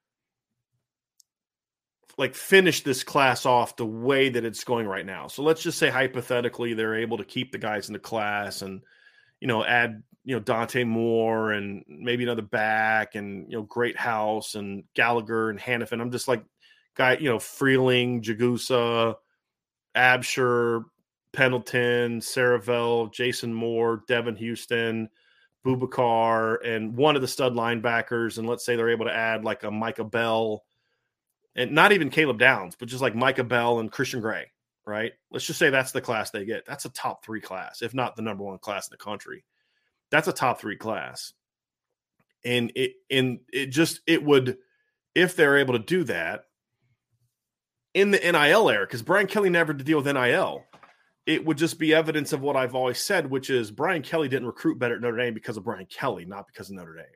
like finish this class off the way that it's going right now. So let's just say hypothetically they're able to keep the guys in the class and, add, Dante Moore and maybe another back and, Great House and Gallagher and Hannafin. I'm just like Freeling, Jagusa, Absher, Pendleton, Saravell, Jason Moore, Devin Houston, Boubacar, and one of the stud linebackers. And let's say they're able to add like a Micah Bell and not even Caleb Downs, but just like Micah Bell and Christian Gray, right? Let's just say that's the class they get. That's a top 3 class, if not the number 1 class in the country. That's a top 3 class. And it would, if they're able to do that in the NIL era, because Brian Kelly never had to deal with NIL, it would just be evidence of what I've always said, which is Brian Kelly didn't recruit better at Notre Dame because of Brian Kelly, not because of Notre Dame.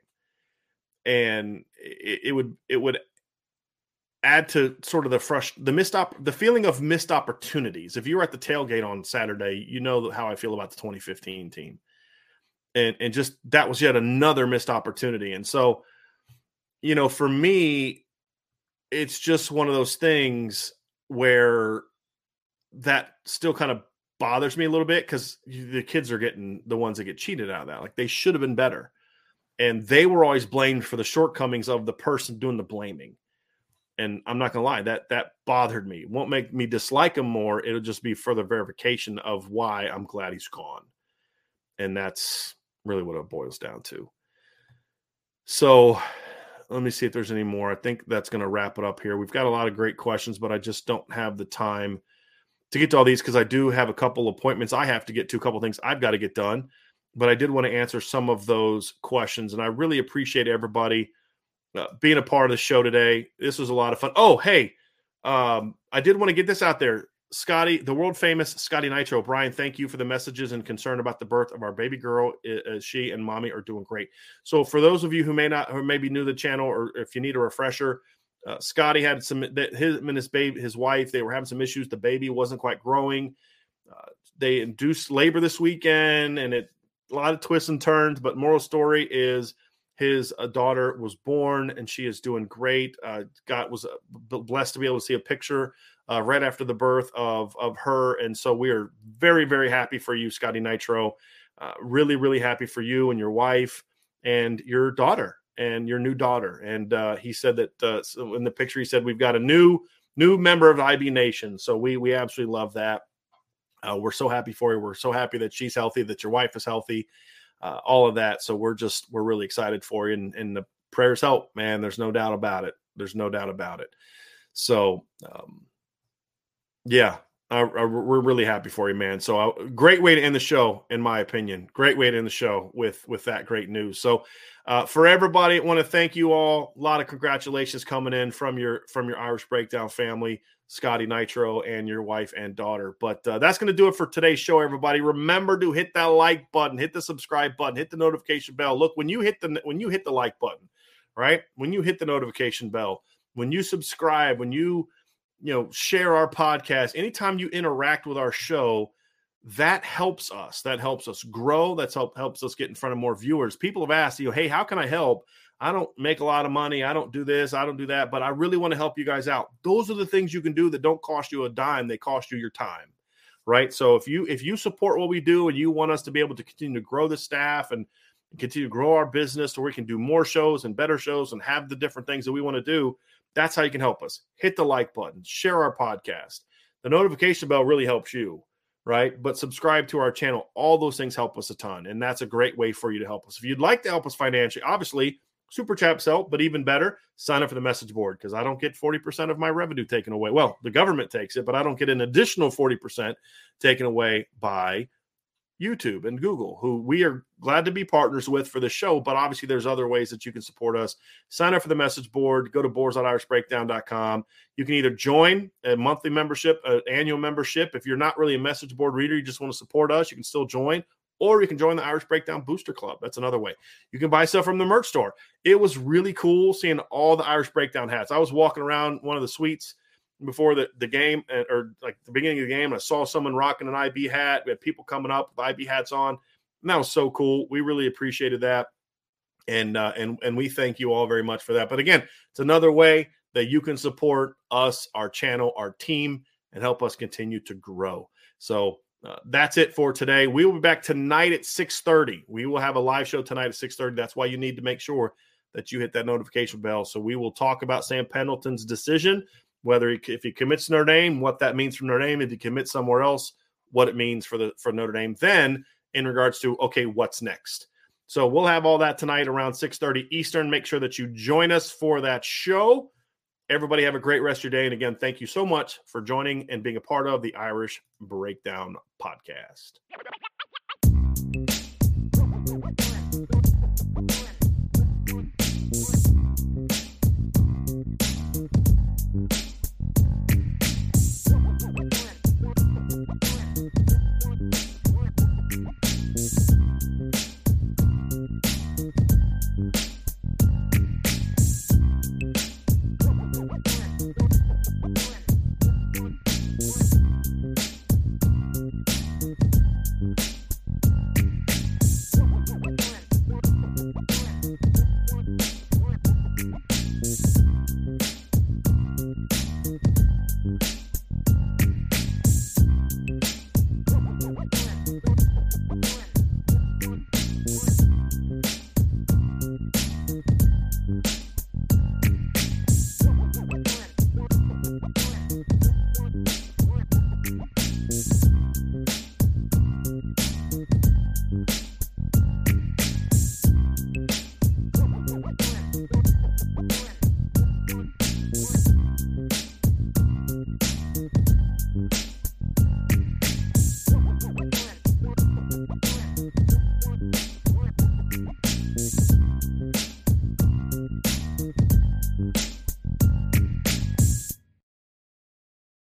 And it would add to sort of the feeling of missed opportunities. If you were at the tailgate on Saturday, you know how I feel about the 2015 team. And just that was yet another missed opportunity. And so, for me, it's just one of those things where that still kind of bothers me a little bit because the kids are getting the ones that get cheated out of that. Like they should have been better. And they were always blamed for the shortcomings of the person doing the blaming. And I'm not going to lie, that bothered me. It won't make me dislike him more. It'll just be further verification of why I'm glad he's gone. And that's really what it boils down to. So let me see if there's any more. I think that's going to wrap it up here. We've got a lot of great questions, but I just don't have the time to get to all these because I do have a couple appointments I have to get to, a couple things I've got to get done. But I did want to answer some of those questions, and I really appreciate everybody being a part of the show today. This was a lot of fun. Oh, hey, I did want to get this out there. Scotty, the world famous Scotty Nitro. Brian, thank you for the messages and concern about the birth of our baby girl. She and mommy are doing great. So for those of you who may be new to the channel, or if you need a refresher, Scotty had him and his wife, they were having some issues. The baby wasn't quite growing. They induced labor this weekend, and a lot of twists and turns. But moral story is his daughter was born, and she is doing great. God was blessed to be able to see a picture right after the birth of her. And so we are very, very happy for you, Scotty Nitro. Really, really happy for you and your wife and your daughter and your new daughter. And he said that so in the picture, he said, we've got a new member of IB Nation. So we absolutely love that. We're so happy for you. We're so happy that she's healthy, that your wife is healthy, all of that. So we're really excited for you, and the prayers help, man. There's no doubt about it. There's no doubt about it. So, yeah, we're really happy for you, man. So great way to end the show, in my opinion. Great way to end the show with that great news. So for everybody, I want to thank you all. A lot of congratulations coming in from your Irish Breakdown family, Scotty Nitro, and your wife and daughter. But that's going to do it for today's show, everybody. Remember to hit that like button, hit the subscribe button, hit the notification bell. Look, when you hit the like button, right? When you hit the notification bell, when you subscribe, when you share our podcast, anytime you interact with our show, that helps us. That helps us grow. That helps us get in front of more viewers. People have asked, hey, how can I help? I don't make a lot of money. I don't do this. I don't do that. But I really want to help you guys out. Those are the things you can do that don't cost you a dime. They cost you your time, right? So if you support what we do and you want us to be able to continue to grow the staff and continue to grow our business so we can do more shows and better shows and have the different things that we want to do, that's how you can help us. Hit the like button, share our podcast. The notification bell really helps you, right? But subscribe to our channel. All those things help us a ton, and that's a great way for you to help us. If you'd like to help us financially, obviously, Super Chats help, but even better, sign up for the message board, because I don't get 40% of my revenue taken away. Well, the government takes it, but I don't get an additional 40% taken away by YouTube and Google, who we are glad to be partners with for the show. But obviously, there's other ways that you can support us. Sign up for the message board. Go to boards.irishbreakdown.com. You can either join a monthly membership, an annual membership. If you're not really a message board reader, you just want to support us, you can still join. Or you can join the Irish Breakdown Booster Club. That's another way. You can buy stuff from the merch store. It was really cool seeing all the Irish Breakdown hats. I was walking around one of the suites before the game, or like the beginning of the game, and I saw someone rocking an IB hat. We had people coming up with IB hats on, and that was so cool. We really appreciated that, and we thank you all very much for that. But again, it's another way that you can support us, our channel, our team, and help us continue to grow. So that's it for today. We will be back tonight at 6:30. We will have a live show tonight at 6:30. That's why you need to make sure that you hit that notification bell. So we will talk about Sam Pendleton's decision, whether if he commits to Notre Dame, what that means for Notre Dame. If he commits somewhere else, what it means for Notre Dame. Then in regards to, okay, what's next? So we'll have all that tonight around 6:30 Eastern. Make sure that you join us for that show. Everybody have a great rest of your day. And again, thank you so much for joining and being a part of the Irish Breakdown Podcast.